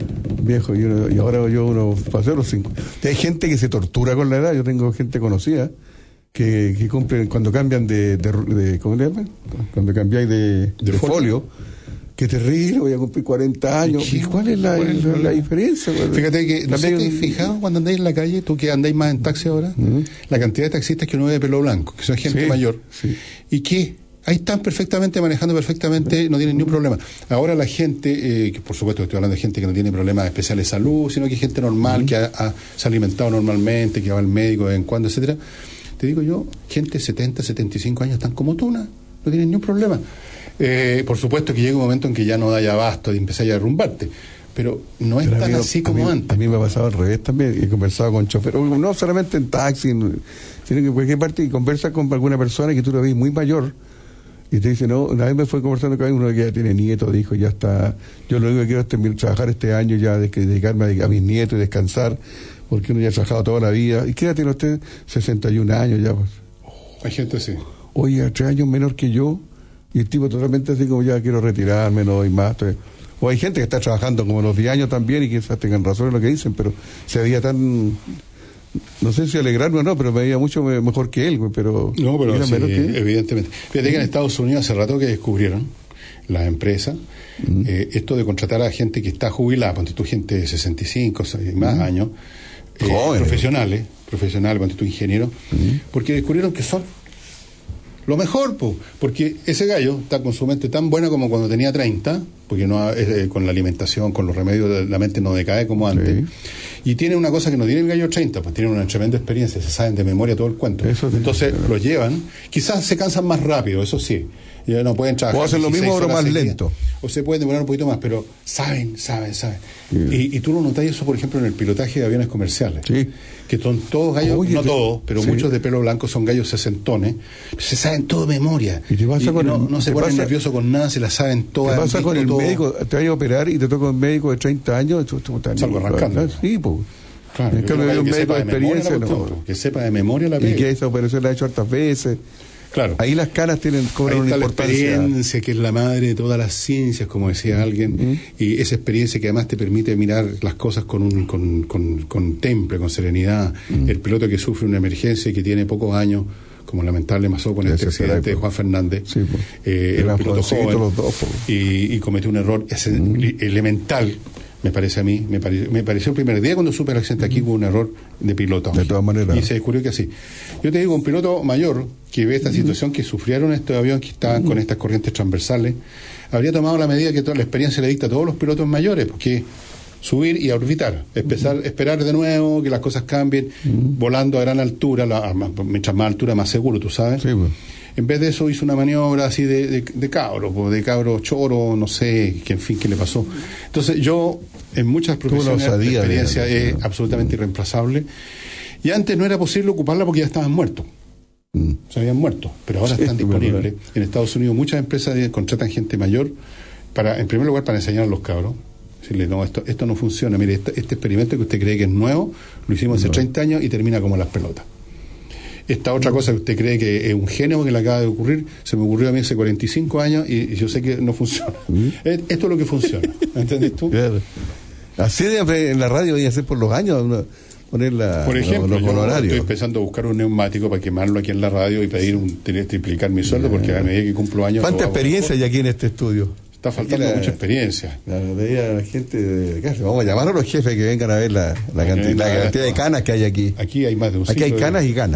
Y ahora yo pasé los 5. Hay gente que se tortura con la edad. Yo tengo gente conocida que cumplen, cuando cambian ¿cómo le llaman? Cuando cambiáis de folio. Qué terrible, voy a cumplir 40 años. ¿Y cuál es la diferencia? Fíjate que, no sé si te has fijado cuando andáis en la calle, tú que andáis más en taxi ahora, la cantidad de taxistas que uno ve de pelo blanco, que son gente mayor, y que ahí están perfectamente, manejando perfectamente, no tienen ningún problema. Ahora la gente, que por supuesto estoy hablando de gente que no tiene problemas especiales de salud, sino que gente normal, que se ha alimentado normalmente, que va al médico de vez en cuando, etcétera. Te digo yo, gente de 70, 75 años están como tú, no tienen ningún problema. Por supuesto que llega un momento en que ya no da abasto de empezar a derrumbarte, pero no es tan así como antes. A mí me ha pasado al revés también. He conversado con choferes, no solamente en taxi, sino que en cualquier parte, y conversas con alguna persona que tú la ves muy mayor y te dice, no, una vez me fue conversando con uno que ya tiene nietos, dijo, ya está, yo lo único que quiero es trabajar este año ya, dedicarme a mis nietos y descansar, porque uno ya ha trabajado toda la vida. ¿Y qué edad tiene usted? 61 años ya, pues. Hay gente así. Oye, 3 años menor que yo. Y el tipo totalmente así como, ya quiero retirarme, no doy más. O hay gente que está trabajando como los 10 años también y quizás tengan razón en lo que dicen, pero se veía tan... No sé si alegrarme o no, pero me veía mucho mejor que él, pero... No, pero sí, evidentemente. Fíjate que en Estados Unidos hace rato que descubrieron las empresas esto de contratar a gente que está jubilada, ponte tú gente de 65 y más años, profesionales, ponte tú ingeniero, porque descubrieron que son lo mejor, porque ese gallo está con su mente tan buena como cuando tenía 30, porque no con la alimentación, con los remedios, la mente no decae como antes. Y tiene una cosa que no tiene el gallo 30, pues tiene una tremenda experiencia, se saben de memoria todo el cuento. Entonces los llevan, quizás se cansan más rápido, eso sí. Ya no pueden trabajar. O hacen lo mismo pero más lento. O se pueden demorar un poquito más, pero saben. Y tú lo notas eso, por ejemplo, en el pilotaje de aviones comerciales. Sí. Que son todos gallos, no todos, pero muchos de pelo blanco son gallos sesentones. Se saben todo de memoria. ¿Y te pasa no se ponen nerviosos con nada, se las saben todas. ¿Qué pasa con el médico? Te vas a operar y te toca un médico de 30 años. Salgo arrancando. Sí, pues. Claro, es que un médico de experiencia. Que sepa de memoria la pega. Y que esa operación la ha hecho hartas veces. Claro. Ahí las caras cobran una importancia. La experiencia, que es la madre de todas las ciencias, como decía alguien, y esa experiencia que además te permite mirar las cosas con temple, con serenidad. El piloto que sufre una emergencia y que tiene pocos años, como lamentable pasó con este accidente de Juan Fernández, el piloto joven, los dos, y cometió un error elemental. Me parece a mí, me pareció el primer día cuando supe el accidente aquí hubo un error de piloto. De todas maneras. Y se descubrió que así. Yo te digo, un piloto mayor que ve esta situación, que sufrieron estos aviones que estaban con estas corrientes transversales, habría tomado la medida que toda la experiencia le dicta a todos los pilotos mayores, porque subir y a orbitar, esperar de nuevo que las cosas cambien, volando a gran altura, mientras más altura más seguro, tú sabes. Sí, pues. En vez de eso hizo una maniobra así de cabro choro, no sé, qué le pasó. Entonces yo, en muchas profesiones, la experiencia es absolutamente irreemplazable. Y antes no era posible ocuparla porque ya estaban muertos. Se habían muerto, pero ahora están disponibles. En Estados Unidos muchas empresas contratan gente mayor, en primer lugar para enseñar a los cabros. Decirle, no, esto no funciona. Mire, este experimento que usted cree que es nuevo, lo hicimos hace 30 años y termina como las pelotas. Esta otra cosa que usted cree que es un genio que le acaba de ocurrir, se me ocurrió a mí hace 45 años y yo sé que no funciona. Esto es lo que funciona. ¿Entendés tú? Claro. Así en la radio voy a hacer por los años, poner por ejemplo, los honorarios. Estoy empezando a buscar un neumático para quemarlo aquí en la radio y pedir triplicar mi sueldo porque a medida que cumplo años... ¿Cuánta experiencia hay aquí en este estudio? Está faltando mucha experiencia. La gente vamos a llamar a los jefes que vengan a ver la cantidad de canas que hay aquí. Aquí hay más de un Aquí hay canas y ganas.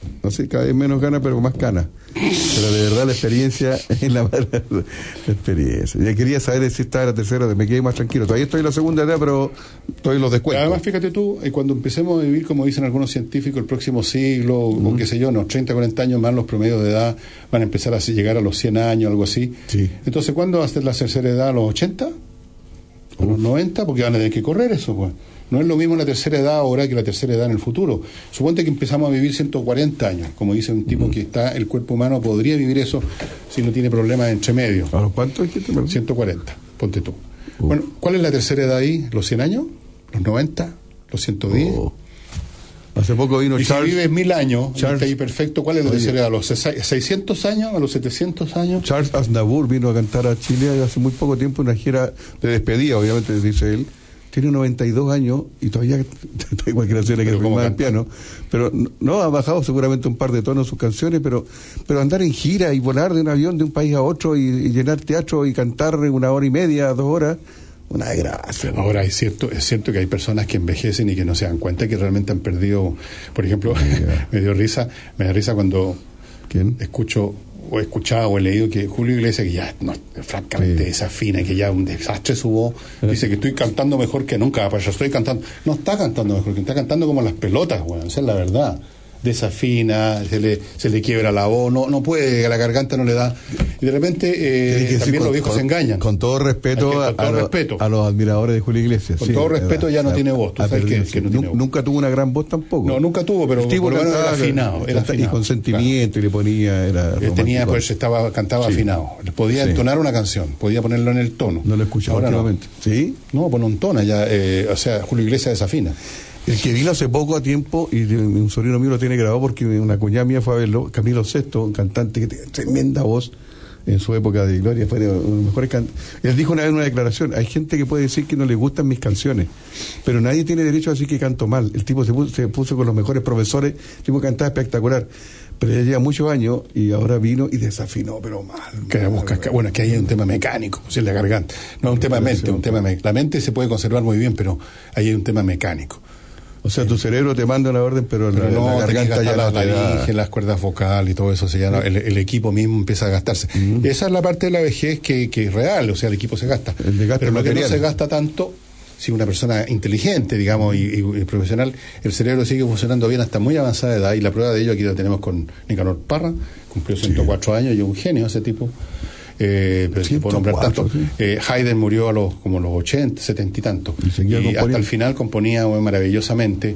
No sé, cada vez menos ganas, pero más ganas. Pero de verdad la experiencia es la experiencia. Ya quería saber si estaba en la tercera, me quedé más tranquilo. Todavía estoy en la segunda edad, pero estoy en los descuentos. Además, fíjate tú, cuando empecemos a vivir, como dicen algunos científicos, el próximo siglo, o qué sé yo, unos 30, 40 años más, los promedios de edad van a empezar a llegar a los 100 años, algo así. Sí. Entonces, ¿cuándo va a ser la tercera edad? ¿A los 80? ¿A los 90? Porque van a tener que correr eso, pues. No es lo mismo la tercera edad ahora que la tercera edad en el futuro. Suponte que empezamos a vivir 140 años, como dice un tipo que está, el cuerpo humano podría vivir eso si no tiene problemas entre medio. ¿A los cuántos? 140, ponte tú. Bueno, ¿cuál es la tercera edad ahí? ¿Los 100 años? ¿Los 90? ¿Los 110? Hace poco vino Charles. Si vives 1000 años, está ahí perfecto, ¿cuál es la tercera edad? ¿A los 600 años? ¿A los 700 años? Charles Aznavour vino a cantar a Chile hace muy poco tiempo, una gira de despedida, obviamente, dice él. Tiene 92 años y todavía está igual que la señora que firmaba el piano, pero no ha bajado seguramente un par de tonos sus canciones, pero andar en gira y volar de un avión de un país a otro y llenar teatro y cantar 1 hora y media, 2 horas, una desgracia. Ahora es cierto que hay personas que envejecen y que no se dan cuenta que realmente han perdido. Por ejemplo, me da risa cuando escucho o he escuchado o he leído que Julio Iglesias, que ya no, francamente desafina, que ya un desastre su voz, dice que estoy cantando mejor que nunca, pues yo estoy cantando, no está cantando mejor, que está cantando como las pelotas, bueno, esa es la verdad. Desafina, se le quiebra la voz, no puede, la garganta no le da, y de repente también los viejos se engañan. Con todo respeto a los admiradores de Julio Iglesias. Con todo respeto, ya no tiene voz. ¿Tú sabes que no tiene voz? Nunca tuvo una gran voz tampoco. No, nunca tuvo, pero por lo menos era afinado. Y con sentimiento, claro. Y le ponía, cantaba afinado. Podía entonar una canción, podía ponerlo en el tono. No lo escuchaba últimamente. ¿Sí? No, pone un tono ya, o sea, Julio Iglesias desafina. El que vino hace poco a tiempo, y un sobrino mío lo tiene grabado porque una cuñada mía fue a verlo, Camilo Sesto, un cantante que tiene tremenda voz en su época de gloria, fue de los mejores cantantes. Él dijo una vez en una declaración, hay gente que puede decir que no le gustan mis canciones, pero nadie tiene derecho a decir que canto mal. El tipo se puso con los mejores profesores, el tipo cantaba espectacular. Pero ya lleva muchos años y ahora vino y desafinó, pero mal. Bueno, que ahí hay un tema mecánico, si es la garganta. No es un tema de mente, un tema la mente se puede conservar muy bien, pero ahí hay un tema mecánico. O sea, tu cerebro te manda una orden, pero la garganta ya la laringe, las cuerdas vocales y todo eso, el equipo mismo empieza a gastarse. Esa es la parte de la vejez que es real, o sea, el equipo se gasta. Pero lo que no se gasta tanto, si una persona inteligente, digamos, y profesional, el cerebro sigue funcionando bien hasta muy avanzada edad, y la prueba de ello aquí la tenemos con Nicanor Parra, cumplió 104 años y un genio ese tipo. Pero si puedo nombrar tanto. Haydn murió como los 80, 70 y tantos, y hasta el final componía maravillosamente.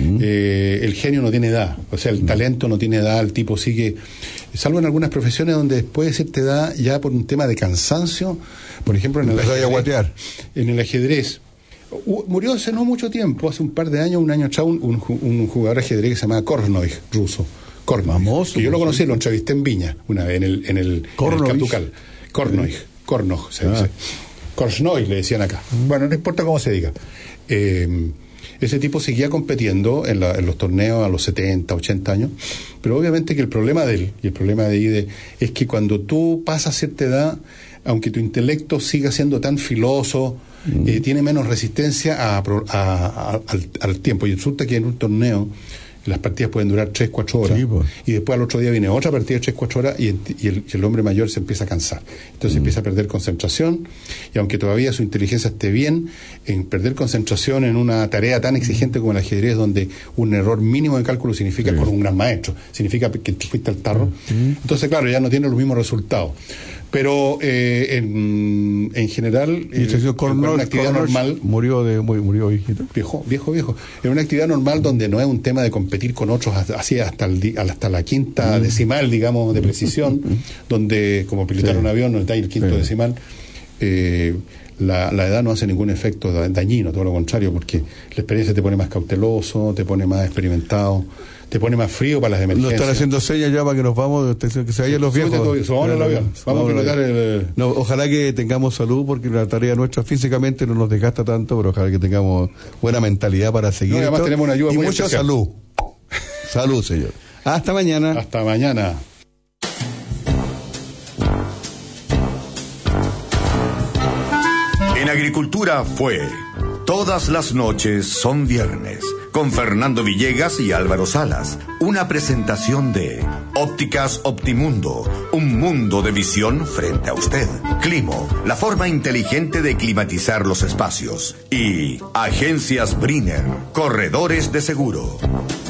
El genio no tiene edad, o sea, el talento no tiene edad, el tipo sigue, salvo en algunas profesiones donde después de cierta edad, ya por un tema de cansancio, por ejemplo en el ajedrez, murió hace no mucho tiempo, hace un par de años, un año atrás, un jugador de ajedrez que se llama Kornoy, ruso. Kornoy, que yo lo conocí, lo entrevisté en Viña una vez, en el Captucal. Kornoy se dice. Kornoy le decían acá. Bueno, no importa cómo se diga. Ese tipo seguía compitiendo en los torneos a los 70, 80 años, pero obviamente que el problema de él, y el problema de Ide, es que cuando tú pasas cierta edad, aunque tu intelecto siga siendo tan filoso, tiene menos resistencia al tiempo, y resulta que en un torneo las partidas pueden durar 3-4 horas, y después al otro día viene otra partida de 3-4 horas y el hombre mayor se empieza a cansar, entonces empieza a perder concentración, y aunque todavía su inteligencia esté bien, en perder concentración en una tarea tan exigente como el ajedrez, donde un error mínimo de cálculo significa con un gran maestro, significa que fuiste al tarro, entonces claro, ya no tiene los mismos resultados. Pero en general, en una actividad normal, murió viejito. Viejo. En una actividad normal donde no es un tema de competir con otros así hasta la quinta decimal, digamos, de precisión, donde como pilotar un avión no está ahí el quinto decimal, la edad no hace ningún efecto dañino, todo lo contrario, porque la experiencia te pone más cauteloso, te pone más experimentado, te pone más frío para las emergencias. Nos están haciendo señas ya para que nos vamos, que se vayan los viejos. Vamos al avión. Vamos a pilotar No, ojalá que tengamos salud, porque la tarea nuestra físicamente no nos desgasta tanto, pero ojalá que tengamos buena mentalidad para seguir. Además esto. Tenemos una ayuda y muy mucha especial. salud. Salud, señor. Hasta mañana. Hasta mañana. En Agricultura fue Todas las noches son viernes, con Fernando Villegas y Álvaro Salas. Una presentación de Ópticas Optimundo, un mundo de visión frente a usted. Climo, la forma inteligente de climatizar los espacios. Y Agencias Briner, corredores de seguro.